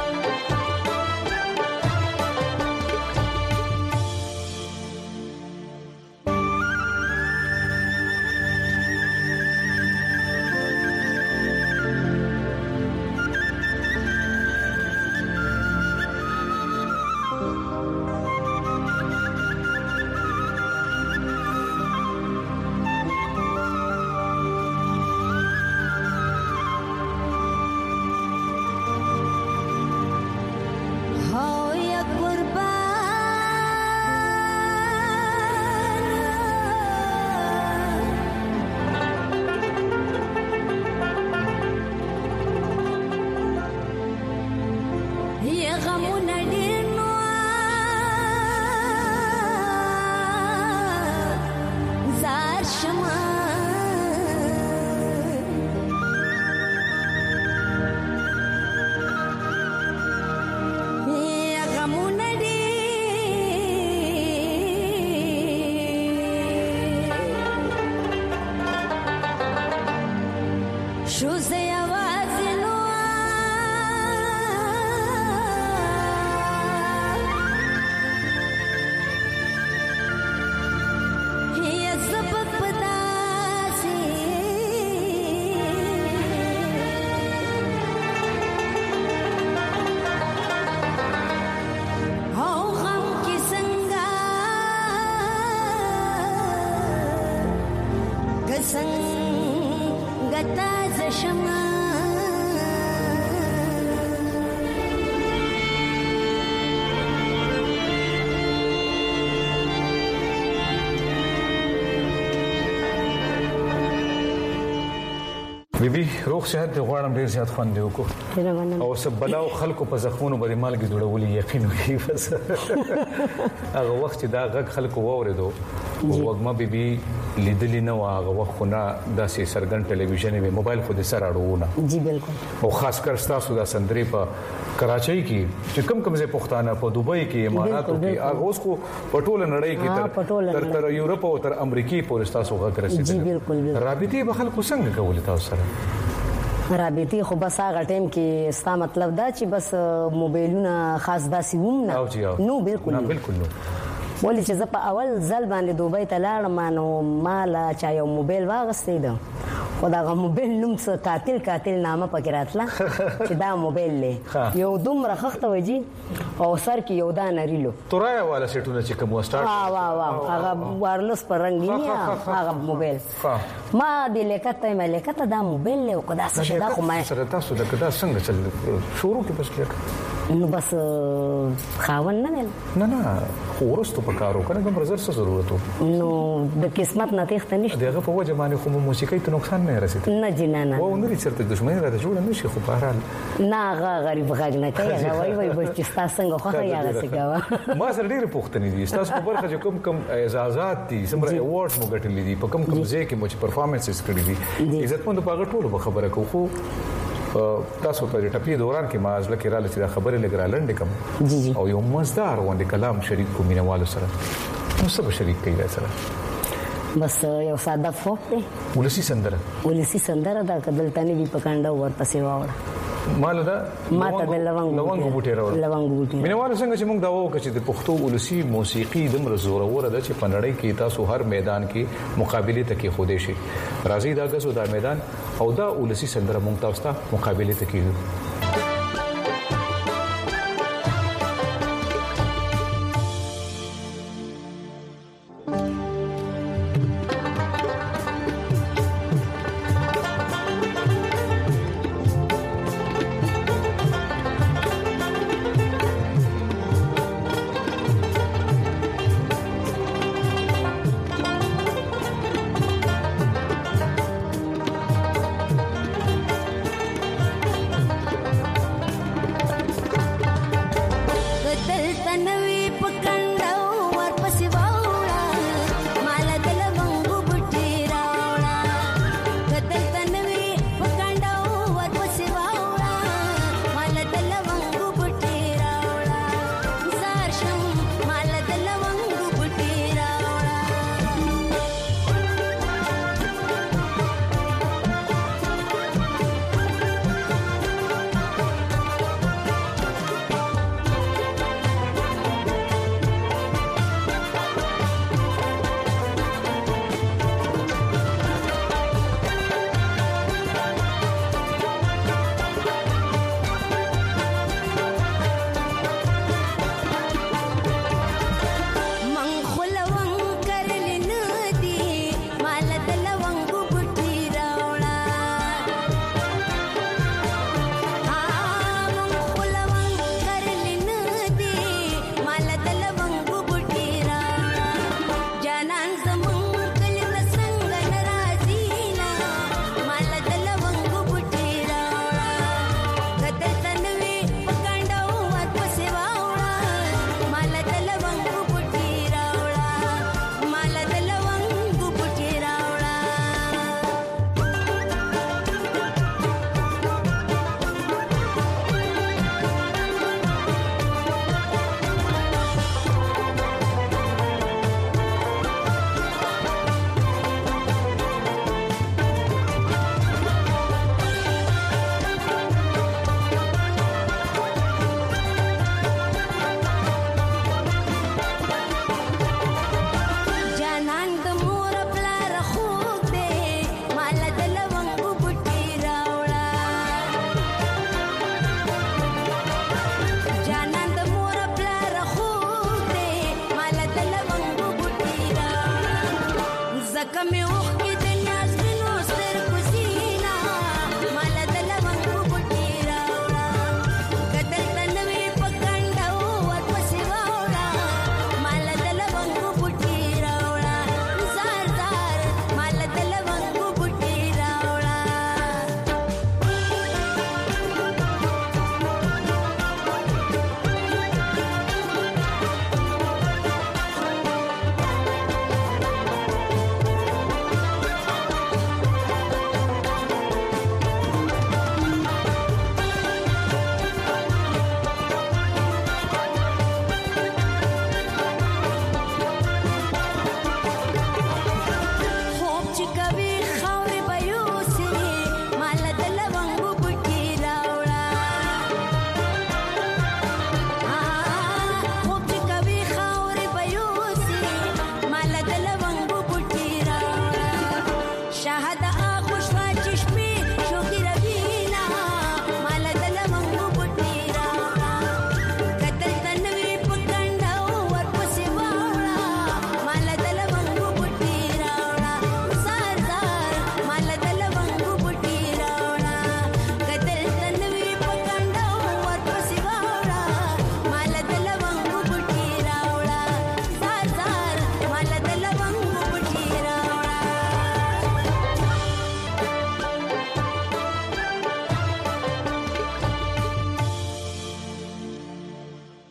S10: بیبي روغ صحت غواړم ډیر زیات خوند دی وکړو او سب بلاو خلکو په زخمونو باندې مالګي جوړولي یقین وکړي بس هغه وخت چې دا غږ خلکو ووریدو وګما بیبي لیدلی نه واغه وخت نه داسې سرګن ټلویزیون می موبایل خو د سره اړونه
S12: جی بالکل
S10: او خاص کر تاسو دا سندري په کراچۍ کې چې کم کم ځای پښتانه په دوبۍ کې اماراتو کې هغه اوس کو پټول نړۍ کې تر تر یورپ او تر امریکای پورې تاسو غږ رسیدل
S12: جی بالکل
S10: رابطي به خلکو څنګه کول تاسو سره
S12: رابطي خو بس هغه ټیم کې ستا مطلب دا چې بس موبایلونه خاص داسې ووم نه نو بالکل
S10: نه بالکل نو
S12: ولې چې زه په اول ځل باندې دوبۍ ته لاړم نو مال چا یو موبایل واغستې ده خو دا موبایل نوم څه قاتل قاتل نامه پکې راتله چې دا موبایل له یو دومره خخته وږي او سر کې یو دانه ریلو
S10: تورایا والا سیټونه چې کوم وسټارټ
S12: وا وا وا هغه وایرلس پر رنگینی هغه موبایل ما دې لیکته مې لیکته دا موبایل له کدا څه دا خو ما
S10: سره تاسو د کدا څنګه چل شروع کې بس کېک
S12: نو بس خاون نه
S10: نه نه ورستو په کارو کنه کوم رزر څه ضرورت
S12: نو د قسمت نه تخته نشته
S10: دغه په وجه باندې خو موسیقي ته نقصان نه رسید
S12: نه جنانه
S10: و نه چرته دښمنی را جوړ نه شي خو په هر حال
S12: نه غریب غږ نه کوي وای وای بس چې تاسو څنګه خو یا څنګه
S10: ما سره ډېر پوښتنې دي تاسو په برخه کوم کوم اعزازات دي سمره ایوارډز مو ګټلې دي په کوم کوم ځای کې مو چې پرفارمنسز کړې دي عزتمند په هغه ټولو خبره کوو تاسو په ټپي دوران کې ما ځل کې را لسی خبره لګرالند کوم او یو مزدار وند کلام شریک کو مینوالو سره نو سب شریک کړي سره
S12: بس یو ساده فوک دی
S10: ولسی سندره
S12: ولسی سندره دا کدلتانی دی پکانډه ورپسې واوړه
S10: مال دا
S12: ماته د لونګ
S10: لونګ بوټي راوړل
S12: لونګ بوټي
S10: مینوالو څنګه چې موږ دا وو چې د پښتو ولسی موسیقي د مرزور وره د چې پنړی کې تاسو هر میدان کې مقابله ته کې خوده شي راځي دا غزو دا میدان او دا ولسی سندره موږ تاسو ته مقابله ته کېږي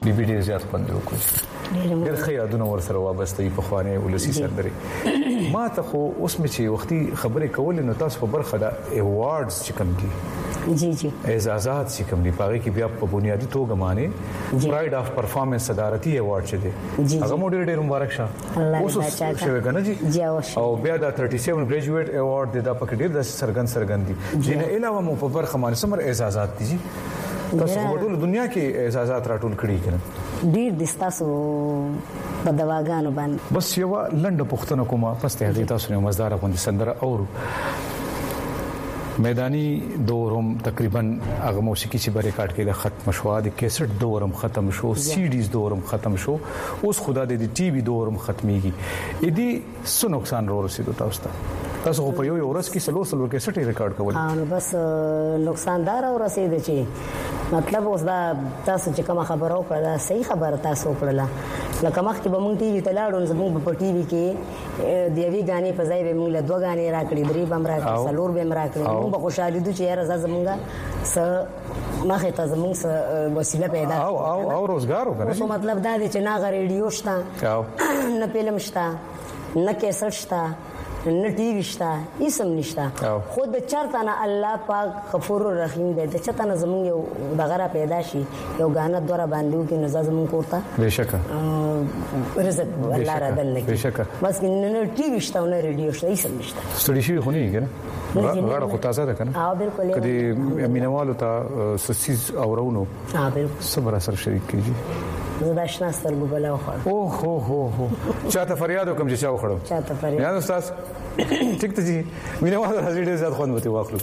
S10: بي بي ډي زیات خوند وکړ ډېر ښه یادونه ورسره وابسته په خوانه ولسی سندري ما ته خو اوس مې چې وختي خبرې کولې نو تاسو په برخه د ایوارډز چې کوم دي
S12: جی جی
S10: اعزازات چې کوم دي پاره کې بیا په بنیادی توګه معنی پرایډ اف پرفارمنس صدارتي ایوارډ چې دي هغه مو ډېر ډېر مبارک شه اوس شوی کنه جی او بیا د سړسټ ګریجویټ ایوارډ د پکې ډېر د سرګن سرګن دي جنه علاوه مو په برخه باندې سمر اعزازات دي جی تاسو په ټول دنیا کې اعزازات راټول کړي کړه
S12: ډیر د تاسو په دواګانو باندې
S10: بس یو لنډه پښتنه کومه پس ته هغه تاسو نه مزدار غوندي سندره اورو میدانی دورم تقریبا هغه موسیقي چې بری کاټ کې د ختم شو د کیسټ دورم ختم شو سی ډیز دورم ختم شو اوس خدا دې د ټي وي دورم ختميږي اې دې څه نقصان ورو رسیدو تاسو ته تاسو په یو ورځ کې سلو سلو کیسټ ریکارډ کول
S12: ها نو بس نقصان دار او رسید چې مطلب اوس دا تاسو چې کوم خبرو کړه دا صحیح خبره تاسو کړله لکه مخکې به مونږ ټي وي ته لاړو زموږ په ټي وي کې د یوې غانې په ځای به مونږ له دوه غانې راکړي درې بم راکړي سلور بم راکړي مونږ به خوشاله دي چې یاره زمونږه س مخه ته زمونږ وسیله پیدا
S10: او او او روزګار وکړي
S12: نو مطلب دا دی چې نه ریډیو شته نه فلم شته نه کیسټ شته نه ټي وي شته هیڅ نشته خو د چرته نه الله پاک غفور رحیم دی د چرته نه زمونږ یو دغه پیدا شي یو غانه دوره باندې کې نزا زمونږ کوړه
S10: بهشکه
S12: رزق الله را دل نه
S10: بهشکه
S12: بس نه ټي وي شته نه ریډیو شته هیڅ نشته
S10: ستړي شي خو نه کېږي غاړه خو تازه ده کنه
S12: اه بالکل
S10: کدي مینوالو ته سسیز اورونو
S12: اه بالکل
S10: صبر سره شریک کیږي
S12: زدا شنا سترګو بلا وخړ
S10: او هو هو هو چاته فریاد وکم چې چا وخړم
S12: چاته فریاد
S10: یا استاد ټیک ته جی مینوالو راځي ډېر زیات خوند وتی واخلو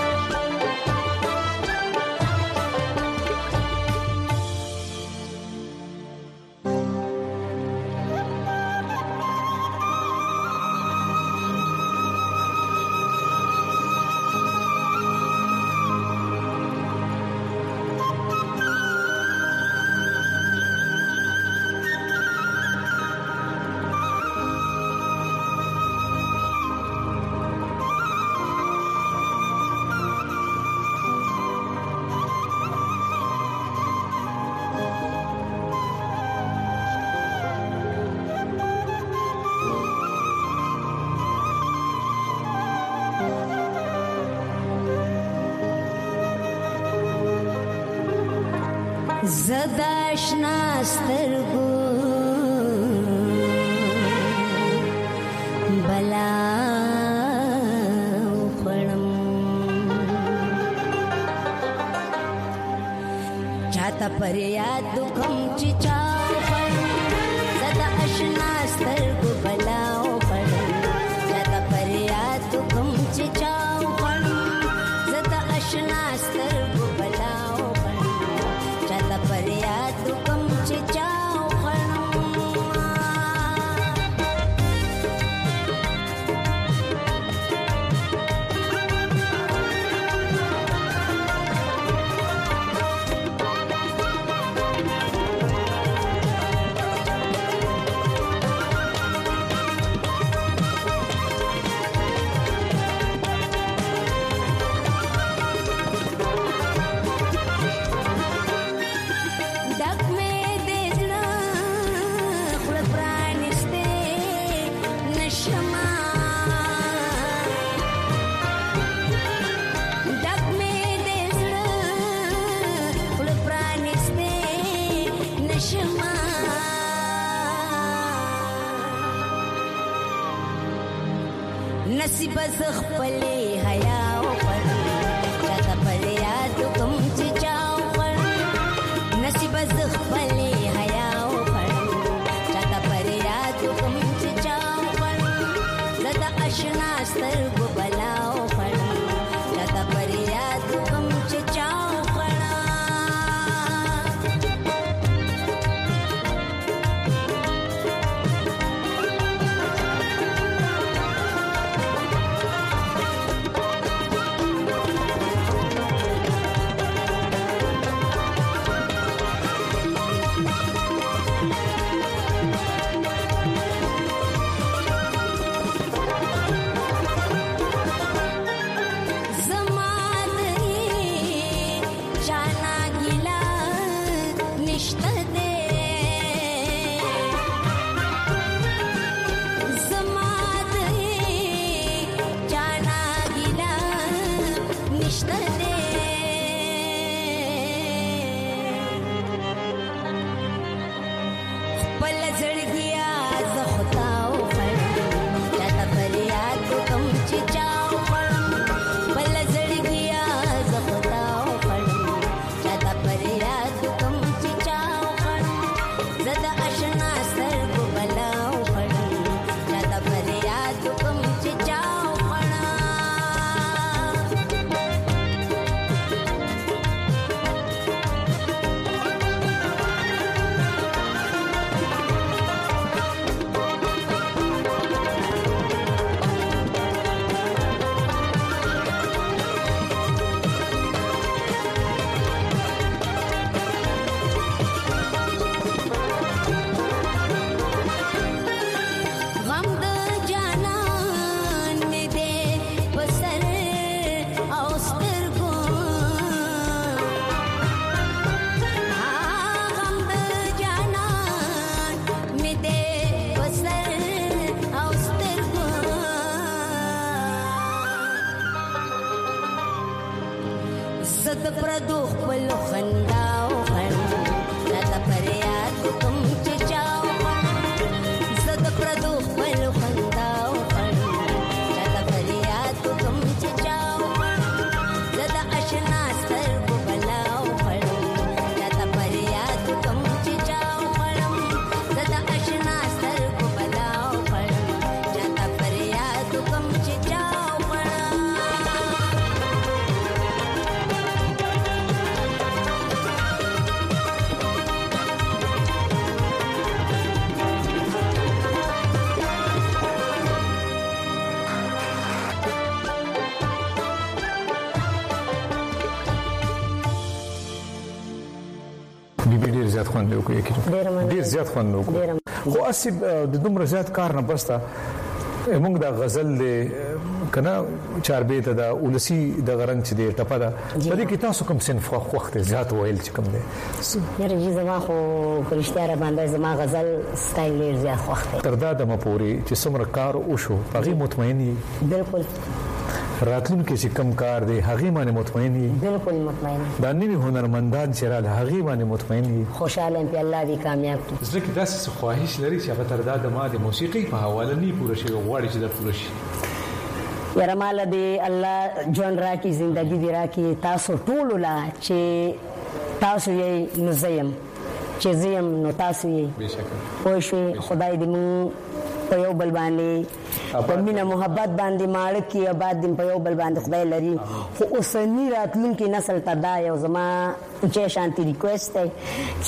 S13: زداشنا سترګو بلا خړم چاته پر یاد کوم چې چا خړم زداشنا سترګو بلا خړم چاته پر یاد کوم چې چا خړم زداشنا سترګو بلا فریاد کوم چې چاو خړم نصیب زخ پلې حیا او پر چاته پر یاد کوم چې چاو پر نصیب زخ پلې حیا او پر چاته پر یاد کوم چې چاو پر زدا آشنا سترګو بلا او پر چاته پر یاد کوم چې چاو نشته
S10: ډیر زیات خوند وکړي کې ډیر زیات خوند وکړي خو اسی د دومره زیات کار نه بستا موږ د غزل له کنا چار بیت د ولسی د غرنګ چې د ټپه ده په دې کې تاسو کوم صنف وخت زیات ویل چې کوم دی
S12: یاره جی زما خو پرشتیا را باندې زما غزل سټایل ډیر زیات وخت
S10: تر دا د مپوري چې څومره کار وشو هغه مطمئنی
S12: بالکل
S10: راتلون کې چې کم کار دی هغه باندې مطمئن دي
S12: بالکل مطمئن
S10: دا نوی هنرمندان چې را هغه باندې مطمئن دي
S12: خوشاله ام په الله دې کامیاب کړي
S10: زه کې داسې خواهش لري چې هغه تر دا د ما د موسیقي په حواله نه پوره شي غواړي چې دا پوره شي
S12: یاره مال دې الله جون راکی زندگی دې راکی تاسو ټول لا چې تاسو یې نزیم چې زیم نو تاسو یې
S10: بشکره
S12: خو شي خدای دې مو په یو بل باندې په مینا محبت باندې ماړه کې آباد دې په یو بل باندې خدای لري خو اوسنی راتلونکي نسل ته دا یو زما چې شانتي ریکوست دی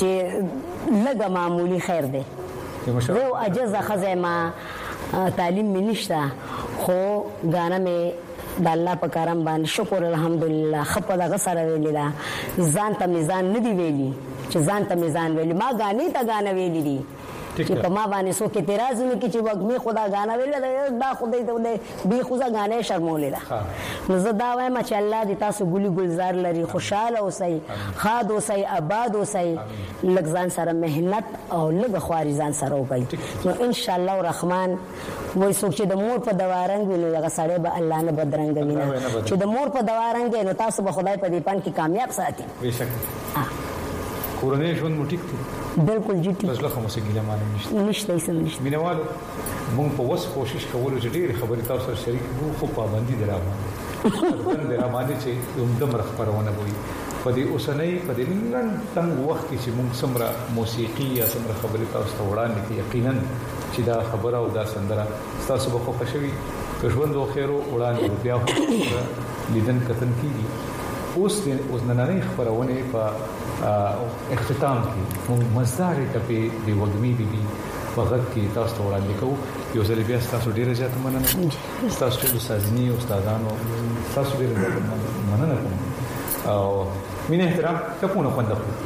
S12: چې لږه معمولی خیر دی زه اجازه خزه ما تعلیم مې نشته خو غانا مې د الله په کرم باندې شکر الحمدلله خپل دغه سره ویلی دا ځان ته میزان نه دی ویلی چې ځان ته میزان ویلی ما غانې ته غانا ویلی دي چې په ما باندې سو کې اعتراض نه کی چې وګمه خدا غانا ویل دا خدای ته به خدا غانا شرمولې ده نو زه دا وایم چې الله دې تاسو ګلي ګلزار لري خوشاله اوسئ خاد اوسئ آباد اوسئ لږ ځان سره مهنت او لږ خواري ځان سره وکړئ نو ان شاء الله الرحمن وای څوک چې د مور په دوارنګ ویني هغه سړی به الله نه بدرنګ ویني چې د مور په دوارنګ نو تاسو به خدای په دې پان کې کامیاب ساتي
S10: بهشکه کورنۍ ژوند مو ټیک دی
S12: بالکل جی ټیک
S10: بس له خمسه ګیله معنی نشته
S12: نشته یې سم نشته
S10: مینوالو موږ په وس کوشش کوو چې ډېر خبرې تاسو سره شریک وو خو پابندي درامه باندې درامه چې کوم د مرخبرونه وي په دې اوسنۍ په دې نن څنګه وخت کې چې موږ سمره موسیقي یا سمره خبرې تاسو ته وړاندې کوي یقینا چې دا خبره او دا سندره تاسو به خوښ شي که ژوند او خیر او وړاندې بیا لیدن کتن کیږي اوس د اوس نننۍ خبرونه په اختتام کې موږ مزدار ټپې دی وګمي بيبي په غږ کې تاسو ته وړاندې کوو یو ځل بیا تاسو ډیره زیات مننه تاسو ټول سازنی او استادانو تاسو ډیره مننه کوم او مين احترام تكونوا خندقوا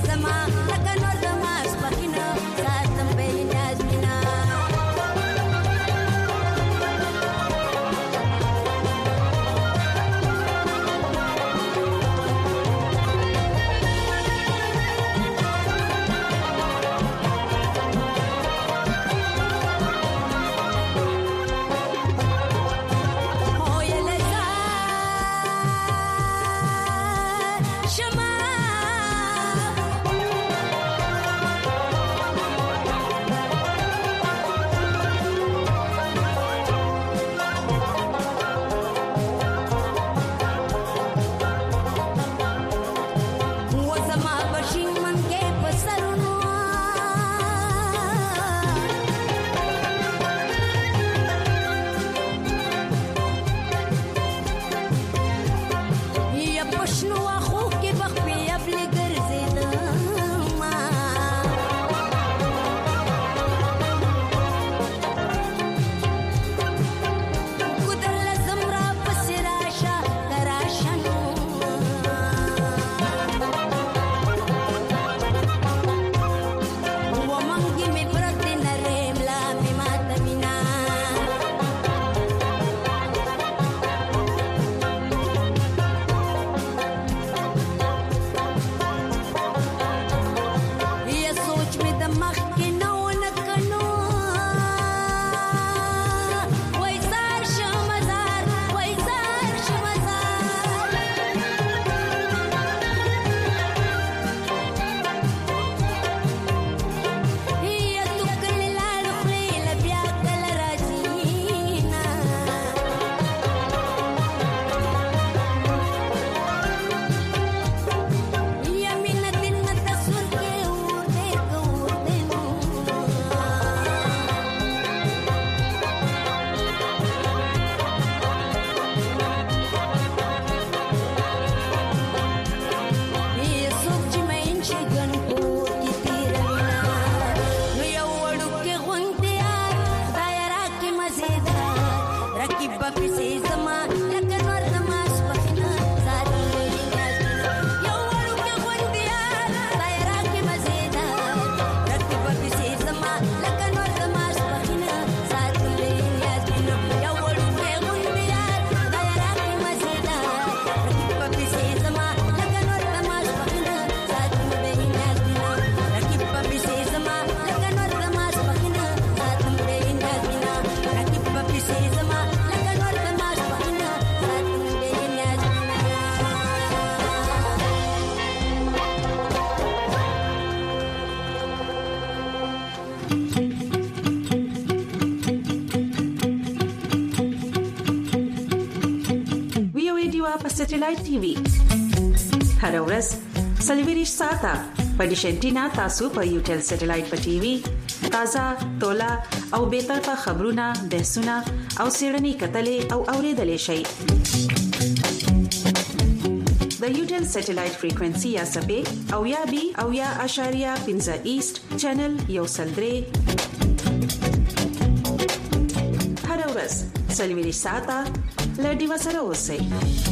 S14: سټلایټ ټي وي هر ورځ سلویریش ساته په ډیشنټینا تاسو په یوټل سټلایټ په ټي وي تازه تولا او به طرفه خبرونه بحثونه او سیړنی کتلې او اوریدلې شي د یوټل سټلایټ فریکوئنسي یا سپې او یا بي او یا اشاریه پنځه ایست چینل یو سلدري هر ورځ سلویریش ساته لړدي وسره اوسئ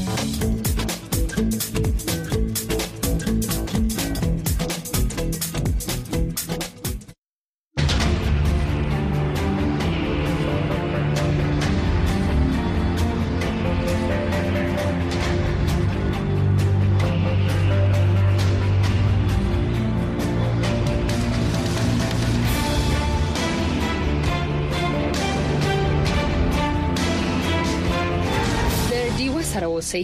S1: اوسئ